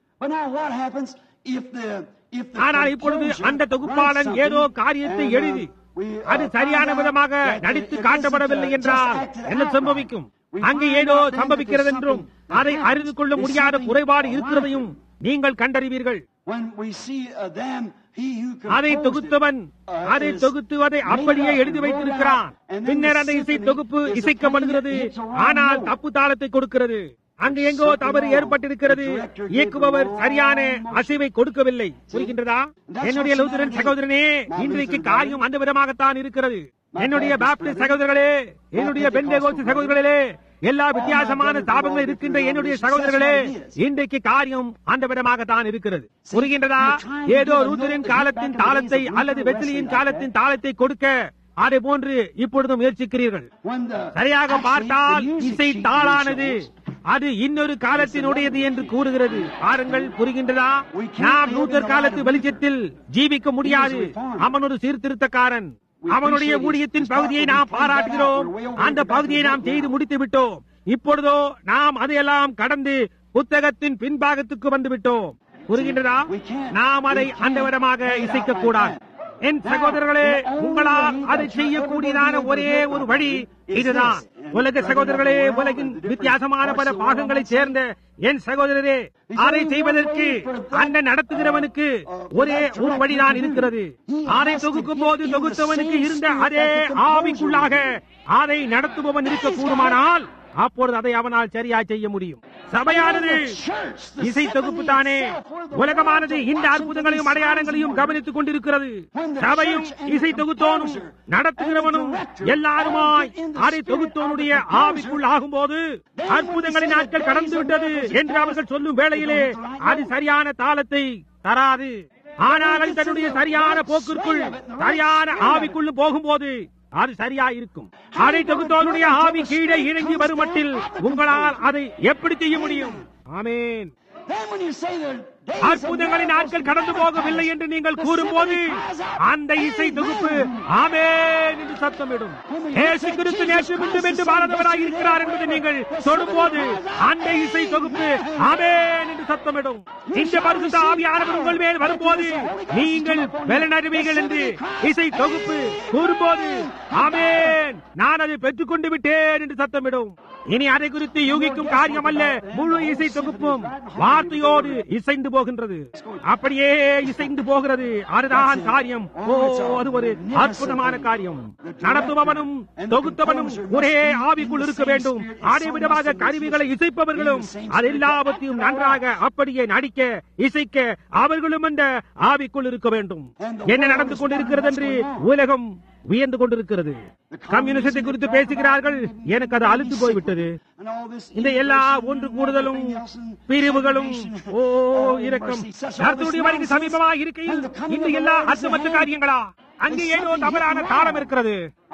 ஆனால் இப்பொழுது அந்த தொகுப்பாளன் ஏதோ காரியத்தை எழுதி அது சரியான விதமாக நடித்து காட்டப்படவில்லை என்றால் என்ன சம்பவிக்கும்? அங்கு ஏதோ சம்பவிக்கிறது என்றும் அதை அறிந்து கொள்ள முடியாத குறைபாடு இருக்கிறதையும் நீங்கள் கண்டறிவீர்கள். அதை தொகுத்தவன் அதை தொகுத்து அதை அப்படியே எழுதி வைத்திருக்கிறான். பின்னர் அந்த இசை தொகுப்பு இசைக்கப்படுகிறது, ஆனால் தப்பு தாளத்தை கொடுக்கிறது. அங்கு எங்கோ தவறு ஏற்பட்டிருக்கிறது. இயக்குபவர் சரியான அசைவை கொடுக்கவில்லை. புரிகின்றதா? என்னுடைய லூத்தரன் சகோதரனே, இன்றைக்கு காரியம் அந்த விதமாகத்தான் இருக்கிறது. என்னுடைய பாப்டிஸ்ட் சகோதரர்களே, என்னுடைய பெந்தேகோஸ்து சகோதரர்களே, எல்லா வித்தியாசமான ஸ்தாபங்கள் இருக்கின்ற என்னுடைய சகோதரர்களே, இன்றைக்கு காரியம் அந்த விதமாகத்தான் இருக்கிறது. புரிகின்றதா? ஏதோ லூத்தரின் காலத்தின் தாளத்தை அல்லது வெஸ்லியின் காலத்தின் தாளத்தை கொடுக்க அதே போன்று இப்பொழுது முயற்சிக்கிறீர்கள். சரியாக பார்த்தால் இசை தாளானது அது இன்னொரு காலத்தினுடையது என்று கூறுகிறது. பாருங்கள், புரிகின்றதா? நாம் லூத்தர் காலத்து வெளிச்சத்தில் ஜீவிக்க முடியாது. அவன் ஒரு சீர்திருத்தக்காரன். அவனுடைய ஊழியத்தின் பகுதியை நாம் பாராட்டுகிறோம். அந்த பகுதியை நாம் செய்து முடித்து விட்டோம். இப்பொழுதோ நாம் அதையெல்லாம் கடந்து புத்தகத்தின் பின்பாகத்துக்கு வந்து விட்டோம். புரிகின்றதா? நாம் அதை அந்த விதமாக இசைக்க கூடாது. என் சகோதரர்களே, உங்களால் அதை செய்யக்கூடியதான ஒரே ஒரு வழி இதுதான். உலக சகோதரர்களே, உலகின் வித்தியாசமான பல பாகங்களை சேர்ந்த என் சகோதரரே, அதை செய்வதற்கு அந்த நடத்துகிறவனுக்கு ஒரே ஒரு வழிதான் இருக்கிறது. அதை தொகுக்கும் போது தொகுத்தவனுக்கு இருந்த அதே ஆவிக்குள்ளாக அதை நடத்துபவன் இருக்க கூடுமானால் அப்பொழுது அதை அவனால் சரியா செய்ய முடியும். சபையானது இசை தொகுப்பு தானே. உலகமானது இந்த அற்புதங்களையும் அடையாளங்களையும் கவனித்துக் கொண்டிருக்கிறது. சபையும் இசை தொகுத்தோனும் நடத்துகிறவனும் எல்லாருமாய் அதை தொகுத்தோனுடைய ஆவிக்குள் ஆகும் போது அற்புதங்களின் நாட்கள் கடந்து விட்டது என்று அவர்கள் சொல்லும் வேளையிலே அது சரியான தாளத்தை தராது. ஆனால் அது தன்னுடைய சரியான போக்கிற்குள் சரியான ஆவிக்குள்ளும் போகும்போது அது சரியா இருக்கும். அதை தொகுத்தோனுடைய ஆவி கீழே இறங்கி வரும் மட்டில் உங்களால் அதை எப்படி செய்ய முடியும்? ஆமென். அற்புதங்களின் நாட்கள் கடந்து போகவில்லை என்று நீங்கள் கூறும்போது அந்த இசை தொகுப்பு ஆமென் என்று சத்தமிடும். இயேசு கிறிஸ்து நேற்று மீண்டும் என்று மாறாதவராய் இருக்கிறார் என்பதை நீங்கள் சொல்லும்போது அந்த இசை தொகுப்பு ஆமென் என்று சத்தமிடும். இந்த பரிசுத்த ஆவியானவர் உங்கள் மேல் வரும்போது நீங்கள் பலனடைவீர்கள் என்று இசை தொகுப்பு கூறும்போது ஆமென், நான் அதை பெற்றுக் கொண்டு விட்டேன் என்று சத்தமிடும். இனி அதை குறித்து யூகிக்கும் காரியம் அல்ல. முழு இசை தொகுப்பும் வார்த்தையோடு இசைந்து போகின்றது. அப்படியே இசைந்து போகிறது. அதுதான் காரியம். ஓ, அது ஒரு அற்புதமான காரியம். நடத்துபவனும் தொகுத்தவனும் ஒரே ஆவிக்குள் இருக்க வேண்டும். அதே விதமாக கருவிகளை இசைப்பவர்களும் அது எல்லாவற்றையும் நன்றாக அப்படியே நடிக்க இசைக்க அவர்களும் அந்த ஆவிக்குள் இருக்க வேண்டும். என்ன நடந்து கொண்டிருக்கிறது என்று உலகம் வியந்து கொண்டிருக்கிறது. கம்யூனிசத்தை குறித்து பேசுகிறார்கள். எனக்கு அது அழுத்து போய்விட்டது. இந்த எல்லா ஒன்று கூடுதலும் பிரிவுகளும் ஓ இரக்கம் கர்த்தருடைய வருகை சமீபமாக இருக்கையில் இந்த எல்லா அர்த்தமற்ற காரியங்களா? அங்கே ஏதோ தவறான தாளம் இருக்கிறது.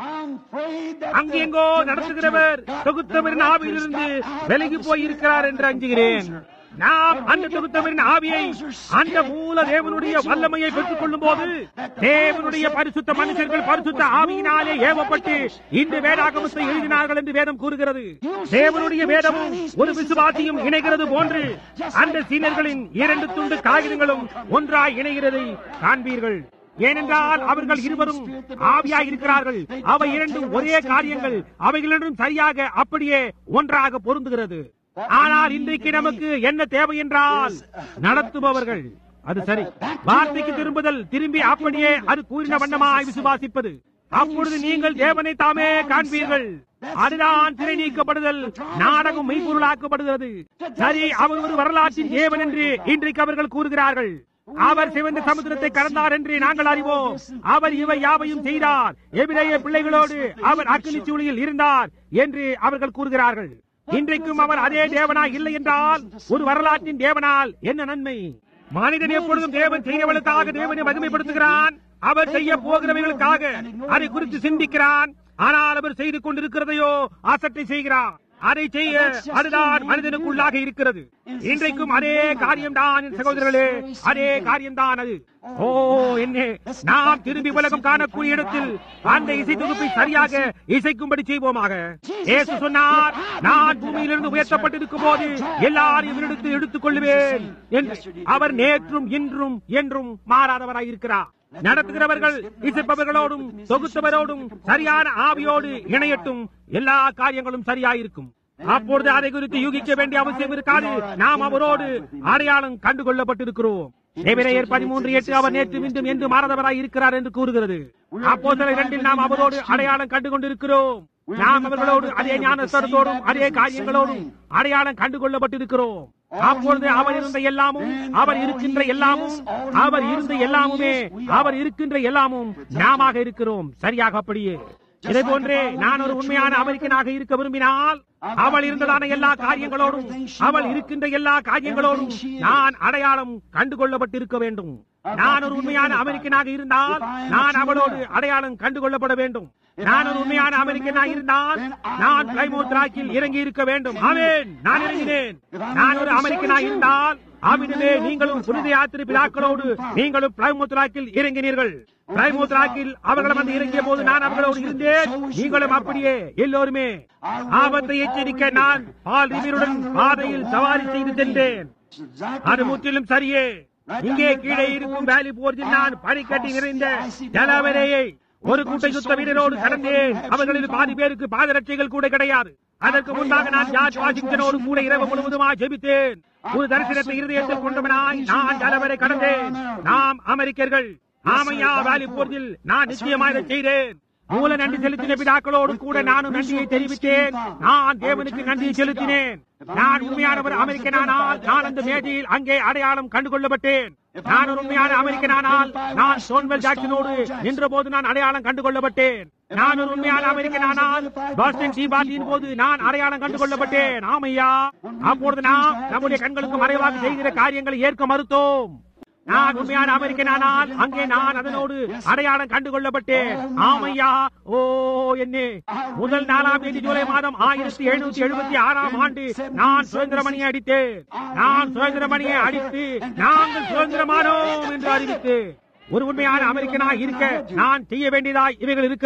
அங்கு எங்கோ நடத்துகிறவர் தொகுத்தவரின் ஆவியிலிருந்து விலகி போயிருக்கிறார் என்று அஞ்சுகிறேன். நாம் அந்த தொகுத்தவரின் ஆவியை, அந்த மூல தேவனுடைய வல்லமையை பெற்றுக் கொள்ளும் போது தேவனுடைய பரிசுத்த மனுஷர்கள் பரிசுத்த ஆவியினாலே ஏவப்பட்டு இந்த வேதாகமத்தை எழுதினார்கள் என்று வேதம் கூறுகிறது. தேவனுடைய வேதமும் ஒரு விசுவாசியும் இணைகிறது போன்று அந்த சீனர்களின் இரண்டு துண்டு காகிதங்களும் ஒன்றாய் இணைகிறதை காண்பீர்கள். ஏனென்றால் அவர்கள் இருவரும் ஆவியாய் இருக்கிறார்கள். அவை இரண்டும் ஒரே காரியங்கள். அவைகளிடம் சரியாக அப்படியே ஒன்றாக பொருந்துகிறது. ஆனால் இன்றைக்கு நமக்கு என்ன தேவை என்றால் நடத்துபவர்கள். அது சரி, வார்த்தைக்கு திரும்புதல், திரும்பி அப்படியே அது கூறின வண்ணமாய் விசுவாசிப்பது. அப்பொழுது நீங்கள் தேவனை தாமே காண்பீர்கள். அதுதான் திரை நீக்கப்படுதல். நாடகம் மெய்ப்பொருளாக்கப்படுகிறது. சரி, அவர் ஒரு வரலாற்றின் தேவன் என்று இன்றைக்கு அவர்கள் கூறுகிறார்கள். அவர் சிவந்த சமுத்திரத்தை கடந்தார் என்று நாங்கள் அறிவோம். அவர் இவை யாவையும் செய்தார். எபிரேய பிள்ளைகளோடு அவர் அக்கினி சூளையில் இருந்தார் என்று அவர்கள் கூறுகிறார்கள். இன்றைக்கும் அவர் அதே தேவனாய் இல்லை என்றால் ஒரு வரலாற்றின் தேவனால் என்ன நன்மை? மனிதன் எப்பொழுதும் தேவன் செய்தவளுக்காக தேவனை மகிமைப்படுத்துகிறான். அவர் செய்ய போகிறவைகளுக்காக அதை குறித்து சிந்திக்கிறான். ஆனால் அவர் செய்து கொண்டிருக்கிறதையோ அசட்டை செய்கிறார். அதை செய்ய அதுதான் மனிதனுக்குள்ளாக இருக்கிறது. இன்றைக்கும் அதே காரியம்தான் சகோதரர்களே, அதே காரியம்தான் அது. ஓ என்ன, நாம் திரும்பி உலகம் காணக்கூடிய இடத்தில் அந்த இசை தொகுப்பை சரியாக இசைக்கும்படி செய்வோமாக. இயேசு சொன்னார், நான் பூமியிலிருந்து உயர்த்தப்பட்டிருக்கும் போது எல்லாரையும் எடுத்து எடுத்துக் கொள்ளுவேன் என்று. அவர் நேற்றும் இன்றும் என்றும் மாறாதவராயிருக்கிறார். நடத்துகிறவர்கள் இசைப்பவர்களோடும் தொகுத்தவரோடும் சரியான ஆவியோடு இணையட்டும். எல்லா காரியங்களும் சரியாயிருக்கும். அப்பொழுது அதை குறித்து யூகிக்க வேண்டிய அவசியம் இருக்காது. நாம் அவரோடு அடையாளம் கண்டுகொள்ளப்பட்டிருக்கிறோம். எபிரேயர் பதிமூன்று எட்டு அவர் நேற்று மீண்டும் என்று மாறாதவராய் இருக்கிறார் என்று கூறுகிறது. அப்போஸ்தலர் இரண்டில் நாம் அவரோடு அடையாளம் கண்டு கொண்டிருக்கிறோம். நாம் அவர்களோடு அதே ஞானஸ்தரத்தோடும் அதே காரியங்களோடும் அடையாளம் கண்டுகொள்ளப்பட்டிருக்கிறோம். அப்பொழுது அவர் இருந்த எல்லாமும், அவர் இருக்கின்ற எல்லாமும், அவர் இருந்த எல்லாமுமே, அவர் இருக்கின்ற எல்லாமும் நாம இருக்கிறோம். சரியாக அப்படியே இதை போன்றே நான் ஒரு உண்மையான அமெரிக்கனாக இருக்க விரும்பினால் அவள் இருந்ததான எல்லா காரியங்களோடும், அவள் இருக்கின்ற எல்லா காரியங்களோடும் நான் அடையாளம் கண்டுகொள்ளப்பட்டிருக்க வேண்டும். நான் ஒரு உண்மையான அமெரிக்கனாக இருந்தால் நான் அவளோடு அடையாளம் கண்டுகொள்ளப்பட வேண்டும். நான் ஒரு உண்மையான அமெரிக்கனாக இருந்தால் நான் பிளைமவுத் ராக்கில் இறங்கி இருக்க வேண்டும். ஆமென், நான் இறங்கினேன். நான் ஒரு அமெரிக்கனாக இருந்தால் ஆவினிலே நீங்களும் புனித யாத்திரை பிதாக்களோடு நீங்களும் பிளைமவுத் ராக்கில் இறங்கினீர்கள். பிளைமவுத் ராக்கில் அவர்களும் வந்து இறங்கிய போது நான் அவர்களோடு இருந்தேன். நீங்களும் அப்படியே எல்லோருமே. ஆபத்தை எச்சரிக்க நான் பால் ரிவருடன் பாதையில் சவாரி செய்து சென்றேன். அது முற்றிலும் சரியே. இங்கே கீழே இருக்கும் வேலி போர்ஜில் நான் பனிக்கட்டி நிறைந்த டெலாவேரேயை ஒரு கூட்ட யுத்த வீரரோடு கடந்தேன். அவர்களில் பாதி பேருக்கு பாதரட்சைகள் கூட கிடையாது. அதற்கு முன்பாக நான் ஜார்ஜ் வாஷிங்டனோடு கூட இரவு முழுவதுமாய் ஜெபித்தேன். ஒரு தரிசனத்தை இருதயத்தில் கொண்டவனாய் நான் டெலாவேரை கடந்தேன். நாம் அமெரிக்கர்கள். ஆமையா, வேலி போர்ஜில் நான் நிச்சயமாக இதை செய்தேன். மூல நன்றி செலுத்தின பிதாக்களோடு கூட நானும் நன்றியை தெரிவித்தேன். நான் தேவனுக்கு நன்றியை செலுத்தினேன். நான் உண்மையானவர் அமெரிக்கனானால் நான் அந்த மேஜையில் அங்கே அடையாளம் கண்டுகொள்ளப்பட்டேன். நான் ஒரு உண்மையான அமெரிக்கனானால் நான் ஸ்டோன்வெல் ஜாக்சனோடு நின்ற போது நான் அடையாளம் கண்டுகொள்ளப்பட்டேன். நான் ஒரு உண்மையான அமெரிக்கனானால் பாஸ்டன் டீ பார்ட்டியின் போது நான் அடையாளம் கண்டுகொள்ளப்பட்டேன். ஆமையா, அப்பொழுது நாம் நம்முடைய கண்களுக்கு மறைவாக செய்கிற காரியங்களை ஏற்க மறுத்தோம். நான் உண்மையான அமெரிக்கனானால் அங்கே நான் அதனோடு அடையாளம் கண்டுகொள்ளப்பட்டேன். ஆமையா, ஓ என்னே, முதல் நாலாம் தேதி ஜூலை மாதம் ஆயிரத்தி எழுநூத்தி எழுபத்தி ஆறாம் ஆண்டு நான் சுதந்திரமணியை அடித்தேன். நான் சுதந்திரமணியை அடித்து நாங்கள் சுதந்திரமானோம் என்று அறிவித்து ஒரு உண்மையான அமெரிக்கனாய் இருக்க நான் செய்ய வேண்டியதாய் இவைகள் இருக்கிறது.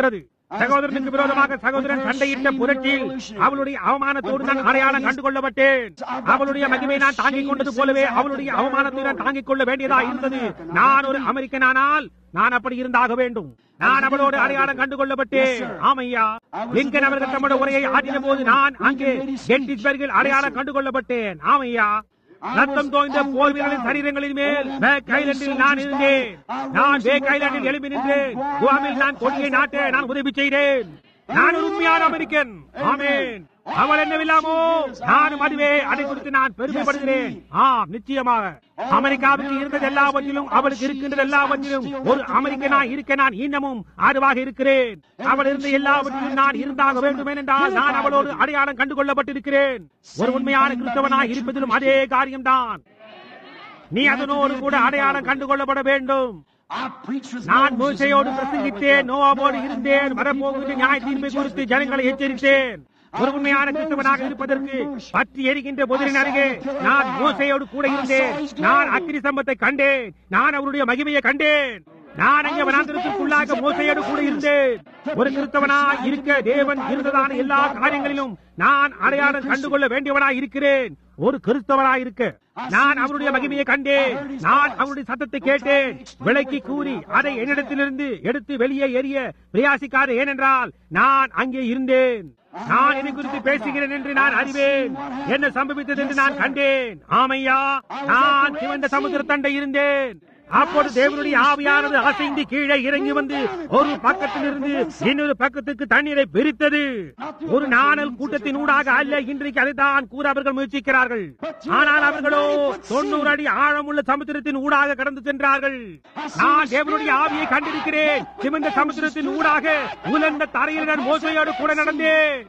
சகோதரனுக்கு விரோதமாக சகோதரன் சண்டையிட்ட புரட்சியில் அவளுடைய அவமானத்தோடு நான் அடையாளம் கண்டுகொள்ளப்பட்டேன். அவளுடைய மகிமை நான் தாங்கிக் கொண்டது போலவே அவளுடைய அவமானத்தை நான் தாங்கிக் கொள்ள வேண்டியதா இருந்தது. நான் ஒரு அமெரிக்கனானால் நான் அப்படி இருந்தாக வேண்டும். நான் அவளோடு அடையாளம் கண்டுகொள்ளப்பட்டேன். ஆமையா, லிங்கன் அவர்கள் தம்முடைய உரையை ஆற்றின போது நான் அங்கே கெட்டிஸ்பர்கில் அடையாளம் கண்டுகொள்ளப்பட்டேன். ஆமையா, ரத்தம் தோய்ந்த போர் வீரர்களின் சரீரங்களின் மேல் பேக் ஐலண்டில் நான் இருந்தேன். நான் பேக் ஐலண்டில் எழுப்பி நின்றேன். குவாமில் நான் கொடியை நாட்ட நான் உதவி செய்தேன். நான் ஒரு உண்மையான அமெரிக்கன். ஆமேன். அவள் என்னவில்லாமோ நானும் அதுவே. அதை குறித்து நான் பெருமைப்படுகிறேன். ஆம், நிச்சயமாக அமெரிக்காவுக்கு இருந்தது எல்லாவற்றிலும் அவளுக்கு இருக்கின்றது எல்லாவற்றிலும் ஒரு அமெரிக்கனா இருக்க நான் இன்னமும் ஆர்வமாக இருக்கிறேன். அவள் இருந்த எல்லாவற்றிலும் நான் இருந்தாக வேண்டும் என்றால் நான் அவளோடு அடையாளம் கண்டுகொள்ளப்பட்டிருக்கிறேன். ஒரு உண்மையான கிறிஸ்தவனாய் இருப்பதிலும் அதே காரியம்தான். நீ அதனோடு கூட அடையாளம் கண்டுகொள்ளப்பட வேண்டும். நான் மோசேயோடு பிரசங்கித்தேன், நோவாவோடு இருந்தேன், வரப்போகின்ற நியாய தீர்ப்பை குறித்து ஜனங்களை எச்சரித்தேன். ஒரு உண்மையான கிறிஸ்தவனாக இருப்பதற்கு பற்றி எரிகின்ற பொதிரின் அருகே நான் மோசேயோடு கூட இருந்தேன். நான் அக்கினி சம்பத்தை கண்டேன். நான் அவருடைய மகிமையை கண்டேன். நான் அங்கே வனாந்திரத்திற்குள்ளாக மோசையோடு கூட இருந்தேன். ஒரு கிறிஸ்தவனாய் இருக்க தேவன் இருந்ததான எல்லா காரியங்களிலும் நான் அடையாளம் கண்டுகொள்ள வேண்டியவனாய் இருக்கிறேன். ஒரு கிறிஸ்தவனாய் இருக்க நான் அவருடைய மகிமையை கண்டேன். நான் அவருடைய சத்தத்தை கேட்டேன். விலைக்கு கூறி அதை என்னிடத்திலிருந்து எடுத்து வெளியே எறிய பிரயாசிக்காத, ஏனென்றால் நான் அங்கே இருந்தேன். நான் இதை குறித்து பேசுகிறேன் என்று நான் அறிவேன். என்ன சம்பவித்தது என்று நான் கண்டேன். ஆமையா, நான் சிவந்த சமுத்திர தண்டை இருந்தேன். அப்போது தேவனுடைய ஆவியானது அசைந்து கீழே இறங்கி வந்து ஒரு பக்கத்திலிருந்து இன்னொரு பக்கத்துக்கு தண்ணீரை பிரித்தது. ஒரு நாணல் கூட்டத்தின் ஊடாக அல்ல. இன்றைக்கு அதைத்தான் கூற அவர்கள் முயற்சிக்கிறார்கள். ஆனால் அவர்களோ தொண்ணூறு அடி ஆழமுள்ள சமுத்திரத்தின் ஊடாக கடந்து சென்றார்கள். நான் தேவனுடைய ஆவியை கண்டிருக்கிறேன். சிவந்த சமுத்திரத்தின் ஊடாக உலர்ந்த தரையில் நான் மோசையோடு கூட நடந்தேன்.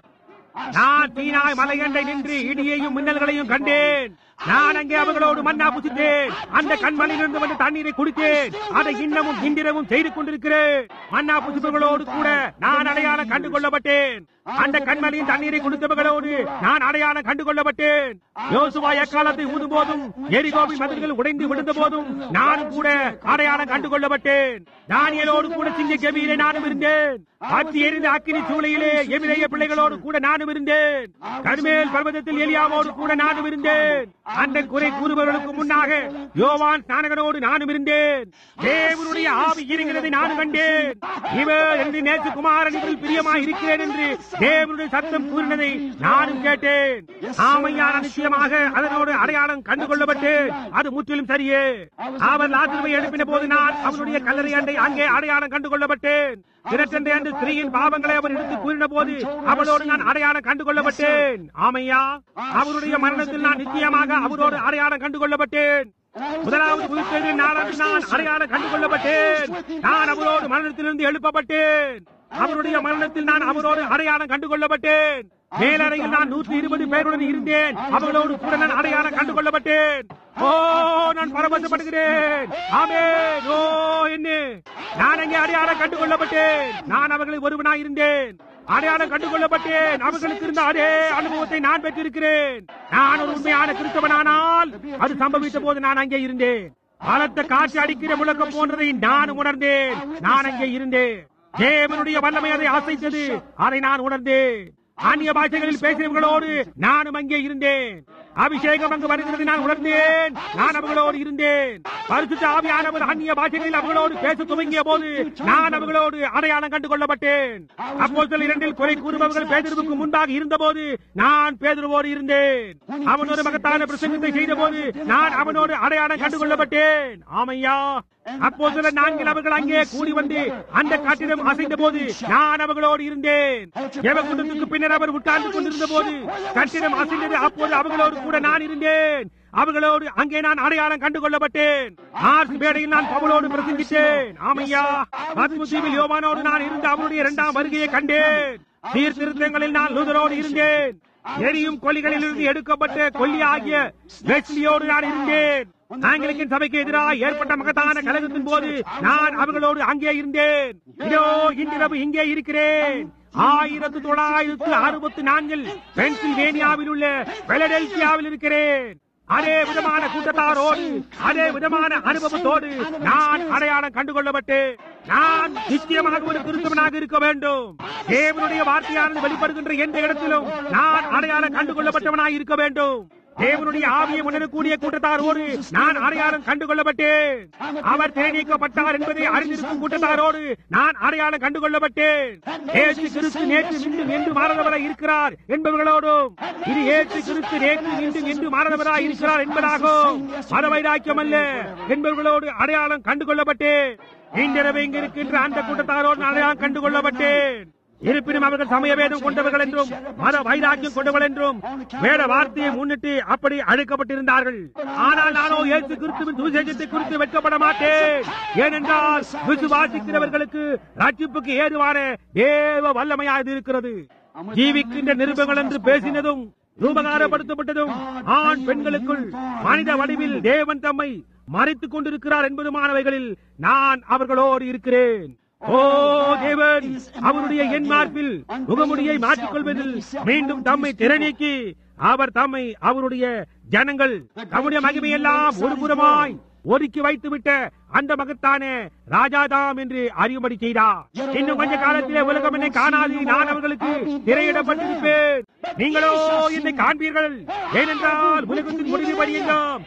நான் தீனாய் மலையண்டை நின்று இடியையும் மின்னல்களையும் கண்டேன். நான் அங்கே அவர்களோடு மன்னா புசித்தேன். அந்த கண்மலையிலிருந்து வந்து தண்ணீரை குடித்தேன். அதை இன்னமும் இன்றிரவும் செய்து கொண்டிருக்கிறேன். மன்னா புசிப்பவர்களோடு கூட நான் அடையாளம் கண்டு கொள்ளப்பட்டேன். அந்த கண்மலையின் தண்ணீரை குடித்தவர்களோடு நான் அடையாளம் கண்டு கொள்ளப்பட்டேன். யோசுவா எக்காலத்தை ஊதும் போதும் எரிகோவின் மதில்கள் உடைந்து விழுந்த போதும் நானும் கூட அடையாளம் கண்டு கொள்ளப்பட்டேன். தானியேலோடு கூட சிங்க கெபியிலே நானும் இருந்தேன். பற்றி எரிந்த அக்கினி சூளையிலே எபிரேய பிள்ளைகளோடு கூட நானும் இருந்தேன். கர்மேல் பர்வதத்தில் எலியாவோடு கூட நானும் இருந்தேன். அந்த குறை கூறுபவர்களுக்கு முன்னாக யோவான் ஸ்நானகனோடு நானும் இருந்தேன். தேவனுடைய ஆவி இறங்கிறதை நானும் கண்டேன். இவர் என்று நேற்று குமாரன் இவரில் பிரியமாய் இருக்கிறேன் என்று தேவனுடைய சத்தம் கூறினதை நானும் கேட்டேன். ஆமையான நிச்சயமாக அதனோடு அடையாளம் கண்டுகொள்ளப்பட்டேன். அது முற்றிலும் சரியே. அவர் லாசருவை எழுப்பின போது நான் அவருடைய கல்லறை அண்டை அங்கே அடையாளம் கண்டுகொள்ளப்பட்டேன். திரட்டண்டை அன்று ஸ்திரீயின் பாவங்களை அவர் எடுத்து கூறின போது அவளோடு நான் அடையாளம் கண்டுகொள்ளப்பட்டேன். ஆமையா, அவருடைய மரணத்தில் நான் நிச்சயமாக அவரோடு அடையாளம் கண்டுகொள்ளப்பட்டேன். முதலாவது புதுச்சேரியில் நாளாண்டு நான் அடையாளம் கண்டுகொள்ளப்பட்டேன். நான் அவரோடு மரணத்திலிருந்து எழுப்பப்பட்டேன். அவருடைய மரணத்தில் நான் அவரோடு அடையாளம் கண்டுகொள்ளப்பட்டேன். மேலறையில் நான் நூற்றி இருபது பேருடன் இருந்தேன். அவர்களோடு கூட நான் அடையாளம் கண்டுகொள்ளப்பட்டேன். ஓ, நான் பரவசப்படுகிறேன். ஆமென். ஓ, என்ன நான் அங்கே அடையாளம் கண்டுகொள்ளப்பட்டேன். நான் அவர்களில் ஒருவனாய் இருந்தேன். அடையாளம் கண்டுகொள்ளப்பட்டேன். அவர்களுக்கு இருந்த அதே அனுபவத்தை நான் பெற்றிருக்கிறேன். நான் ஒரு உண்மையான கிறிஸ்தவனானால் அது சம்பவித்த போது நான் அங்கே இருந்தேன். பலத்த காற்று அடிக்கிற முழக்கம் போன்றதை நான் உணர்ந்தேன். நான் அங்கே இருந்தேன். தேவனுடைய வல்லமை அதை அசைத்தது. அதை நான் உணர்ந்தேன். அந்நிய பாஷைகளில் பேசியவர்களோடு நானும் அங்கே இருந்தேன். அபிஷேகம் அங்கு வருகிறது நான் உணர்ந்தேன். நான் அவர்களோடு இருந்தேன். பரிசுத்த ஆவியானவர் அந்நிய பாஷைகளில் அவர்களோடு பேச துவங்கிய போது நான் அவர்களோடு அடையாளம் கண்டு கொள்ளப்பட்டேன். அப்போஸ்தலர் இரண்டில் குறை கூறுபவர்கள் பேதுருவுக்கு முன்பாக இருந்த போது நான் பேதுருவோடு இருந்தேன். அவன் ஒரு மகத்தான பிரசங்கத்தை செய்த போது நான் அவனோடு அடையாளம் கண்டு கொள்ளப்பட்டேன். ஆமையா, அப்போஸ்தலர் நான்கில் அவர்கள் அங்கே கூடி வந்து அந்த கட்டிடம் அசைந்த போது நான் அவர்களோடு இருந்தேன். ஜெபக்கூட்டத்துக்கு பின்னர் அவர் உட்கார்ந்து கொண்டிருந்த போது கட்டிடம் அசைந்தது. அப்போது அவர்களோடு கூட நான் இருந்தேன். அவர்களோடு அங்கே நான் அடையாளம் கண்டு கொள்ளப்பட்டேன். ஆர்ஸ் மேடையில் நான் பவுலோடு பிரசங்கித்தேன். ஆமையா, பத்மதீவில் யோவானோடு நான் இருந்த அவருடைய இரண்டாம் வருகையை கண்டேன். சீர்திருத்தங்களில் நான் லூதரோடு இருந்தேன். எரியும் கொல்லிகளில் இருந்து எடுக்கப்பட்ட கொல்லி ஆகிய வெஸ்லியோடு நான் இருந்தேன். ஆங்கிலிக்கன் சபைக்கு எதிராக ஏற்பட்ட மகத்தான கலகத்தின் போது நான் அவர்களோடு அங்கே இருந்தேன். இதோ இன்றிரவு இங்கே இருக்கிறேன். ஆயிரத்தி தொள்ளாயிரத்து அறுபத்தி நான்கில் பென்சில்வேனியாவில் உள்ள பிலடெல்பியாவில் இருக்கிறேன். அதே விதமான கூட்டத்தாரோடு அதே விதமான அனுபவத்தோடு நான் அடையாளம் கண்டுகொள்ளப்பட்டு நான் நிச்சயமாக ஒரு கிறிஸ்தவனாக இருக்க வேண்டும். தேவனுடைய வார்த்தையானது வெளிப்படுகின்ற எந்த இடத்திலும் நான் அடையாளம் கண்டுகொள்ளப்பட்டவனாய் இருக்க வேண்டும். தேவனுடைய ஆவியை உணரக்கூடிய கூட்டத்தாரோடு நான் அடையாளம் கண்டுகொள்ளப்பட்டேன். அவர் திரைநீக்கப்பட்டார் என்பதை அறிந்திருக்கும் கூட்டத்தாரோடு நான் அடையாளம் கண்டுகொள்ளப்பட்டேன். ஏசு கிறிஸ்து நேற்று இன்றும் என்று மாறாதவராய் இருக்கிறார் என்பவர்களோடும் இது ஏசு கிறிஸ்து நேற்று இன்றும் என்று மாறாதவராய் இருக்கிறார் என்பதாகும் மத வைராக்கியம் அல்ல என்பவர்களோடு அடையாளம் கண்டுகொள்ளப்பட்டேன். இன்றிரவு இங்கு இருக்கின்ற அந்த கூட்டத்தாரோடு அடையாளம் கண்டுகொள்ளப்பட்டேன். இருப்பினும் அவர்கள் சமய வேதம் கொண்டவர்கள் என்றும் மத வைராக்கியம் கொண்டவர்கள் என்றும் வேத வார்த்தையை முன்னிட்டு அப்படி அழைக்கப்பட்டிருந்தார்கள். ஆனால் நானோ இயேசு கிறிஸ்துவின் சுவிசேஷத்தை குறித்து வெட்கப்பட மாட்டேன். ஏனென்றால் விசுவாசிக்கிறவர்களுக்கு ரட்சிப்புக்கு ஏதுவான தேவ வல்லமையாக இருக்கிறது. ஜீவிக்கின்ற நிருபங்கள் என்று பேசினதும் ரூபகாரப்படுத்தப்பட்டதும் ஆண் பெண்களுக்குள் மனித வடிவில் தேவன் தம்மை மறைத்துக் கொண்டிருக்கிறார் என்பதுமானவைகளில் நான் அவர்களோடு இருக்கிறேன். ஓ தேவன் அவருடைய என் மார்பில் முகமுடியை மாற்றிக் கொள்வதில் மீண்டும் தம்மை திறநீக்கி அவர் தம்மை அவருடைய ஜனங்கள் தம்முடைய மகிமையெல்லாம் ஒரு புறமாய் ஒதுக்கி வைத்துவிட்ட அந்த மகத்தான ராஜாதாம் என்று அறியும்படி செய்தார். இன்னும் கொஞ்ச காலத்திலே உலகம் என்னை காணாது, நான் அவர்களுக்கு திரையிடப்பட்டிருப்பேன். நீங்களோ என்னை காண்பீர்கள். ஏனென்றால் உலகத்தின் முடிவு பரியெல்லாம்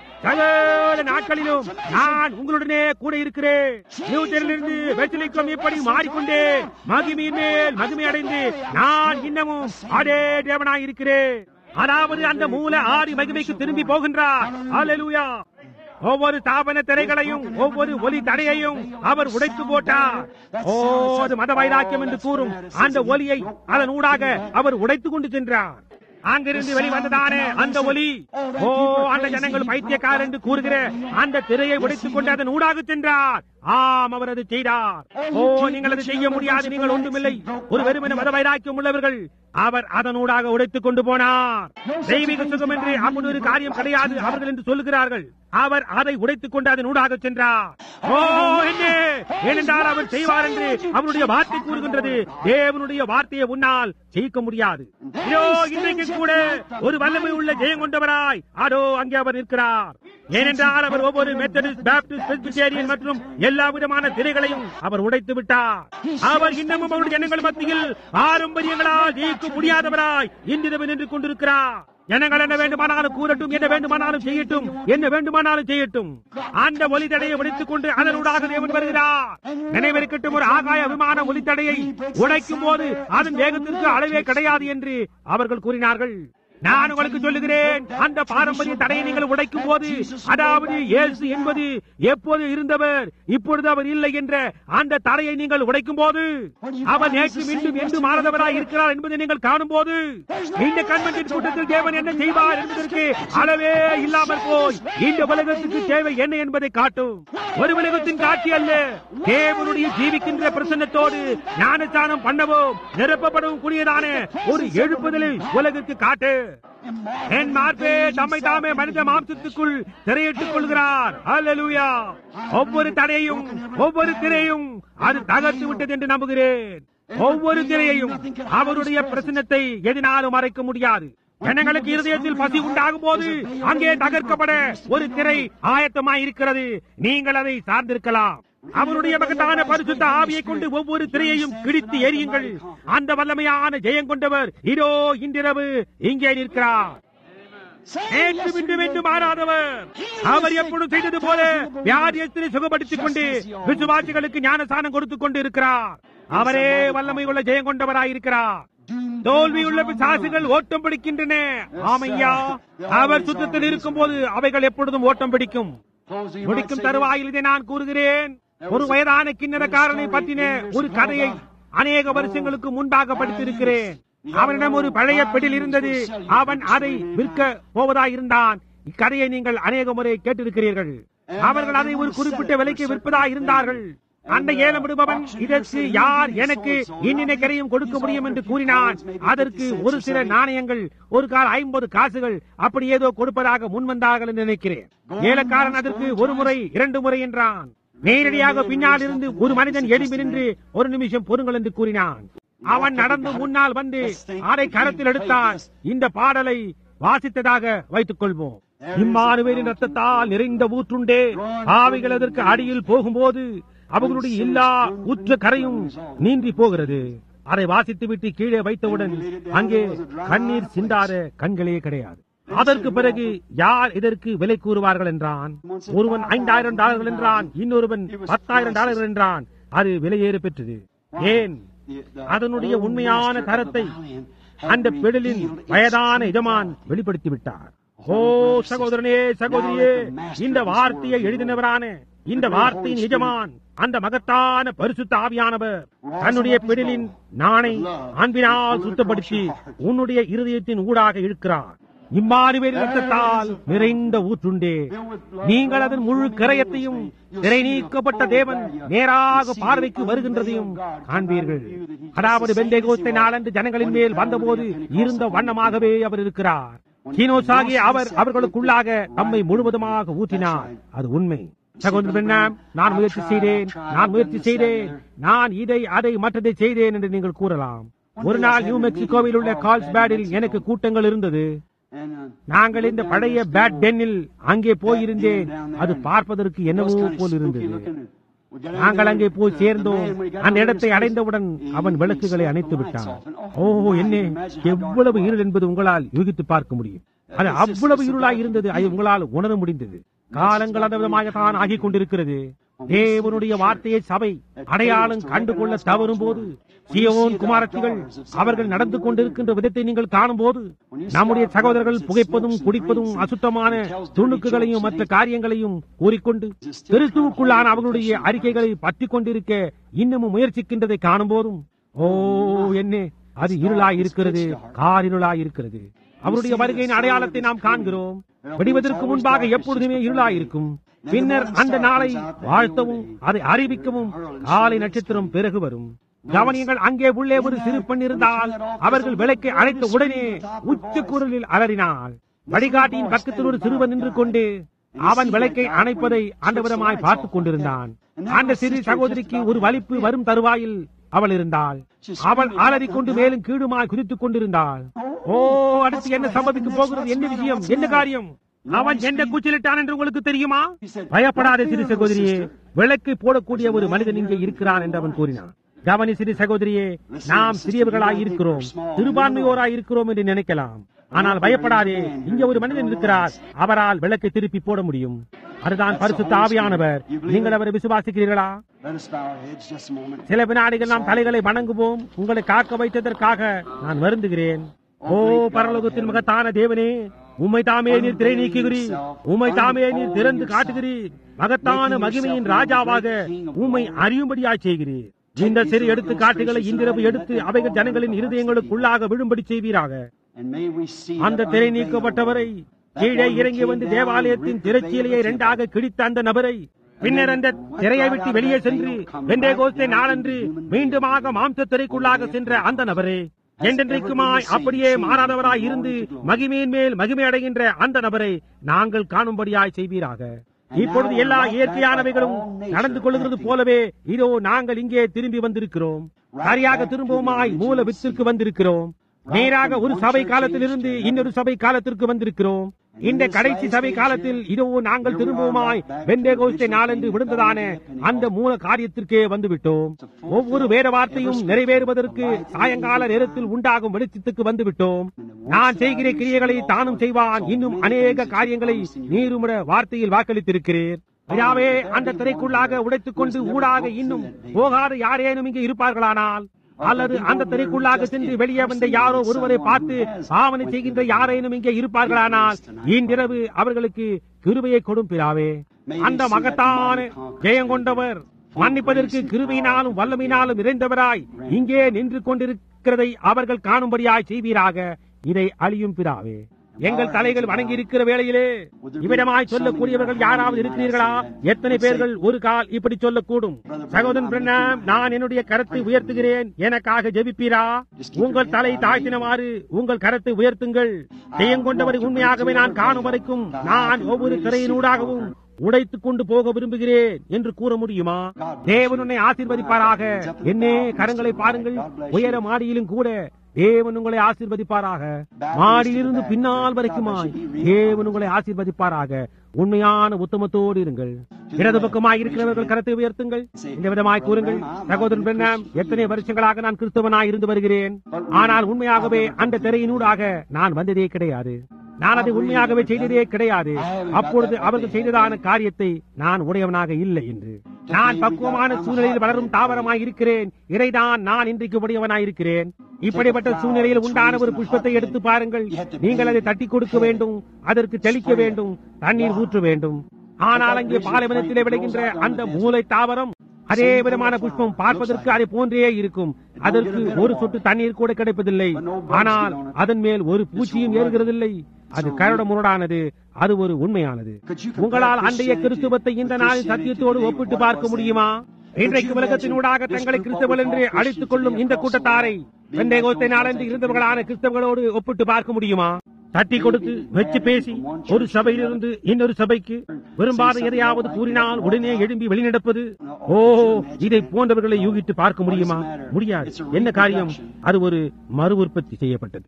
சகல நாட்களிலும் நான் உங்களுடனே கூட இருக்கிறேன். நியூட்டனிலிருந்து வெற்றிலைக்கும் எப்படி மாறிக்கொண்டே மகிமையின் மேல் மகிமை அடைந்து நான் இன்னமும் அதே தேவனாய் இருக்கிறேன். அதாவது அந்த மூல ஆதி மகிமைக்கு திரும்பி போகின்றார். அல்லேலூயா. ஒவ்வொரு ஸ்தாபன திரைகளையும் ஒவ்வொரு ஒலி தடையையும் அவர் உடைத்து போட்டார். ஓ அது மத வைராக்கியம் என்று கூறும் அந்த ஒலியை அதன் ஊடாக அவர் உடைத்துக் கொண்டு சென்றார். அங்கிருந்து வெளிவந்ததானே அந்த ஒலி, ஓ அந்த ஜனங்கள் பைத்தியக்காரர் என்று கூறுகிற அந்த திரையை உடைத்துக் கொண்டு அதன் ஊடாக சென்றார். ஆம், அவர் அதை செய்தார். ஓ நீங்கள் அதை செய்ய முடியாது, நீங்கள் ஒன்றுமில்லை, ஒரு வெறுமன மத வைராக்கியம் உள்ளவர்கள். அவர் அதனூடாக உடைத்துக் கொண்டு போனார். தெய்வீக சுகம் என்று அப்படி ஒரு காரியம் கிடையாது அவர்கள் என்று சொல்லுகிறார்கள். அவர் அதை உடைத்துக் கொண்டு அதன் ஊடாக சென்றார். ஓ என்ன, ஏனென்றால் அவர் செய்வார் என்று அவருடைய வார்த்தை கூறுகின்றது. தேவனுடைய வார்த்தையை உன்னால் ஜெயிக்க முடியாது. இதோ இன்றைக்கு கூட ஒரு வல்லமை உள்ள ஜெயம் கொண்டவராய் அதோ அங்கே அவர் நிற்கிறார். ஏனென்றால் அவர் ஒவ்வொரு மெத்தடிஸ்ட், பாப்டிஸ்ட், பிரெஸ்பிட்டேரியன் மற்றும் எல்லா விதமான திரைகளையும் அவர் உடைத்து விட்டார். அவர் இன்னமும் அவருடைய ஜனங்கள் மத்தியில் பாரம்பரியங்களால் ஜெயிக்க முடியாதவராய் இன்றிரவு நின்று கொண்டிருக்கிறார். ஜனங்கள் என்ன வேண்டுமானாலும் கூறட்டும், என்ன வேண்டுமானாலும் செய்யட்டும், என்ன வேண்டுமானாலும் செய்யட்டும். அந்த ஒலித்தடையை உடைத்துக் கொண்டு அதனூடாக தேவன் வருகிறார். நினைவிருக்கட்டும், ஒரு ஆகாய விமான ஒலித்தடையை உடைக்கும் போது அதன் வேகத்திற்கு அளவே கிடையாது என்று அவர்கள் கூறினார்கள். நான் உங்களுக்கு சொல்லுகிறேன், அந்த பாரம்பரிய தடையை நீங்கள் உடைக்கும் போது, அதாவது இயேசு என்பது எப்போது இருந்தவர் இப்பொழுது அவர் இல்லை என்ற அந்த தடையை நீங்கள் உடைக்கும் போது, அவர் நேற்று மீண்டும் என்று மாறதவராய் இருக்கிறார் என்பதை நீங்கள் காணும் போது, இந்த கன்வென்ஷன் கூட்டத்தில் தேவன் என்ன செய்வார் என்பதற்கு அளவே இல்லாமல் போய் இந்த உலகத்துக்கு தேவை என்ன என்பதை காட்டும். ஒரு உலகத்தின் காட்சி அல்ல, தேவனுடைய ஜீவிக்கின்ற பிரசன்னத்தோடு ஞானஸ்தானம் பண்ணவும் நிரப்பப்படவும் கூடியதான ஒரு எழுப்புதலை உலகிற்கு காட்டு. என் மார்பே தம்மை தாமே மனித மாம்சத்துக்குள் திரையிட்டுக் கொள்கிறார். அல்லேலூயா. ஒவ்வொரு தடையையும் ஒவ்வொரு திரையும் அது தகர்த்து விட்டது என்று நம்புகிறேன். ஒவ்வொரு திரையையும் அவருடைய பிரசன்னத்தை எதினாலும் மறைக்க முடியாது. ஜனங்களுக்கு இருதயத்தில் பசி உண்டாகும் போது அங்கே தகர்க்கப்பட ஒரு திரை ஆயத்தமாய் இருக்கிறது. நீங்கள் அதை சார்ந்திருக்கலாம். அவருடைய மகத்தான பரிசுத்த ஆவியை கொண்டு ஒவ்வொரு திரையையும் கிழித்து எரியுங்கள். அந்த வல்லமையான ஜெயம் கொண்டவர் இதோ இன்றிரவு இங்கே நிற்கிறார். நேற்று மீண்டும் மீண்டும் மாறாதவர். அவர் எப்பொழுது செய்தது போல வியாதியத்தை சுகப்படுத்திக் கொண்டு விசுவாசிகளுக்கு ஞானஸ்தானம் கொடுத்துக் கொண்டு இருக்கிறார். அவரே வல்லமை உள்ள ஜெயம் கொண்டவராயிருக்கிறார். தோல்வியுள்ள பிசாசுகள் ஓட்டம் பிடிக்கின்றன. ஆமையா, அவர் சுத்தத்தில் இருக்கும் போது அவைகள் எப்பொழுதும் ஓட்டம் பிடிக்கும். முடிக்கும் தருவாயில் இதை நான் கூறுகிறேன். ஒரு வயதான கிண்ணறக்காரனை பற்றின ஒரு கதையை அநேக வருஷங்களுக்கு முன்பாக படித்திருக்கிறேன். அவனிடம் ஒரு பழைய பெட்டில் இருந்தது. அவன் அதை விற்க போவதாயிருந்தான். இக்கதையை நீங்கள் அநேக முறை கேட்டிருக்கிறீர்கள். அவர்கள் அதை ஒரு குறிப்பிட்ட விலைக்கு விற்பதா இருந்தார்கள். அந்த ஏலம் விடுபவன் இதற்கு யார் எனக்கு இன்னினை கரையும் கொடுக்க முடியும் என்று கூறினான். அதற்கு ஒரு சில நாணயங்கள், ஒரு கால் ஐம்பது காசுகள் அப்படி ஏதோ கொடுப்பதாக முன்வந்தார்கள் என்று நினைக்கிறேன். ஏலக்காரன் அதற்கு ஒரு முறை இரண்டு முறை என்றான். நேரடியாக பின்னால் இருந்து ஒரு மனிதன் எழுப்பி நின்று ஒரு நிமிஷம் பொறுங்கள் என்று கூறினான். அவன் நடந்து முன்னால் வந்து அதை கரத்தில் எடுத்தான். இந்த பாடலை வாசித்ததாக வைத்துக் கொள்வோம். இம்மானுவேலின் ரத்தத்தால் நிறைந்த ஊற்றுண்டே, ஆவிகள் அதற்கு அடியில் போகும்போது அவர்களுடைய எல்லா ஊற்ற கரையும் நீந்தி போகிறது. அதை வாசித்துவிட்டு கீழே வைத்தவுடன் அங்கே கண்ணீர் சிந்தாத கண்களே கிடையாது. அதற்கு பிறகு யார் இதற்கு விலை கூறுவார்கள் என்றான். ஒருவன் ஐந்தாயிரம் டாலர்கள் என்றான், இன்னொருவன் பத்தாயிரம் டாலர்கள் என்றான். அது விலையேற பெற்றது. ஏன்? அதனுடைய உண்மையான தரத்தை அந்த பெடலின் வயதான எஜமான் வெளிப்படுத்திவிட்டார். ஓ சகோதரனே, சகோதரியே, இந்த வார்த்தையை எழுதினவரான இந்த வார்த்தையின் எஜமான் அந்த மகத்தான பரிசுத்த ஆவியானவர் தன்னுடைய பெடலின் நாணை அன்பினால் சுத்தப்படுத்தி உன்னுடைய இருதயத்தின் ஊடாக இழுக்கிறார். இம்மாறுவேறு இரத்தத்தால் நிறைந்த ஊற்றுண்டே, நீங்கள் அதன் முழு கரையத்தையும் திரை நீக்கப்பட்ட தேவன் நேராக பார்வைக்கு வருகின்றதையும் காண்பீர்கள். அதாவது பெந்தேகோஸ்தே நாளன்று ஜனங்களின் மேல் வந்தபோது இருந்த வண்ணமாகவே அவர் இருக்கிறார். கீனோசாகிய அவர் அவர்களுக்குள்ளாக நம்மை முழுவதுமாக ஊற்றினார். அது உண்மை. சகோதரர் பெண்ணாம், நான் முயற்சி செய்தேன், நான் முயற்சி செய்தேன், நான் இதை அதை மற்றதை செய்தேன் என்று நீங்கள் கூறலாம். ஒரு நாள் நியூ மெக்சிகோவில் உள்ள கால்ஸ்பேடில் எனக்கு கூட்டங்கள் இருந்தது. நாங்கள் இந்த பழைய பேட் டென்னில் அங்கே போயிருந்தேன். அது பார்ப்பதற்கு என்னவோ போல் இருந்தது. நாங்கள் அங்கே போய் சேர்ந்தோம். அந்த இடத்தை அடைந்தவுடன் அவன் விளக்குகளை அணைத்து விட்டான். ஓ என்ன எவ்வளவு இருள் என்பது உங்களால் யூகித்து பார்க்க முடியும். அது அவ்வளவு இருளாய் இருந்தது. அது உங்களால் உணர முடிந்தது. காலங்கள் அந்த விதமாகத்தான் ஆகிக் கொண்டிருக்கிறது. தேவனுடைய வார்த்தையை சபை அடையாளம் கண்டுகொள்ள தவறும் போது, சீயோன் குமாரத்திகள் அவர்கள் நடந்து கொண்டிருக்கின்ற விதத்தை நீங்கள் காணும் போது, நம்முடைய சகோதரர்கள் புகைப்பதும் குடிப்பதும் அசுத்தமான துணுக்குகளையும் மற்ற காரியங்களையும் கூறிக்கொண்டு கிறிஸ்துவுக்குள்ளான அவர்களுடைய அறிக்கைகளை பற்றி கொண்டிருக்க இன்னமும் முயற்சிக்கின்றதை காணும் போதும், ஓ என்ன அது இருளாய் இருக்கிறது, காரிருளாய் இருக்கிறது. அவருடைய வருகையின் அடையாளத்தை நாம் காண்கிறோம். விடுவதற்கு முன்பாக எப்பொழுதுமே இருளாய் இருக்கும். பின்னர் அந்த நாளை வாழ்த்தவும் அதை அறிவிக்கவும் காலை நட்சத்திரம் பிறகு வரும். கவனியங்கள், அங்கே உள்ளே ஒரு சிறு பெண் இருந்தால் அவர்கள் விளக்கை அழைத்த உடனே உச்ச குரலில் அலறினாள். வழிகாட்டியின் பக்கத்தில் ஒரு சிறுவன் நின்று கொண்டு அவன் விளக்கை அணைப்பதை அந்த விதமாய் பார்த்துக் கொண்டிருந்தான். அந்த சிறு சகோதரிக்கு ஒரு வலிப்பு வரும் தருவாயில் அவள் இருந்தாள். அவள் அலறிக்கொண்டு மேலும் கீழுமாய் குதித்துக் கொண்டிருந்தாள். ஓ, அடுத்து என்ன சம்பவிக்க போகிறது? என்ன விஷயம்? என்ன காரியம்? அவன் என்ன கூச்சலிட்டான் என்று உங்களுக்கு தெரியுமா? பயப்படாத சிறு சகோதரியே, விளக்கை போடக்கூடிய ஒரு மனிதன் இங்கே இருக்கிறான் என்று அவன் கூறினான். கவனி சிறு சகோதரியே, நாம் சிறியவர்களாய் இருக்கிறோம், சிறுபான்மையோராய் இருக்கிறோம் என்று நினைக்கலாம். ஆனால் பயப்படாதே, இங்கே ஒரு மனிதன் இருக்கிறார். அவரால் விளக்கை திருப்பி போட முடியும். அதுதான் பரிசுத்த ஆவியானவர். நீங்கள் அவரை விசுவாசிக்கிறீர்களா? சில வினாடிகள் நாம் தலைகளை வணங்குவோம். உங்களை காக்க வைத்ததற்காக நான் வருந்துகிறேன். ஓ பரலோகத்தின் மகத்தான தேவனே, உம்மை தாமே நீர் திரை நீக்குகிறீர், உம்மை தாமே நீர் திறந்து காட்டுகிறீர். மகத்தான மகிமையின் ராஜாவாக உம்மை அறியும்படியாய் செய்கிறீர். இந்த சிறு எடுத்துக்காட்டுகளை இன்றிரவு எடுத்து அவைகள் ஜனங்களின் இருதயங்களுக்குள்ளாக விழும்படி செய்வீராக. அந்த திரை நீக்கப்பட்டவரை, கீழே இறங்கி வந்து தேவாலயத்தின் திரைச்சீலையை இரண்டாக கிழித்த அந்த நபரை, பின்னர் அந்த திரையை விட்டு வெளியே சென்று பெந்தேகோஸ்தே நாளன்று மீண்டுமாக மாம்ச திரைக்குள்ளாக சென்ற அந்த நபரே, என்றென்றைக்குமாய் அப்படியே மாறாதவராய் இருந்து மகிமையின் மேல் மகிமை அடைகின்ற அந்த நபரை நாங்கள் காணும்படியாய் செய்வீராக. இப்பொழுது எல்லா இயற்கையானவைகளும் நடந்து கொள்கிறது போலவே இதோ நாங்கள் இங்கே திரும்பி வந்திருக்கிறோம். சரியாக திரும்பவுமாய் மூல வித்திற்கு வந்திருக்கிறோம். நேராக ஒரு சபை காலத்திலிருந்து இன்னொரு சபை காலத்திற்கு வந்திருக்கிறோம். இந்த கடைசி சபை காலத்தில் இதோ நாங்கள் திரும்பவுமாய் பெந்தேகோஸ்தே நாளன்று விழுந்ததான அந்த மூல காரியத்திற்கே வந்துவிட்டோம். ஒவ்வொரு வேத வார்த்தையும் நிறைவேறுவதற்கு சாயங்கால நேரத்தில் உண்டாகும் வெளிச்சத்துக்கு வந்துவிட்டோம். நான் செய்கிற கிரியைகளை தானும் செய்வான், இன்னும் அநேக காரியங்களை நீருமிட வார்த்தையில் வாக்களித்திருக்கிறேன். ஐயாவே, அந்த திரைக்குள்ளாக உடைத்துக் கொண்டு ஊடாக இன்னும் போகாத யாரேனும் இங்கே இருப்பார்களானால், அல்லது அந்த திரைக்குள்ளாக சென்று வெளியே வந்த யாரோ ஒருவரை பார்த்து பாவனை செய்கின்ற யாரேனும் இங்கே இருப்பார்களானால், இன்றிரவு அவர்களுக்கு கிருபையை கொடும் பிதாவே. அந்த மகத்தான ஜெயங்கொண்டவர் மன்னிப்பதற்கு கிருபையினாலும் வல்லமையினாலும் நிறைந்தவராய் இங்கே நின்று கொண்டிருக்கிறதை அவர்கள் காணும்படியாய் செய்வீராக. இதை அழியும் பிதாவே. எங்கள் தலைகள் வணங்கி இருக்கிற வேளையிலே இவ்விடமாய் சொல்லக்கூடியவர்கள் யாராவது இருக்கிறீர்களா? எத்தனை பேர்கள் ஒரு கால் இப்படி சொல்லக்கூடும்? சகோதரன் பிரண்ணாம், நான் என்னுடைய கரத்தை உயர்த்துகிறேன், எனக்காக ஜெபிப்பீரா? உங்கள் தலை தாழ்த்தினவாறு உங்கள் கரத்தை உயர்த்துங்கள். ஜெயங்கொண்டவரை உண்மையாகவே நான் காணும் வரைக்கும் நான் ஒவ்வொரு திரையினூடாகவும் உடைத்துக் கொண்டு போக விரும்புகிறேன் என்று கூற முடியுமா? தேவன் உன்னை ஆசீர்வதிப்பாராக. என்னே, கரங்களை பாருங்கள். உயர மாடியிலும் கூட தேவன் உங்களை ஆசீர்வதிப்பாராக. மாடியிலிருந்து பின்னால் வரைக்குமாய் தேவன் உங்களை ஆசீர்வதிப்பாராக. உண்மையான உத்தமத்தோடு இருங்கள். இடது பக்கமாய் இருக்கிறவர்கள் கரத்தை உயர்த்துங்கள். இந்த விதமாய் கூறுங்கள், சகோதரன் பெண்ணாம், எத்தனை வருஷங்களாக நான் கிறிஸ்தவனாய் இருந்து வருகிறேன். ஆனால் உண்மையாகவே அந்த திரையினூடாக நான் வந்ததே கிடையாது. நான் அதை உண்மையாகவே செய்ததே கிடையாது. அப்பொழுது அவர்கள் செய்ததான காரியத்தை நான் உடையவனாக இல்லை என்று. நான் பக்குவமான சூழ்நிலையில் வளரும் தாவரமாய் இருக்கிறேன். இதைதான் நான் இன்றைக்கு உடையவனாய் இருக்கிறேன். இப்படிப்பட்ட சூழ்நிலையில் உண்டான ஒரு புஷ்பத்தை எடுத்து பாருங்கள். நீங்கள் அதை தட்டி கொடுக்க வேண்டும், அதற்கு தெளிக்க வேண்டும், தண்ணீர் ஊற்ற வேண்டும். ஆனால் அங்கே பாலைவனத்திலே விளைகின்ற அந்த மூளை தாவரம் அதே விதமான புஷ்பம் பார்ப்பதற்கு அதை போன்றே இருக்கும். அதற்கு ஒரு சொட்டு தண்ணீர் கூட கிடைப்பதில்லை. ஆனால் அதன் மேல் ஒரு பூச்சியும் ஏறுகிறதில்லை. அது கரடு முரடானது. அது ஒரு உண்மையானது. உங்களால் அன்றைய கிறிஸ்துவத்தை இந்த நாளின் சத்தியத்தோடு ஒப்பிட்டு பார்க்க முடியுமா? இன்றைக்கு உலகத்தினூடாக தங்களை கிறிஸ்தவர்கள் என்று அழைத்துக் கொள்ளும் இந்த கூட்டத்தாரை பெந்தேகோஸ்தே நாளன்று இருந்தவர்களான கிறிஸ்தவர்களோடு ஒப்பிட்டு பார்க்க முடியுமா? தட்டி கொடுத்து வெச்சு பேசி ஒரு சபையிலிருந்து இன்னொரு சபைக்கு விரும்பாத எதையாவது கூறினால் உடனே எழும்பி வெளிநடப்பது, ஓ, இதை போன்றவர்களை யூகித்து பார்க்க முடியுமா? முடியாது. என்ன காரியம்? அது ஒரு மறு உற்பத்தி செய்யப்பட்டது.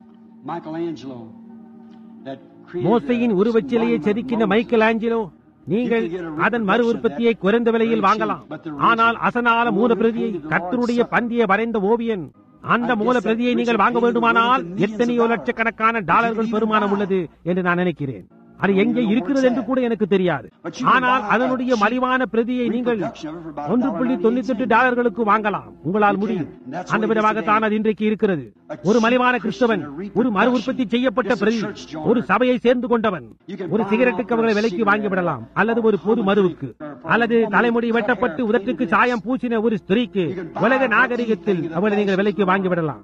மோசையின் உருவச்சிலையை செதுக்கின மைக்கேல் ஆஞ்சலோ, நீங்கள் அதன் மறு உற்பத்தியை குறைந்த விலையில் வாங்கலாம். ஆனால் அசனால மூல பிரதியை, கர்த்தருடைய பந்தியை வரைந்த ஓவியன், அந்த மூல பிரதியை நீங்கள் வாங்க வேண்டுமானால் எத்தனையோ லட்சக்கணக்கான டாலர்கள் பெருமானம் உள்ளது என்று நான் நினைக்கிறேன். அது எங்கே இருக்கிறது என்று கூட எனக்கு தெரியாது. ஆனால் அதனுடைய மலிவான பிரதியை நீங்கள் ஒன்று புள்ளி தொண்ணூத்தி எட்டு டாலர்களுக்கு வாங்கலாம். உங்களால் முடியும். அந்த விதமாகத்தான் அது இன்றைக்கு இருக்கிறது. ஒரு மலிவான கிறிஸ்தவன், ஒரு மறு உற்பத்தி செய்யப்பட்ட பிரதி, ஒரு சபையை சேர்ந்து கொண்டவன், ஒரு சிகரெட்டுக்கு அவர்களை விலைக்கு வாங்கிவிடலாம். அல்லது ஒரு பொது மதுவுக்கு, அல்லது தலைமுடி வெட்டப்பட்டு உதட்டுக்கு சாயம் பூசின ஒரு ஸ்திரீக்கு உலக நாகரிகத்தில் அவர்களை நீங்கள் விலைக்கு வாங்கிவிடலாம்.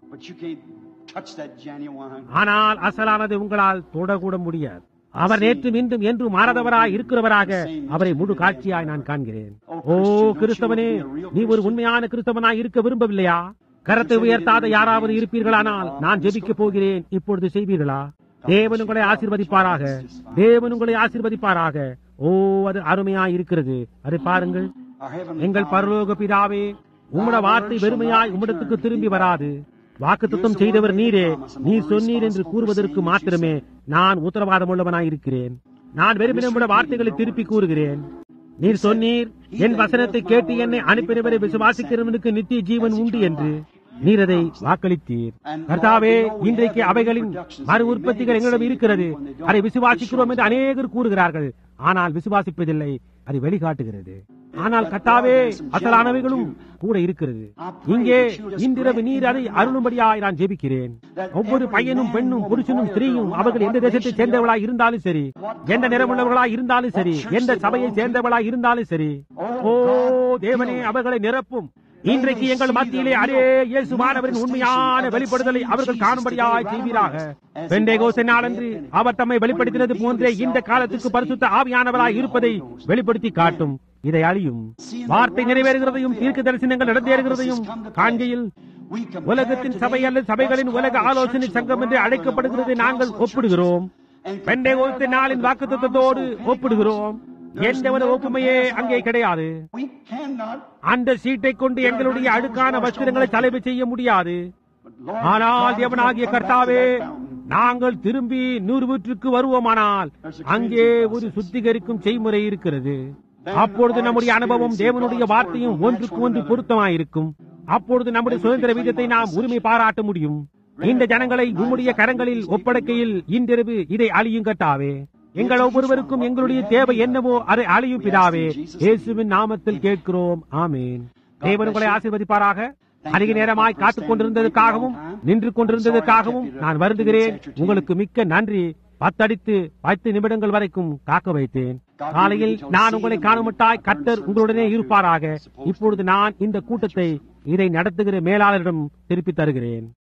ஆனால் அசலானது உங்களால் தொடக்கூட முடியாது. அவர் நேற்றும் இன்றும் என்று மாறாதவராய் இருக்கிறவராக அவரை முழு காட்சியாய் நான் காண்கிறேன். ஓ கிறிஸ்தவனே, நீ ஒரு உண்மையான கிறிஸ்தவனாய் இருக்க விரும்பவில்லையா? கரத்தை உயர்த்தாத யாராவது இருப்பீர்களானால் நான் ஜெபிக்க போகிறேன். இப்பொழுது செய்வீர்களா? தேவன் உங்களை ஆசீர்வதிப்பாராக. தேவன் உங்களை ஆசீர்வதிப்பாராக. ஓ, அது அருமையாய் இருக்கிறது. அதை பாருங்கள். எங்கள் பரலோக பிதாவே, உம்முடைய வார்த்தை வெறுமையாய் உம்மிடத்துக்கு திரும்பி வராது. வாக்குத்தத்தம் செய்தவர் நீரே. நீர் சொன்னீர் என்று கூறுவதற்கு மாத்திரமே நான் உத்தரவாதம் உள்ளவனாய் இருக்கிறேன். நான் வெறுமனே வார்த்தைகளை திருப்பி கூறுகிறேன். நீர் சொன்னீர், என் வசனத்தை கேட்டு என்னை அனுப்பினவரை விசுவாசிக்கிறவனுக்கு நித்திய ஜீவன் உண்டு என்று. நீர் அதை வாக்களித்தீர். கர்த்தாவே, இன்றைக்கு அவைகளின் மறு உற்பத்திகள் எங்களிடம் இருக்கிறது. அதை விசுவாசிக்கிறோம் என்று அநேகர் கூறுகிறார்கள். ஆனால் விசுவாசிப்பதில்லை. அதை வெளிக்காட்டுகிறது. ஆனால் கர்த்தாவே, அசலானவைகளும் கூட இருக்கிறது. இங்கே இன்றிரவு நீர் அதை அருளும்படியாய் நான் ஜெபிக்கிறேன். ஒவ்வொரு பையனும் பெண்ணும் புருஷனும் ஸ்திரீயும் அவர்கள் எந்த தேசத்தை சேர்ந்தவர்களாய் இருந்தாலும் சரி, எந்த நிறமுள்ளவர்களாய் இருந்தாலும் சரி, எந்த சபையை சேர்ந்தவர்களாய் இருந்தாலும் சரி, ஓ தேவனே, அவர்களை நிரப்பும். இன்றைக்கு எங்கள் மத்தியிலே அதே இயேசுவானவரின் உண்மையான வெளிப்படுதலை அவர்கள் காணும்படியாய் செய்வீராக. பெந்தேகோஸ்தே நாளன்று அவர் தம்மை வெளிப்படுத்தினது போன்றே இந்த காலத்துக்கு பரிசுத்த ஆவியானவராய் இருப்பதை வெளிப்படுத்தி காட்டும். இதை அழியும். வார்த்தை நிறைவேறுகிறதையும் தீர்க்க தரிசனங்கள் நடந்தேறுகிறதையும் காண்கையில் உலகத்தின் சபை அல்லது சபைகளின் உலக ஆலோசனை சங்கம் என்று அழைக்கப்படுகிறதை நாங்கள் ஒப்பிடுகிறோம். பெந்தேகோஸ்தே நாளின் வாக்குத்தத்தத்தோடு ஒப்பிடுகிறோம். எந்த ஒரு ஒப்புமையே அங்கே கிடையாது. அந்த சீட்டை கொண்டு எங்களுடைய அழுக்கான வஸ்திரங்களை தலைமை செய்ய முடியாது. ஆனால் தேவனாகிய கர்த்தாவே, நாங்கள் திரும்பி நூறு வீட்டுக்கு வருவோமானால் அங்கே ஒரு சுத்திகரிக்கும் செய்முறை இருக்கிறது. அப்பொழுது நம்முடைய அனுபவம் தேவனுடைய வார்த்தையும் ஒன்றுக்கு ஒன்று பொருத்தமாயிருக்கும். அப்பொழுது நம்முடைய சுதந்திர வீதத்தை நாம் உரிமை பாராட்ட முடியும். இந்த ஜனங்களை உம்முடைய கரங்களில் ஒப்படைக்கையில் இன்றிரவு இதை அழியும் கர்த்தாவே. எங்கள் ஒவ்வொருவருக்கும் எங்களுடைய தேவை என்னவோ அதை அழியும் பிதாவே. இயேசுவின் நாமத்தில் கேட்கிறோம். ஆமேன். தேவன் உங்களை ஆசீர்வதிப்பாராக. அதிக நேரமாய் காத்துக் கொண்டிருந்ததற்காகவும் நின்று கொண்டிருந்ததற்காகவும் நான் வருந்துகிறேன். உங்களுக்கு மிக்க நன்றி. பத்தடித்து பத்து நிமிடங்கள் வரைக்கும் காக்க வைத்தேன். காலையில் நான் உங்களை காணுமட்டாய் கர்த்தர் உங்களுடனே இருப்பாராக. இப்பொழுது நான் இந்த கூட்டத்தை இதை நடத்துகிற மேலாளரிடம் திருப்பி தருகிறேன்.